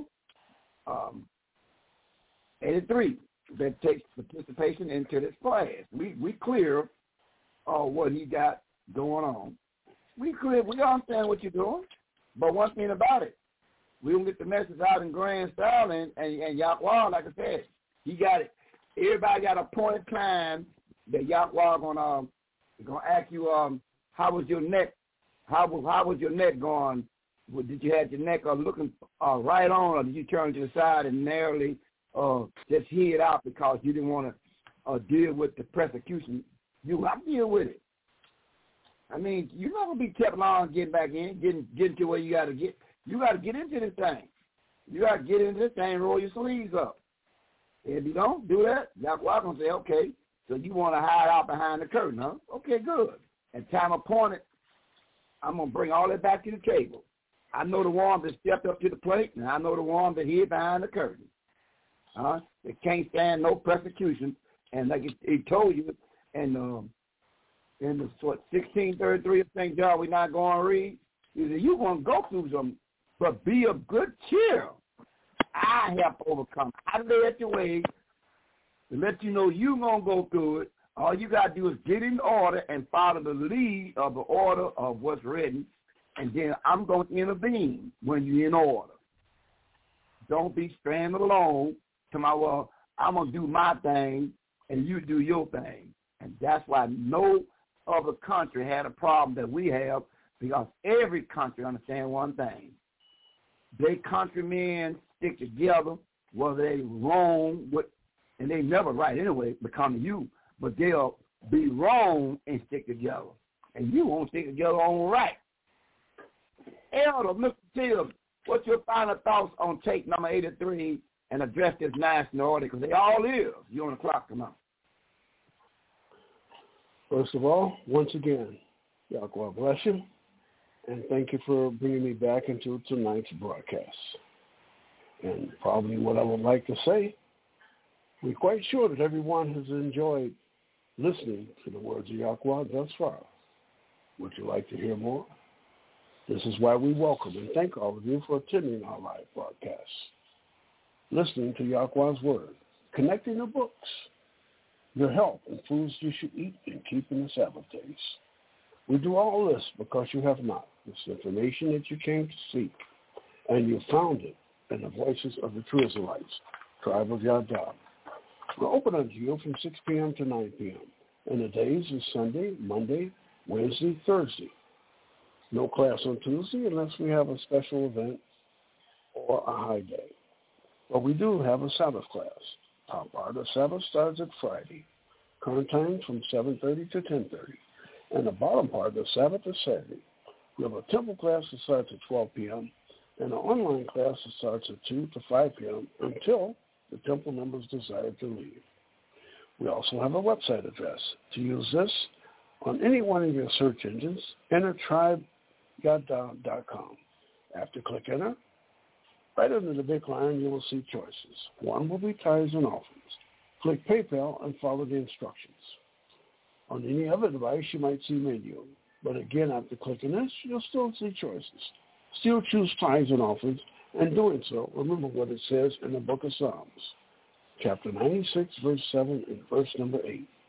83, that takes participation into this class. We clear what he got going on. We understand what you're doing, but one thing about it, we don't get the message out in grand style, and Yahweh, like I said, he got it. Everybody got a point of time that Yahweh gonna ask you, how was your neck? How was your neck going? Did you have your neck looking right on, or did you turn to the side and narrowly just head out because you didn't want to deal with the persecution? You have to deal with it. I mean, you're not gonna be kept long getting back in, getting to where you got to get. You got to get into this thing. You got to get into this thing and roll your sleeves up. If you don't do that, Yahweh going to say, okay, so you want to hide out behind the curtain, huh? Okay, good. At time appointed, I'm going to bring all that back to the table. I know the ones that stepped up to the plate, and I know the ones that hid behind the curtain. They can't stand no persecution. And like he told you in the 1633 of St. John, we're not going to read. He said, you're going to go through some, but be of good cheer. I have overcome. I led the way to let you know you're going to go through it. All you got to do is get in order and follow the lead of the order of what's written, and then I'm going to intervene when you're in order. Don't be stranded alone. Well, I'm going to do my thing, and you do your thing. And that's why no other country had a problem that we have, because every country understands one thing. They countrymen stick together, whether they wrong, and they never right anyway, becoming you, but they'll be wrong and stick together. And you won't stick together on right. Elder, Mr. Tibbs, what's your final thoughts on tape number 83 and address this national order? Because they all is. You on the clock, come on. First of all, once again, Yahweh bless you, and thank you for bringing me back into tonight's broadcast. And probably what I would like to say, we're quite sure that everyone has enjoyed listening to the words of Yahweh thus far. Would you like to hear more? This is why we welcome and thank all of you for attending our live broadcast, listening to Yahweh's word, connecting the books, your health and foods you should eat, and keeping the Sabbath days. We do all this because you have not. This information that you came to seek, and you found it in the voices of the true Israelites, tribe of Yahweh. We're open unto you from 6 p.m. to 9 p.m. And the days is Sunday, Monday, Wednesday, Thursday. No class on Tuesday unless we have a special event or a high day. But we do have a Sabbath class. Top part of Sabbath starts at Friday. Current time from 7:30 to 10:30. And the bottom part of Sabbath is Saturday. We have a temple class that starts at 12 p.m. and an online class that starts at 2 to 5 p.m. until the temple members decide to leave. We also have a website address. To use this on any one of your search engines, enter tribeyada.com. After click enter, right under the big line, you will see choices. One will be tithes and offerings. Click PayPal and follow the instructions. On any other device, you might see menu. But again, after clicking this, you'll still see choices. Still choose tithes and offerings, and doing so, remember what it says in the book of Psalms, chapter 96, verse 7, and verse number 8.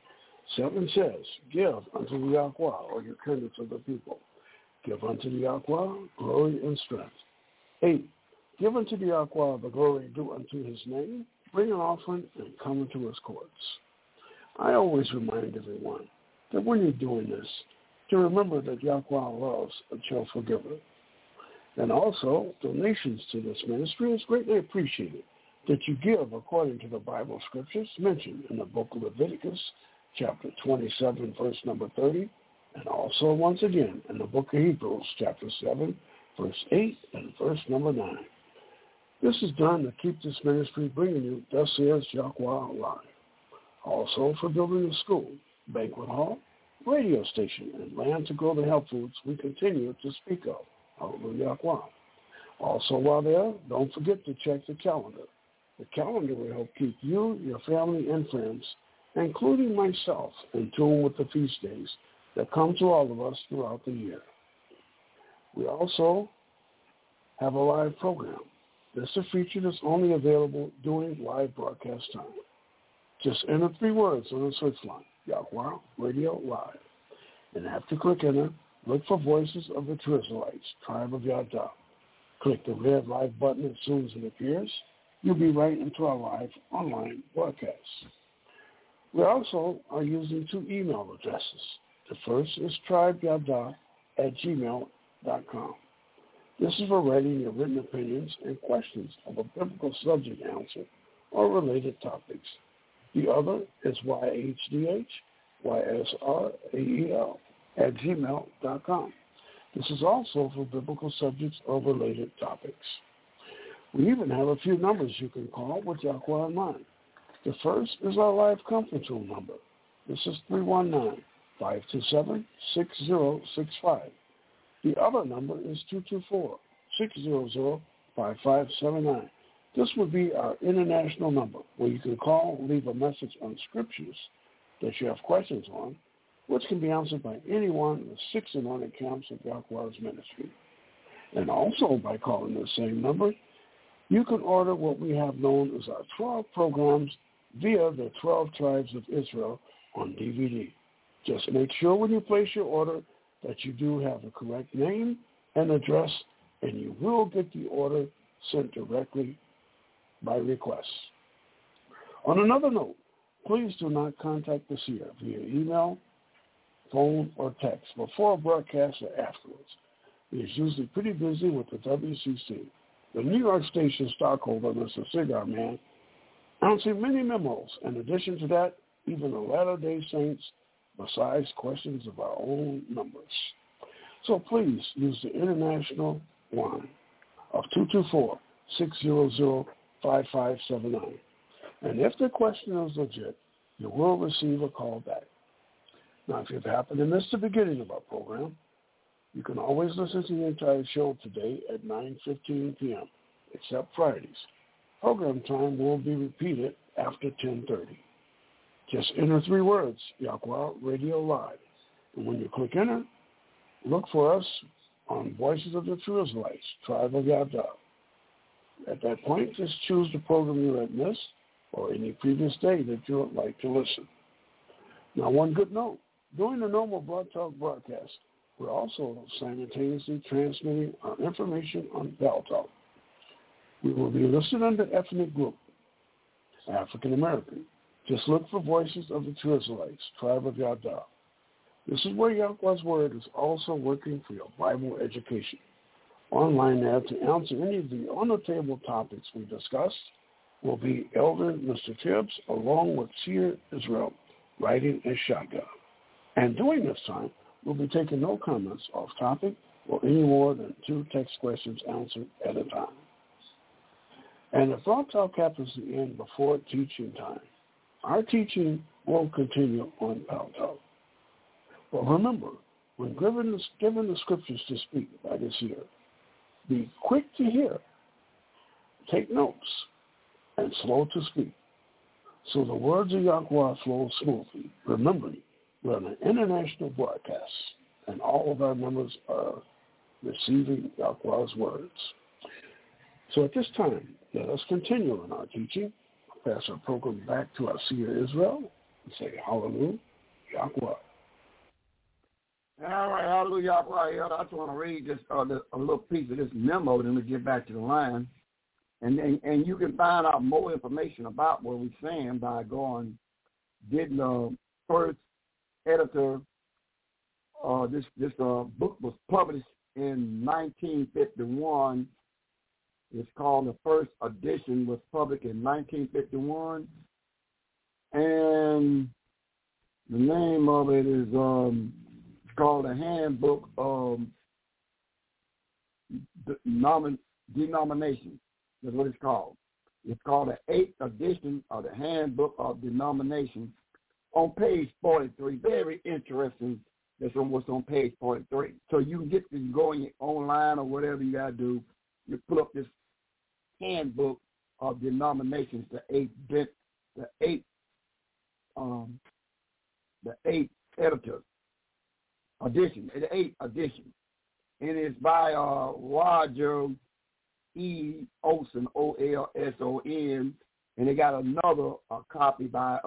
7 says, give unto the Yahweh, or your kindred of the people. Give unto the Yahweh glory and strength. 8, give unto the Yahweh the glory due unto his name. Bring an offering and come into his courts. I always remind everyone that when you're doing this, to remember that Yahweh loves a cheerful giver. And also, donations to this ministry is greatly appreciated, that you give according to the Bible scriptures mentioned in the book of Leviticus, chapter 27, verse number 30, and also once again in the book of Hebrews, chapter 7, verse 8, and verse number 9. This is done to keep this ministry bringing you, thus says Yahweh alive. Also for building a school, banquet hall, radio station, and land to grow the health foods we continue to speak of. Hallelujah. Also while there, don't forget to check the calendar. The calendar will help keep you, your family, and friends, including myself, in tune with the feast days that come to all of us throughout the year. We also have a live program. This is a feature that's only available during live broadcast time. Just enter 3 words on the search line, Yahweh Radio Live. And after click enter, look for Voices of the True Israelites, Tribe of Yada. Click the red live button as soon as it appears. You'll be right into our live online broadcast. We also are using 2 email addresses. The first is tribeyada@gmail.com. This is for writing your written opinions and questions of a biblical subject answer or related topics. The other is YHDHYSRAEL@gmail.com. This is also for biblical subjects or related topics. We even have a few numbers you can call with Yahweh in mind. The first is our live conference room number. This is 319-527-6065. The other number is 224-600-5579. This would be our international number where you can call and leave a message on scriptures that you have questions on, which can be answered by anyone in the 6 anointed camps of Yahweh's ministry. And also by calling the same number, you can order what we have known as our 12 programs via the 12 tribes of Israel on DVD. Just make sure when you place your order that you do have the correct name and address, and you will get the order sent directly by request. On another note, please do not contact the seer via email, phone, or text before a broadcast or afterwards. He is usually pretty busy with the WCC. The New York station stockholder, Mr. Cigar Man, answered many memos. In addition to that, even the Latter-day Saints, besides questions of our own numbers. So please use the international line of 224-600-5579. And if the question is legit, you will receive a call back. Now, if you've happened to miss the beginning of our program, you can always listen to the entire show today at 9:15 p.m., except Fridays. Program time will be repeated after 10:30. Just enter 3 words, Yahweh Radio Live. And when you click enter, look for us on Voices of the True Israelites, Tribe of Yada. At that point, just choose the program you have missed or any previous day that you would like to listen. Now, one good note, during the normal Blog Talk broadcast, we're also simultaneously transmitting our information on Bell Talk. We will be listed under ethnic group, African American. Just look for Voices of the True Israelites, Tribe of Yada. This is where Yahweh's Word is also working for your Bible education. Online there to answer any of the on-the-table topics we discussed will be Elder Mr. Tibbs along with Seer Israel, writing as shotgun. And during this time, we'll be taking no comments off topic or any more than 2 text questions answered at a time. And if Blog Talk happens to end before teaching time, our teaching will continue on Blog Talk. But remember, when given the scriptures to speak by this year, be quick to hear, take notes, and slow to speak, so the words of Yahweh flow smoothly. Remembering, we're on an international broadcast, and all of our members are receiving Yahweh's words. So at this time, let us continue in our teaching. Pass our program back to our Seer Israel and say hallelujah Yahweh. All right, hallelujah. I just want to read just a little piece of this memo, then we get back to the line. And you can find out more information about what we're saying by getting the first editor. This book was published in 1951. It's called the first edition, was published in 1951. And the name of it is called the Handbook of Denominations. That's what it's called. It's called the 8th edition of the Handbook of Denominations on page 43. Very interesting. That's what's on page 43. So you can get to go online or whatever you got to do. You pull up this Handbook of Denominations, the 8th editor edition, the 8th edition, and it's by Roger E. Olson, Olson, and they got another copy by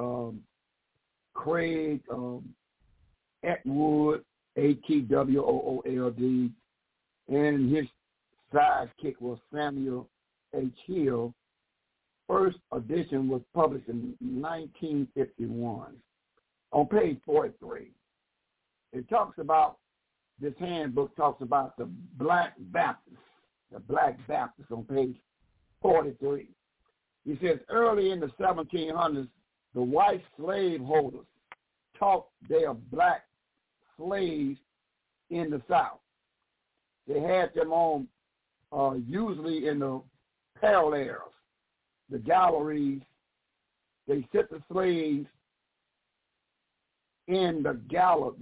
Craig Atwood, Atwoold, and his sidekick was Samuel H. Hill. First edition was published in 1951. On page 43, it talks about, this handbook talks about the Black Baptists on page 43. He says, early in the 1700s, the white slaveholders taught their black slaves in the South. They had them on usually in the parallels, the galleries. They set the slaves in the galleries,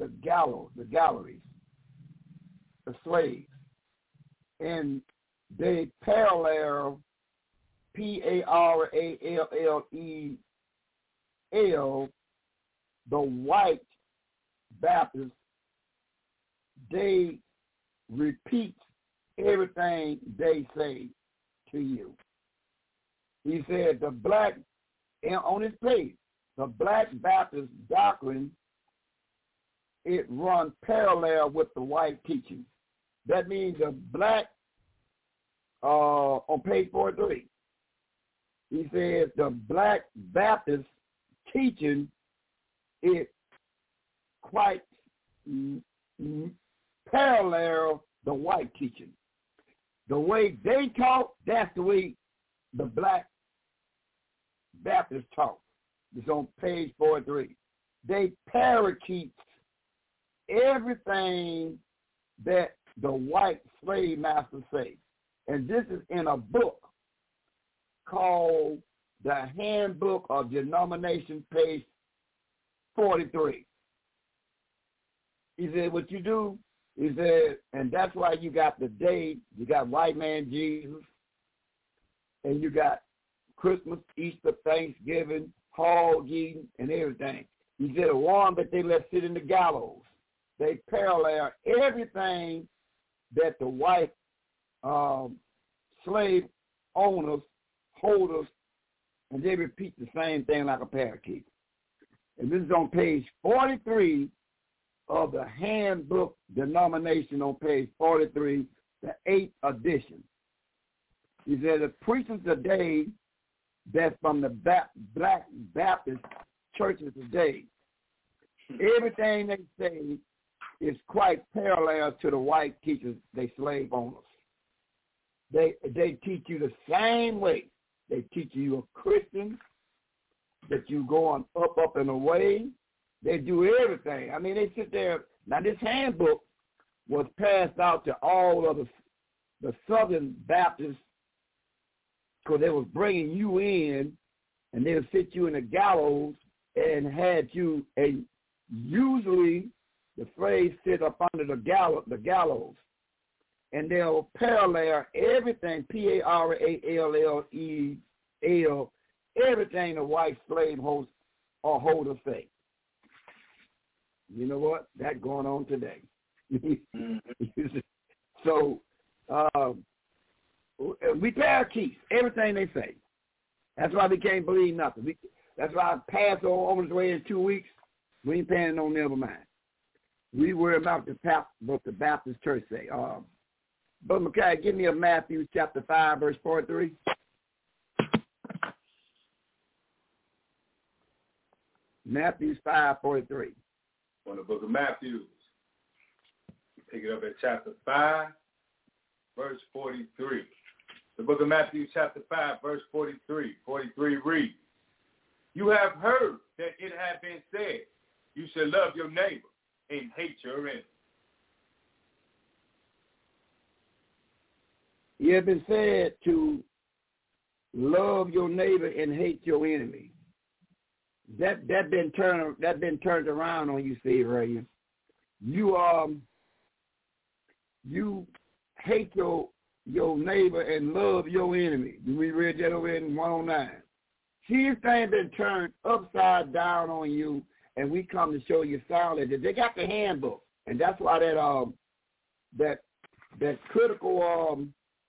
the slaves. And they parallel, Parallel, the white Baptists. They repeat everything they say to you. He said the black, on his page, the Black Baptist doctrine, it runs parallel with the white teaching. That means the black, on page 43, he says the Black Baptist teaching is quite parallel the white teaching. The way they talk, that's the way the Black Baptists talk. It's on page 43. They parakeet everything that the white slave masters say. And this is in a book called the Handbook of Denomination, page 43. He said, what you do, he said, and that's why you got the day, you got white man Jesus, and you got Christmas, Easter, Thanksgiving, hog eating, and everything. He said, the one that they let sit in the gallows. They parallel everything that the white slave owners, holders, and they repeat the same thing like a parakeet. And this is on page 43 of the Handbook Denomination, on page 43, the 8th edition. He said, the preachers today that's from the Black Baptist churches today, everything they say is quite parallel to the white teachers, they slave owners. They teach you the same way. They teach you a Christian, that you going up and away. They do everything. I mean, they sit there. Now, this handbook was passed out to all of the Southern Baptists, because they was bringing you in, and they'll sit you in the gallows and had you, and usually the slaves sit up under the gallows, and they'll parallel everything, Parallel, everything the white slave host or holder say. You know what? That's going on today. So we parakeet everything they say. That's why we can't believe nothing. That's why Passover over the way in 2 weeks. We ain't paying no never mind. We worry about what the Baptist church say. Brother Micaiah, give me a Matthew chapter 5, verse 43. Matthew 5:43. On the book of Matthew. Pick it up at chapter 5, verse 43. The book of Matthew, chapter 5, verse 43. 43 reads, "You have heard that it had been said, you shall love your neighbor and hate your enemy." It has been said to love your neighbor and hate your enemy. That been turned around on you, Steve, right here. You hate your neighbor and love your enemy. We read that over in 109. See, this thing been turned upside down on you, and we come to show you soundly that they got the handbook, and that's why that critical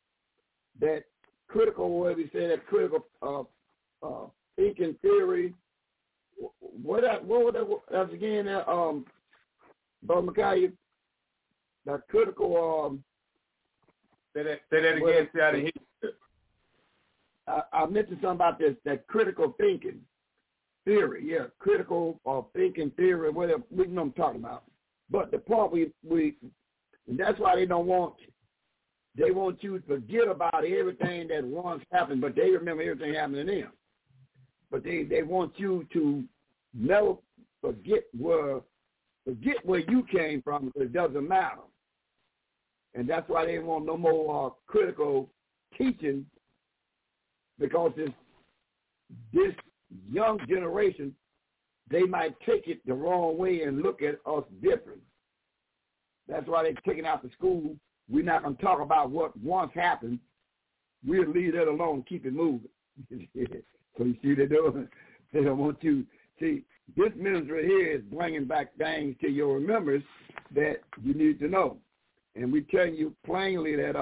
what we say, that critical thinking theory. What was that again? Brother Micaiah, that critical. Say that again. See how to hear you. I mentioned something about this, that critical thinking theory. Yeah, critical thinking theory. Whatever we know what I'm talking about. But the part we and that's why they don't want. They want you to forget about everything that once happened, but they remember everything happened to them. But they want you to never forget where you came from, because it doesn't matter. And that's why they want no more critical teaching, because this young generation, they might take it the wrong way and look at us different. That's why they're taking out the school. We're not going to talk about what once happened. We'll leave that alone and keep it moving. So you see, they don't want you. See, this ministry here is bringing back things to your remembrance that you need to know. And we're telling you plainly that,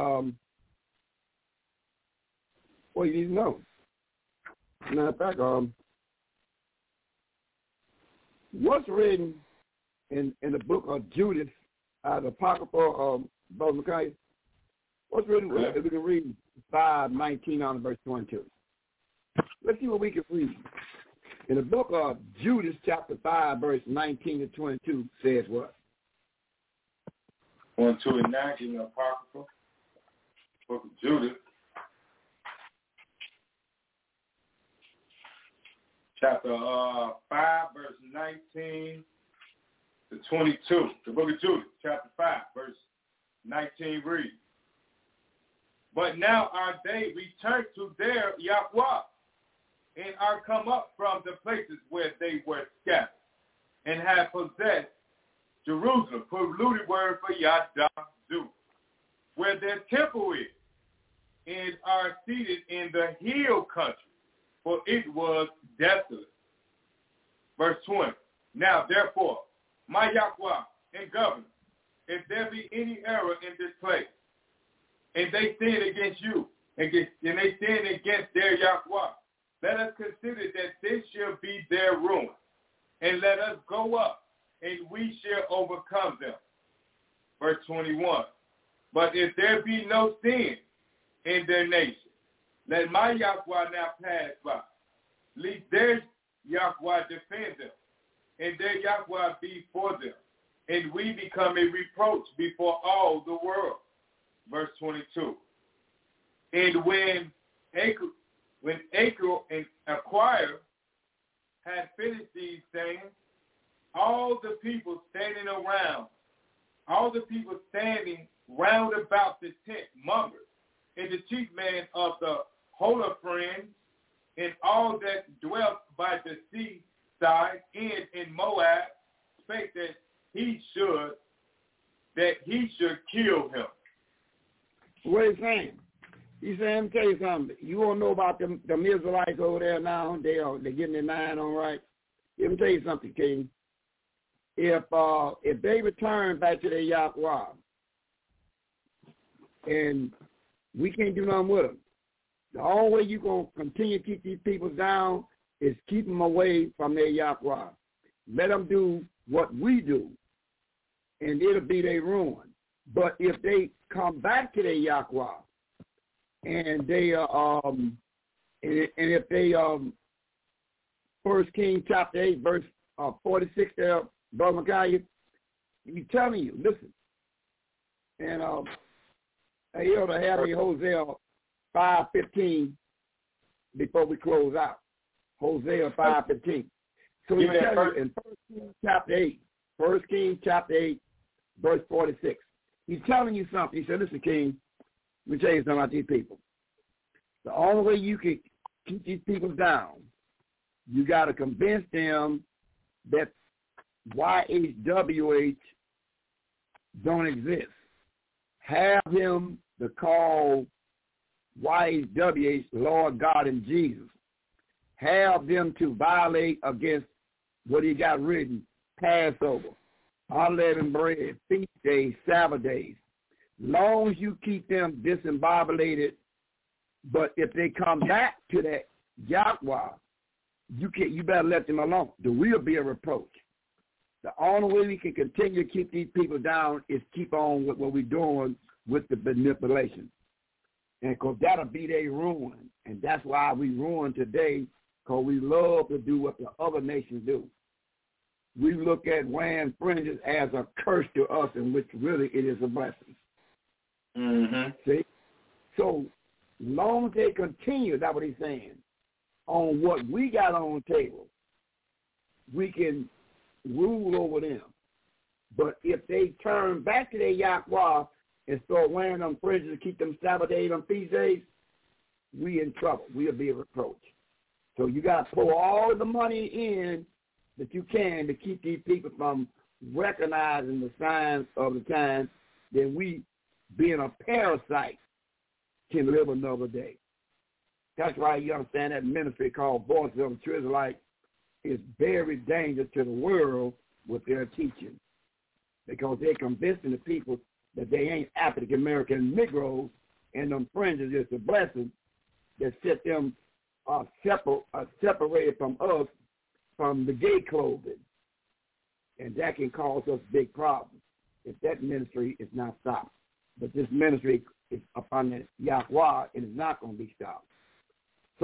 well, you need to know. Matter of fact, what's written in the book of Judith, the Apocrypha, Brother Micaiah, what's written, if we can read 5:19 on verse 22. Let's see what we can read. In the book of Judith, chapter 5, verse 19 to 22, says what? 1, 2, and 9 in the Apocrypha, book of Judith, chapter 5, verse 19 to 22. The book of Judith, chapter 5, verse 19 reads, "But now are they returned to their Yahweh, and are come up from the places where they were scattered, and have possessed Jerusalem," polluted word for Yadazu, "where their temple is, and are seated in the hill country, for it was desolate." Verse 20, "Now therefore, my Yahweh and governor, if there be any error in this place, and they sin against you, and they sin against their Yahweh, let us consider that this shall be their ruin, and let us go up, and we shall overcome them." Verse 21, "But if there be no sin in their nation, let my Yahweh now pass by, lest their Yahweh defend them, and their Yahweh be for them, and we become a reproach before all the world." Verse 22, "And when Achor and Acquire had finished these things, all the people standing round about the tent murmured, and the chief man of the Holofernes, and all that dwelt by the seaside and in Moab, spake that he should kill him." What is he saying? He's saying, let me tell you something. You want to know about them Israelites over there now? They're getting their mind on right. Let me tell you something, King. If they return back to their Yahweh, and we can't do nothing with them, the only way you're going to continue to keep these people down is keep them away from their Yahweh. let them do what we do, and it'll be their ruin. But if they come back to their Yahweh, and they and if they 1 Kings chapter 8 verse 46 there, Brother Micaiah, he's telling you, listen, and he'll have me Hosea 5:15 before we close out. Hosea 5:15. So he tells you in 1 Kings chapter 8, verse 46. He's telling you something. He said, listen, King, let me tell you something about these people. The only way you can keep these people down, you got to convince them that YHWH don't exist. Have him to call YHWH Lord God and Jesus. Have them to violate against what he got written, Passover, unleavened bread, feast days, Sabbath days. Long as you keep them disembobulated, but if they come back to that Yahweh, you better let them alone. There will be a reproach. The only way we can continue to keep these people down is keep on with what we're doing with the manipulation. And because that'll be their ruin. And that's why we ruin today, because we love to do what the other nations do. We look at wearing fringes as a curse to us, in which really it is a blessing. Mm-hmm. See? So long as they continue, that's what he's saying, on what we got on the table, we can rule over them. But if they turn back to their Yahweh and start wearing them fringes to keep them Sabbath days and feast days, we in trouble. We'll be a reproach. So you got to pour all the money in that you can to keep these people from recognizing the signs of the times that we, being a parasite, can live another day. That's why you understand that ministry called Voices of the True Israelites is very dangerous to the world with their teaching, because they're convincing the people that they ain't African-American Negroes, and them fringes is a blessing that set them separated from us, from the gay clothing. And that can cause us big problems if that ministry is not stopped. But this ministry is upon the Yahweh, and it's not going to be stopped. So,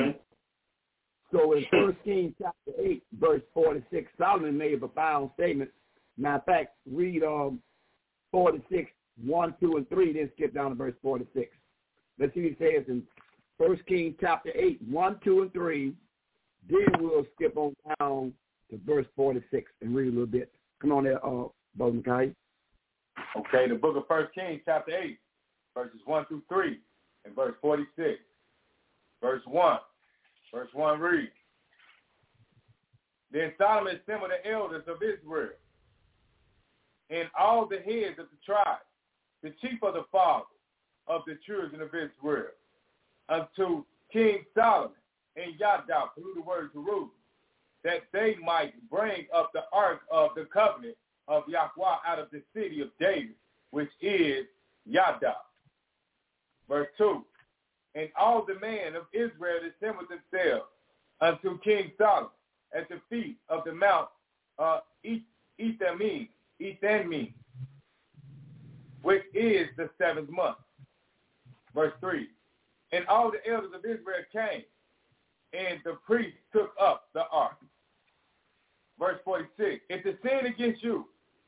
so in 1 Kings chapter 8, verse 46, Solomon made a profound statement. Matter of fact, read 46, 1, 2, and 3, then skip down to verse 46. Let's see what he says in 1 Kings chapter 8, 1, 2, and 3. Then we'll skip on down to verse 46 and read a little bit. Come on there, Brother Micaiah. Okay, the book of 1 Kings chapter 8, verses 1 through 3, and verse 46. Verse 1. Verse 1 reads, Then Solomon assembled the elders of Israel, and all the heads of the tribes, the chief of the fathers of the children of Israel, unto King Solomon and Yaddah, who the word to rule, that they might bring up the ark of the covenant of Yahweh out of the city of David, which is Yaddah. Verse 2. And all the men of Israel assembled themselves unto King Solomon at the feet of the mount Ethanmin, which is the 7th month. Verse 3. And all the elders of Israel came, and the priests took up the ark. Verse 46. If they sin against you,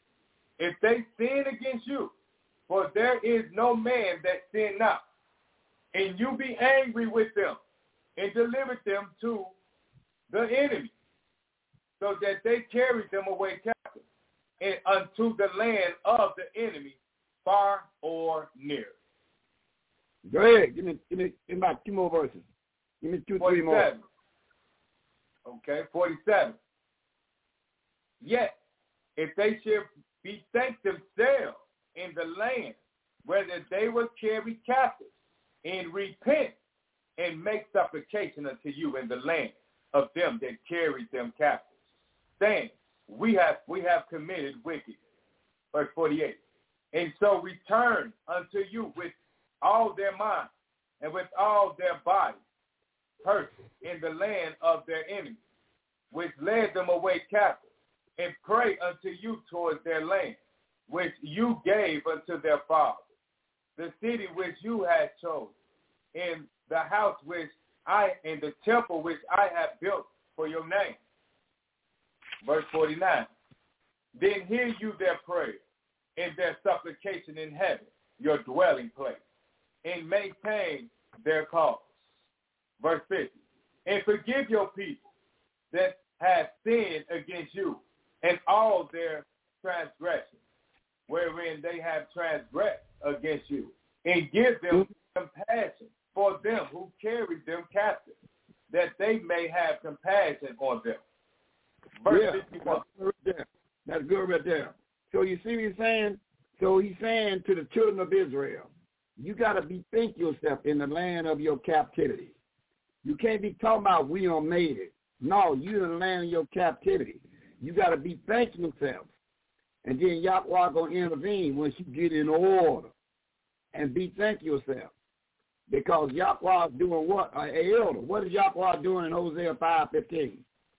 for there is no man that sin not, and you be angry with them, and deliver them to the enemy, so that they carry them away captive, and unto the land of the enemy, far or near. Go ahead. Give me about 2 more verses. Give me 2, 3 more. Okay, 47. Yet, if they should betake themselves in the land, whether they were carried captive, and repent and make supplication unto you in the land of them that carried them captive, saying, we have committed wickedness. Verse 48. And so return unto you with all their mind and with all their body, person in the land of their enemies, which led them away captive, and pray unto you towards their land, which you gave unto their fathers, the city which you had chosen, in the house in the temple which I have built for your name. Verse 49. Then hear you their prayer and their supplication in heaven, your dwelling place, and maintain their cause. Verse 50. And forgive your people that have sinned against you, and all their transgressions, wherein they have transgressed against you, and give them compassion for them who carried them captive, that they may have compassion on them. Verse 51. That's good right there. So you see what he's saying? So he's saying to the children of Israel, you got to bethink yourself in the land of your captivity. You can't be talking about we done made it. No, you're in the land of your captivity. You got to bethink yourself. And then Yahweh going to intervene once you get in order and bethink yourself. Because Yahweh is doing what? Elder. What is Yahweh doing in Hosea 5:15?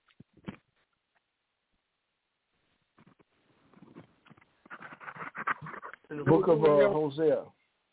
In the book of Hosea,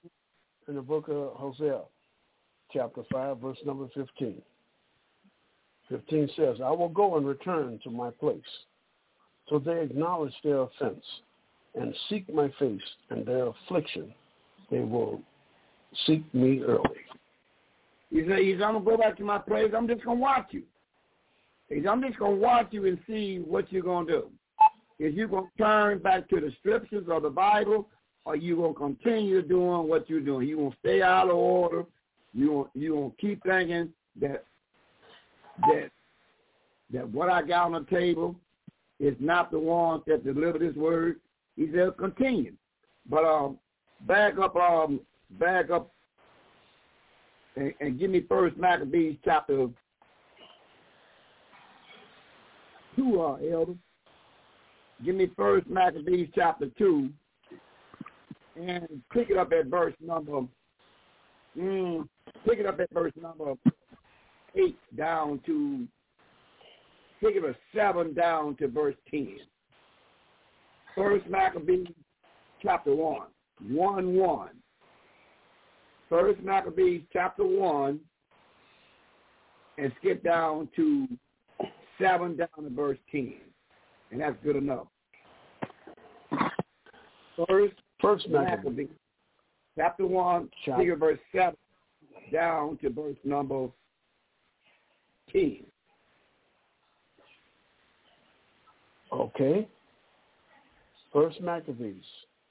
chapter 5, verse number 15. 15 says, I will go and return to my place. So they acknowledge their offense and seek my face and their affliction. They will seek me early. He says, I'm going to go back to my place. I'm just going to watch you. I'm just going to watch you and see what you're going to do. Is you going to turn back to the scriptures of the Bible, or you going to continue doing what you're doing? You going to stay out of order? You going to keep thinking that what I got on the table is not the one that delivered this word? He said, continue. But back up and give me First Maccabees chapter 2, Elder. Give me First Maccabees chapter 2 and pick it up at verse number 8 down to, pick it up 7 down to verse 10. First Maccabees chapter 1. First Maccabees chapter 1 and skip down to 7 down to verse 10. And that's good enough. First Maccabees chapter 1, figure verse 7 down to verse number 10. Okay. First Maccabees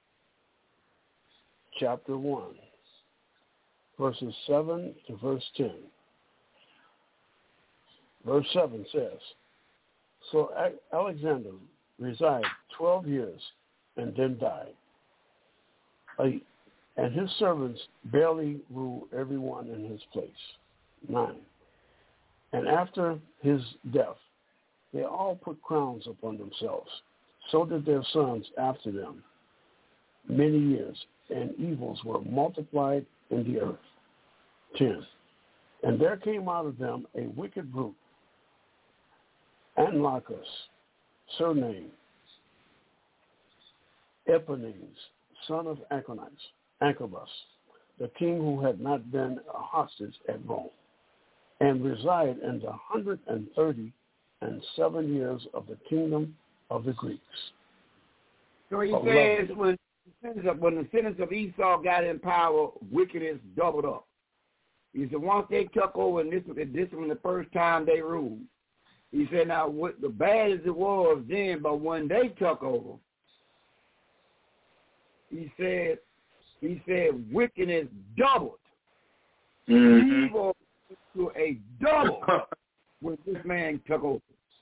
chapter 1, verses 7 to verse 10. Verse 7 says, So Alexander resided 12 years and then died. And his servants barely ruled everyone in his place. 9. And after his death, they all put crowns upon themselves. So did their sons after them. Many years, and evils were multiplied in the earth. 10. And there came out of them a wicked brute, Antiochus, surnamed Epiphanes, son of Anchibus, the king who had not been a hostage at Rome, and resided in the 137 years of the kingdom of the Greeks. So he says when the sentence of Esau got in power, wickedness doubled up. He said once they took over, and this was the first time they ruled. He said now what the bad as it was then, but when they took over, he said wickedness doubled. Mm-hmm. Evil to a double when this man took over.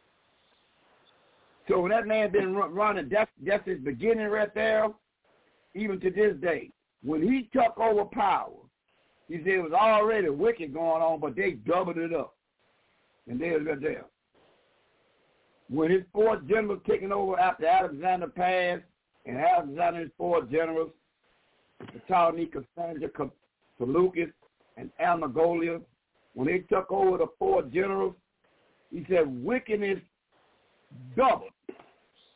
So when that man been running, that's his beginning right there, even to this day. When he took over power, he said it was already wicked going on, but they doubled it up. And they was right there. When his 4 generals taking over after Alexander passed, and Alexander's 4 generals, Ptolemy, Cassandra, Seleucus, and Almagolius, when they took over the 4 generals, he said wickedness doubled.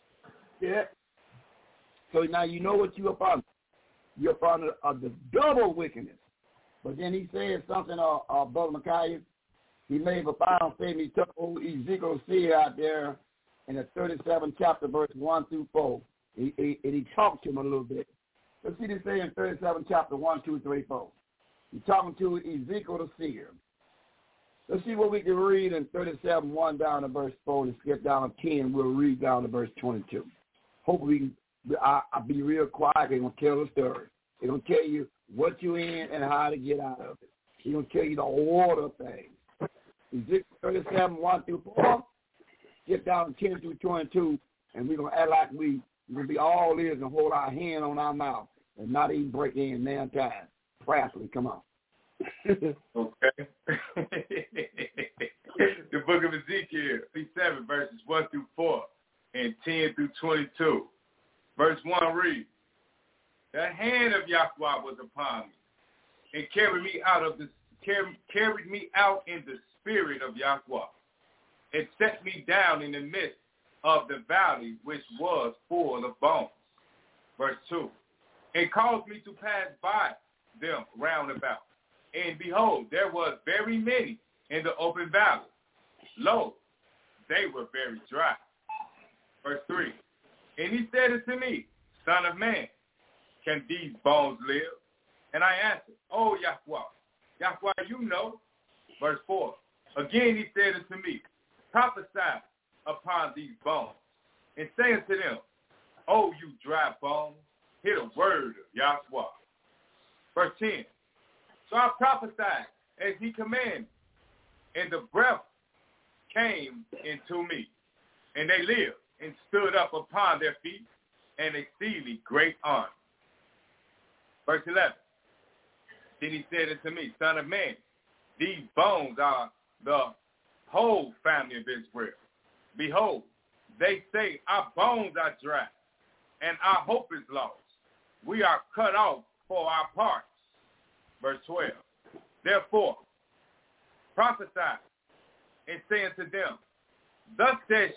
Yeah. So now you know what you're upon. You're upon the double wickedness. But then he said something, Brother Micaiah. He made a final statement. He took old Ezekiel Seer out there in the 37th chapter, verse 1 through 4. And he talked to him a little bit. Let's see this say in 37th chapter 1, 2, 3, 4. He's talking to Ezekiel the seer. Let's see what we can read in 37, 1 down to verse 4 and skip down to 10. We'll read down to verse 22. Hopefully I'll be real quiet. They're going to tell the story. They're going to tell you what you're in and how to get out of it. They're going to tell you the order of things. Ezekiel 37, 1 through 4, skip down to 10 through 22, and we're going to act like we're going to be all ears and hold our hand on our mouth and not even break in damn time. Prayerfully, come on. Okay. The book of Ezekiel, 37, verses 1 through 4 and 10 through 22. Verse 1 reads, the hand of Yahweh was upon me and carried me out in the spirit of Yahweh. It set me down in the midst of the valley which was full of bones. Verse 2, and caused me to pass by them round about. And behold, there was very many in the open valley. Lo, they were very dry. Verse 3, and he said unto me, Son of man, can these bones live? And I answered, O Yahweh, you know. Verse 4, again he said unto me, prophesy upon these bones, and say unto them, O you dry bones, hear the word of Yahweh. Verse 10, so I prophesied as he commanded, and the breath came into me, and they lived and stood up upon their feet, an exceedingly great army. Verse 11, then he said unto me, Son of man, these bones are the whole family of Israel. Behold, they say our bones are dry, and our hope is lost. We are cut off for our parts. Verse 12, therefore, prophesy and say unto them, thus says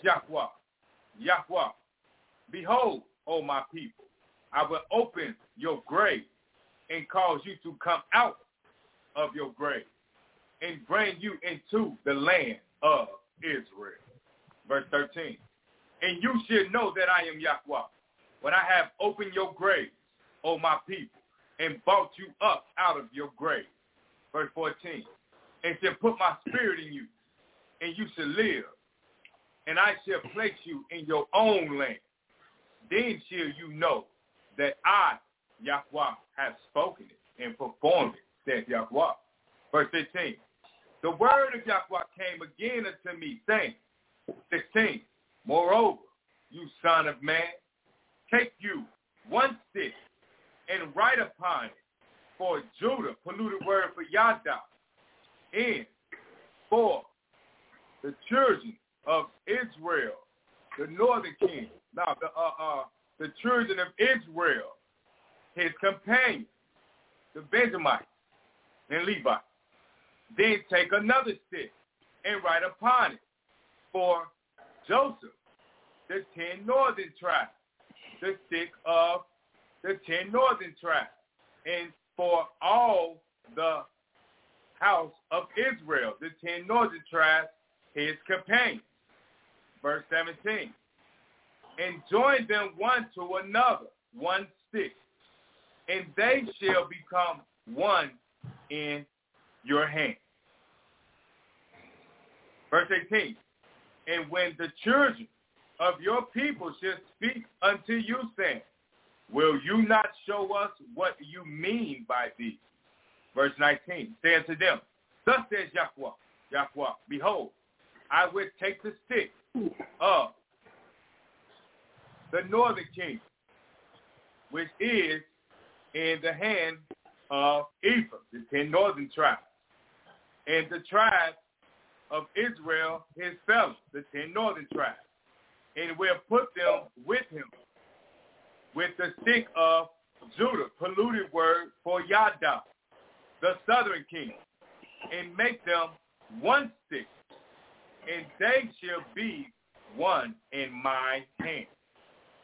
Yahweh, behold, O my people, I will open your grave and cause you to come out of your grave and bring you into the land of Israel. Verse 13, and you should know that I am Yahweh when I have opened your graves, O my people, and brought you up out of your grave. Verse 14, and shall put my spirit in you, and you shall live, and I shall place you in your own land. Then shall you know that I, Yahweh, have spoken it and performed it, says Yahweh. Verse 15, the word of Yahweh came again unto me, saying, 16, moreover, you son of man, take you one stick and write upon it for Judah, polluted word for Yada, and for the children of Israel, the northern king, now the children of Israel, his companions, the Benjamites and Levites. Then take another stick and write upon it for Joseph, the 10 northern tribes, the stick of the 10 northern tribes, and for all the house of Israel, the 10 northern tribes, his companions. Verse 17, and join them one to another, one stick, and they shall become one in your hand. Verse 18, and when the children of your people shall speak unto you, saying, will you not show us what you mean by these? Verse 19, say unto them, thus says Yahweh, behold, I will take the stick of the northern king, which is in the hand of Ephraim, the 10 northern tribes, and the tribes of Israel, his fellows, the 10 northern tribes, and will put them with him, with the stick of Judah, polluted word for Yada, the southern king, and make them one stick, and they shall be one in my hand.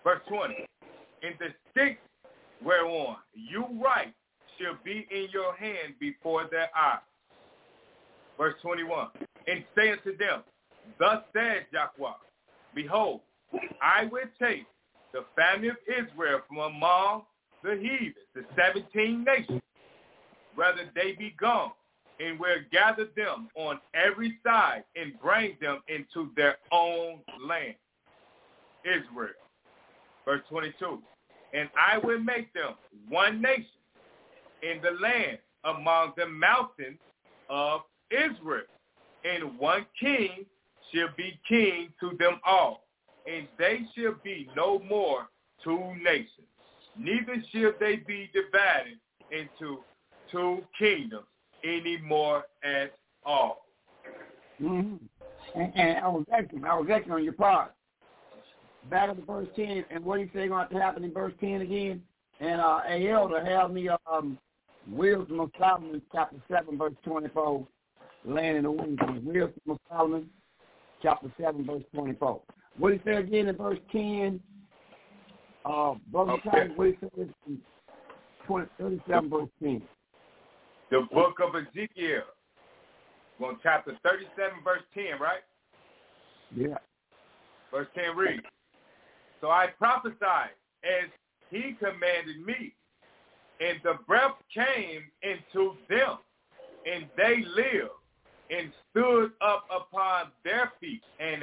Verse 20. And the stick whereon you write shall be in your hand before their eyes. Verse 21. And say unto them, thus says Yahweh, behold, I will take the family of Israel from among the heathens, the 17 nations, whether they be gone, and will gather them on every side and bring them into their own land, Israel. Verse 22. And I will make them one nation in the land among the mountains of Israel, and one king shall be king to them all, and they shall be no more two nations, neither shall they be divided into two kingdoms any more at all. Mm-hmm. And I was acting on your part. Back in verse 10, and what do you say going to happen in verse 10 again? And a elder have me Wisdom of Solomon, chapter 7, verse 24, land in the wings. Wisdom of Solomon, chapter 7, verse 24. What do you say again in verse 10? Brother Okay. What do you say in 37, verse 10? The book of Ezekiel, on chapter 37, verse 10, right? Yeah. Verse 10 reads, so I prophesied as he commanded me, and the breath came into them, and they lived, and stood up upon their feet, an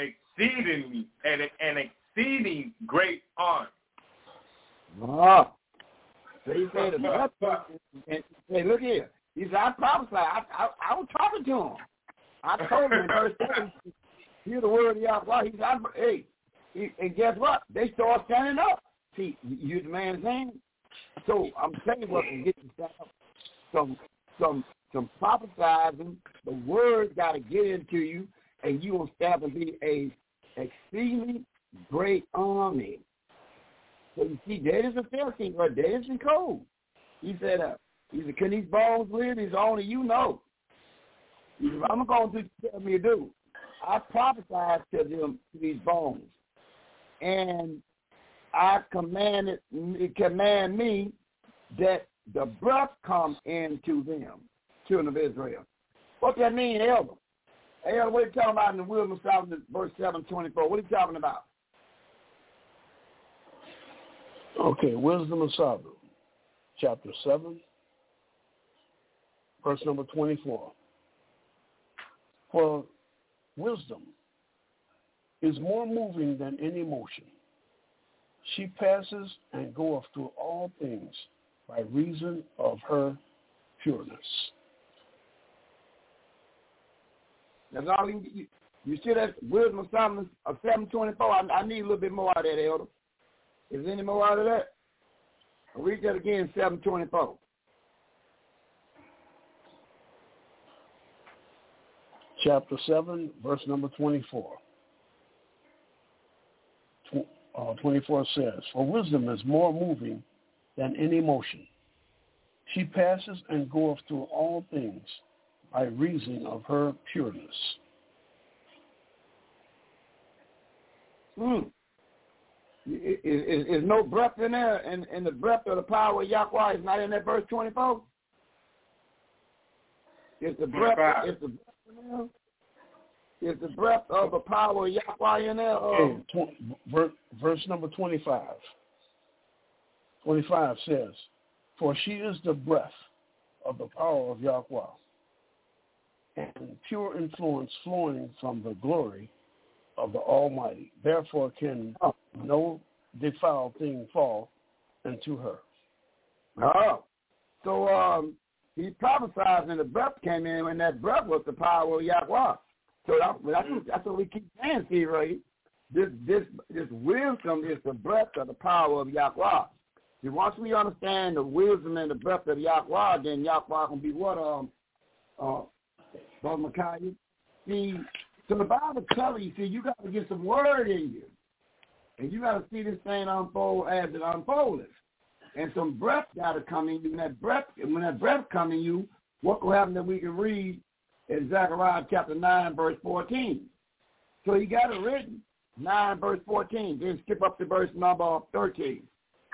exceeding great army. Oh. So he said, and say, look here. He said, I prophesied. I was talking to him. I told him in verse 7, hear the word of Yahweh. He said, hey, and guess what? They start standing up. See, you hear the man's name? So I'm telling you what can get you stand up. Some prophesizing, the word got to get into you, and you will stand and be a exceedingly great army. So you see, that is a Philistine, but that isn't cold. He said, can these bones live? He said, only you know. He said, I'm going to do what you tell me to do. I prophesied to them, to these bones, and I command me that the breath come into them, children of Israel. What that mean, Elder? Elder, what are you talking about in the Wisdom of Solomon, verse 7:24? What are you talking about? Okay, Wisdom of Solomon, chapter 7, verse number 24. For wisdom is more moving than any motion. She passes and goeth through all things by reason of her pureness. That's all you see that Wisdom of Solomon of 7:24. I need a little bit more out of that, Elder. Is there any more out of that? I'll read that again, 7:24. Chapter 7, verse number 24. 24 says, for wisdom is more moving than any motion. She passes and goeth through all things by reason of her pureness. Is no breath in there, and the breath of the power of Yahweh is not in that verse 24? Is the breath in there? Is the breath of the power of Yahweh in there? Verse number 25. 25 says, for she is the breath of the power of Yahweh, and pure influence flowing from the glory of the Almighty. Therefore can no defiled thing fall into her. Oh. So he prophesied and the breath came in, and that breath was the power of Yahweh. So that's what we keep saying, see, right? This wisdom is the breath of the power of Yahweh. See, once we understand the wisdom and the breath of Yahweh, then Yahweh can be what, Brother Micaiah? See, so the Bible tells you, see, you got to get some word in you. And you got to see this thing unfold as it unfolds. And some breath got to come in you. And when that breath come in you, what will happen that we can read in Zechariah chapter 9, verse 14. So he got it written. 9, verse 14. Then skip up to verse number 13.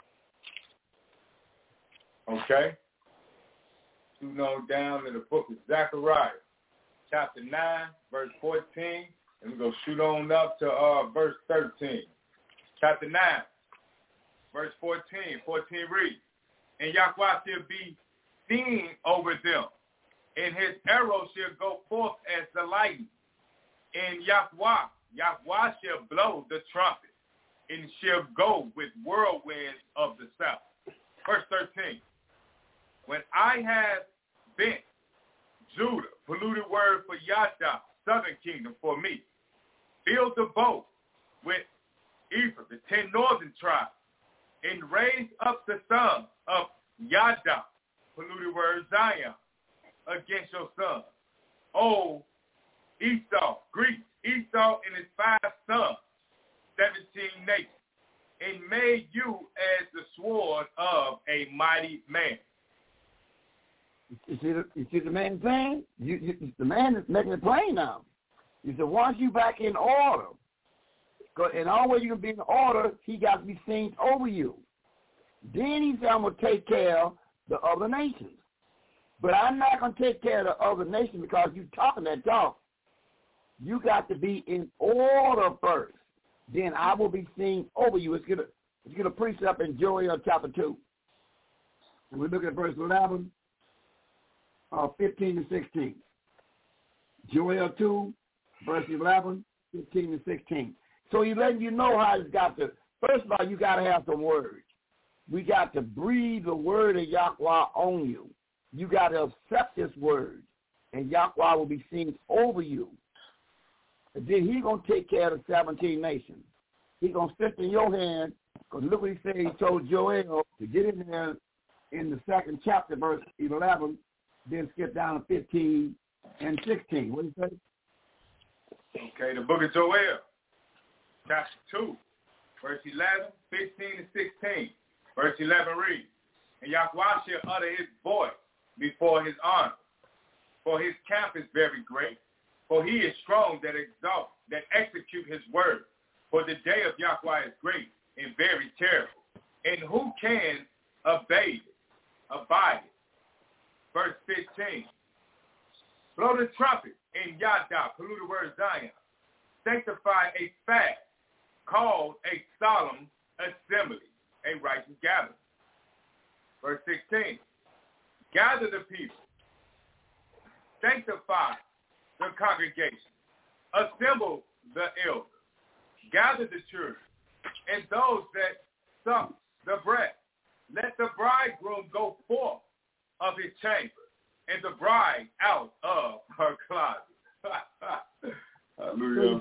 Okay. Shooting on down in the book of Zechariah, chapter 9, verse 14. And we're going to shoot on up to verse 13. Chapter 9, verse 14. 14 reads, and Yahweh shall be seen over them, and his arrow shall go forth as the lightning. And Yahweh shall blow the trumpet, and shall go with whirlwinds of the south. Verse 13. When I have bent Judah, polluted word for Yada, southern kingdom for me, filled the bow with Ephraim, the 10 northern tribes, and raised up the sons of Yada, polluted word Zion, against your sons. Oh, Esau, Greece, Esau and his 5 sons, 17 nations, and made you as the sword of a mighty man. You see the man saying? The man is making it plain now. He said, once you back in order, and always you can be in order, he got to be seen over you. Then he said, I'm going to take care of the other nations. But I'm not going to take care of the other nations because you're talking that talk. You got to be in order first. Then I will be seen over you. It's going to preach up in Joel chapter 2. And we look at verse 11. 15 and 16. Joel 2, verse 11, 15 and 16. So he's letting you know how it's got to. First of all, you got to have some words. We got to breathe the word of Yahweh on you. You got to accept this word, and Yahweh will be seen over you. And then he's going to take care of the 17 nations. He's going to sit in your hand, because look what he said. He told Joel to get in there in the 2nd chapter, verse 11, then skip down to 15 and 16. What do you say? Okay, the book of Joel, chapter 2, verse 11, 15, and 16. Verse 11 reads, and Yahweh shall utter his voice before his army, for his camp is very great, for he is strong that exalt, that execute his word. For the day of Yahweh is great and very terrible, and who can abide it? Verse 15, blow the trumpet in Yada, polluted word Zion. Sanctify a fast, called a solemn assembly, a righteous gathering. Verse 16, gather the people, sanctify the congregation, assemble the elders, gather the children, and those that suck the breast. Let the bridegroom go forth of his chamber, and the bride out of her closet. Hallelujah.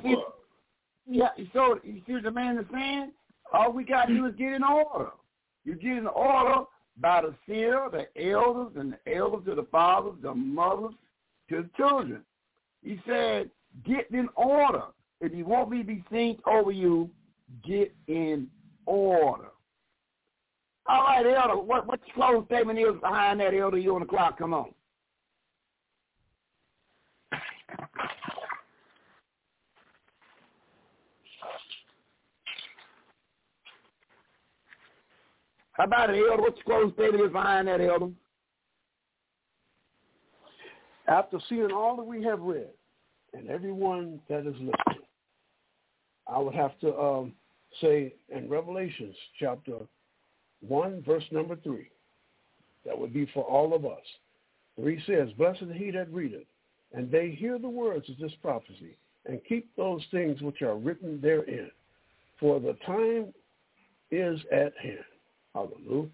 So you see what the man is saying? All we got to do is get in order. You get in order by the seer, the elders, and the elders to the fathers, the mothers to the children. He said, get in order. If you want me to be seen over you, get in order. All right, Elder, what your closing statement is behind that, Elder? You on the clock. Come on. How about it, Elder? What's your closing statement is behind that, Elder? After seeing all that we have read and everyone that is listening, I would have to say in Revelations chapter 1, verse number 3. That would be for all of us. 3 says, blessed is he that readeth, and they hear the words of this prophecy, and keep those things which are written therein. For the time is at hand. Hallelujah.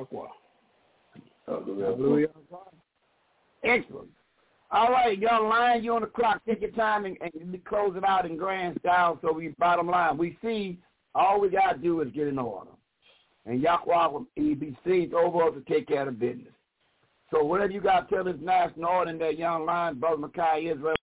Hallelujah. Excellent. All right, young lion, you on the clock. Take your time and close it out in grand style. So we bottom line, we see all we got to do is get in order. And Yahweh will be seen over us to take care of business. So whatever you got to tell this national order and that young lion, Brother Micaiah Israel,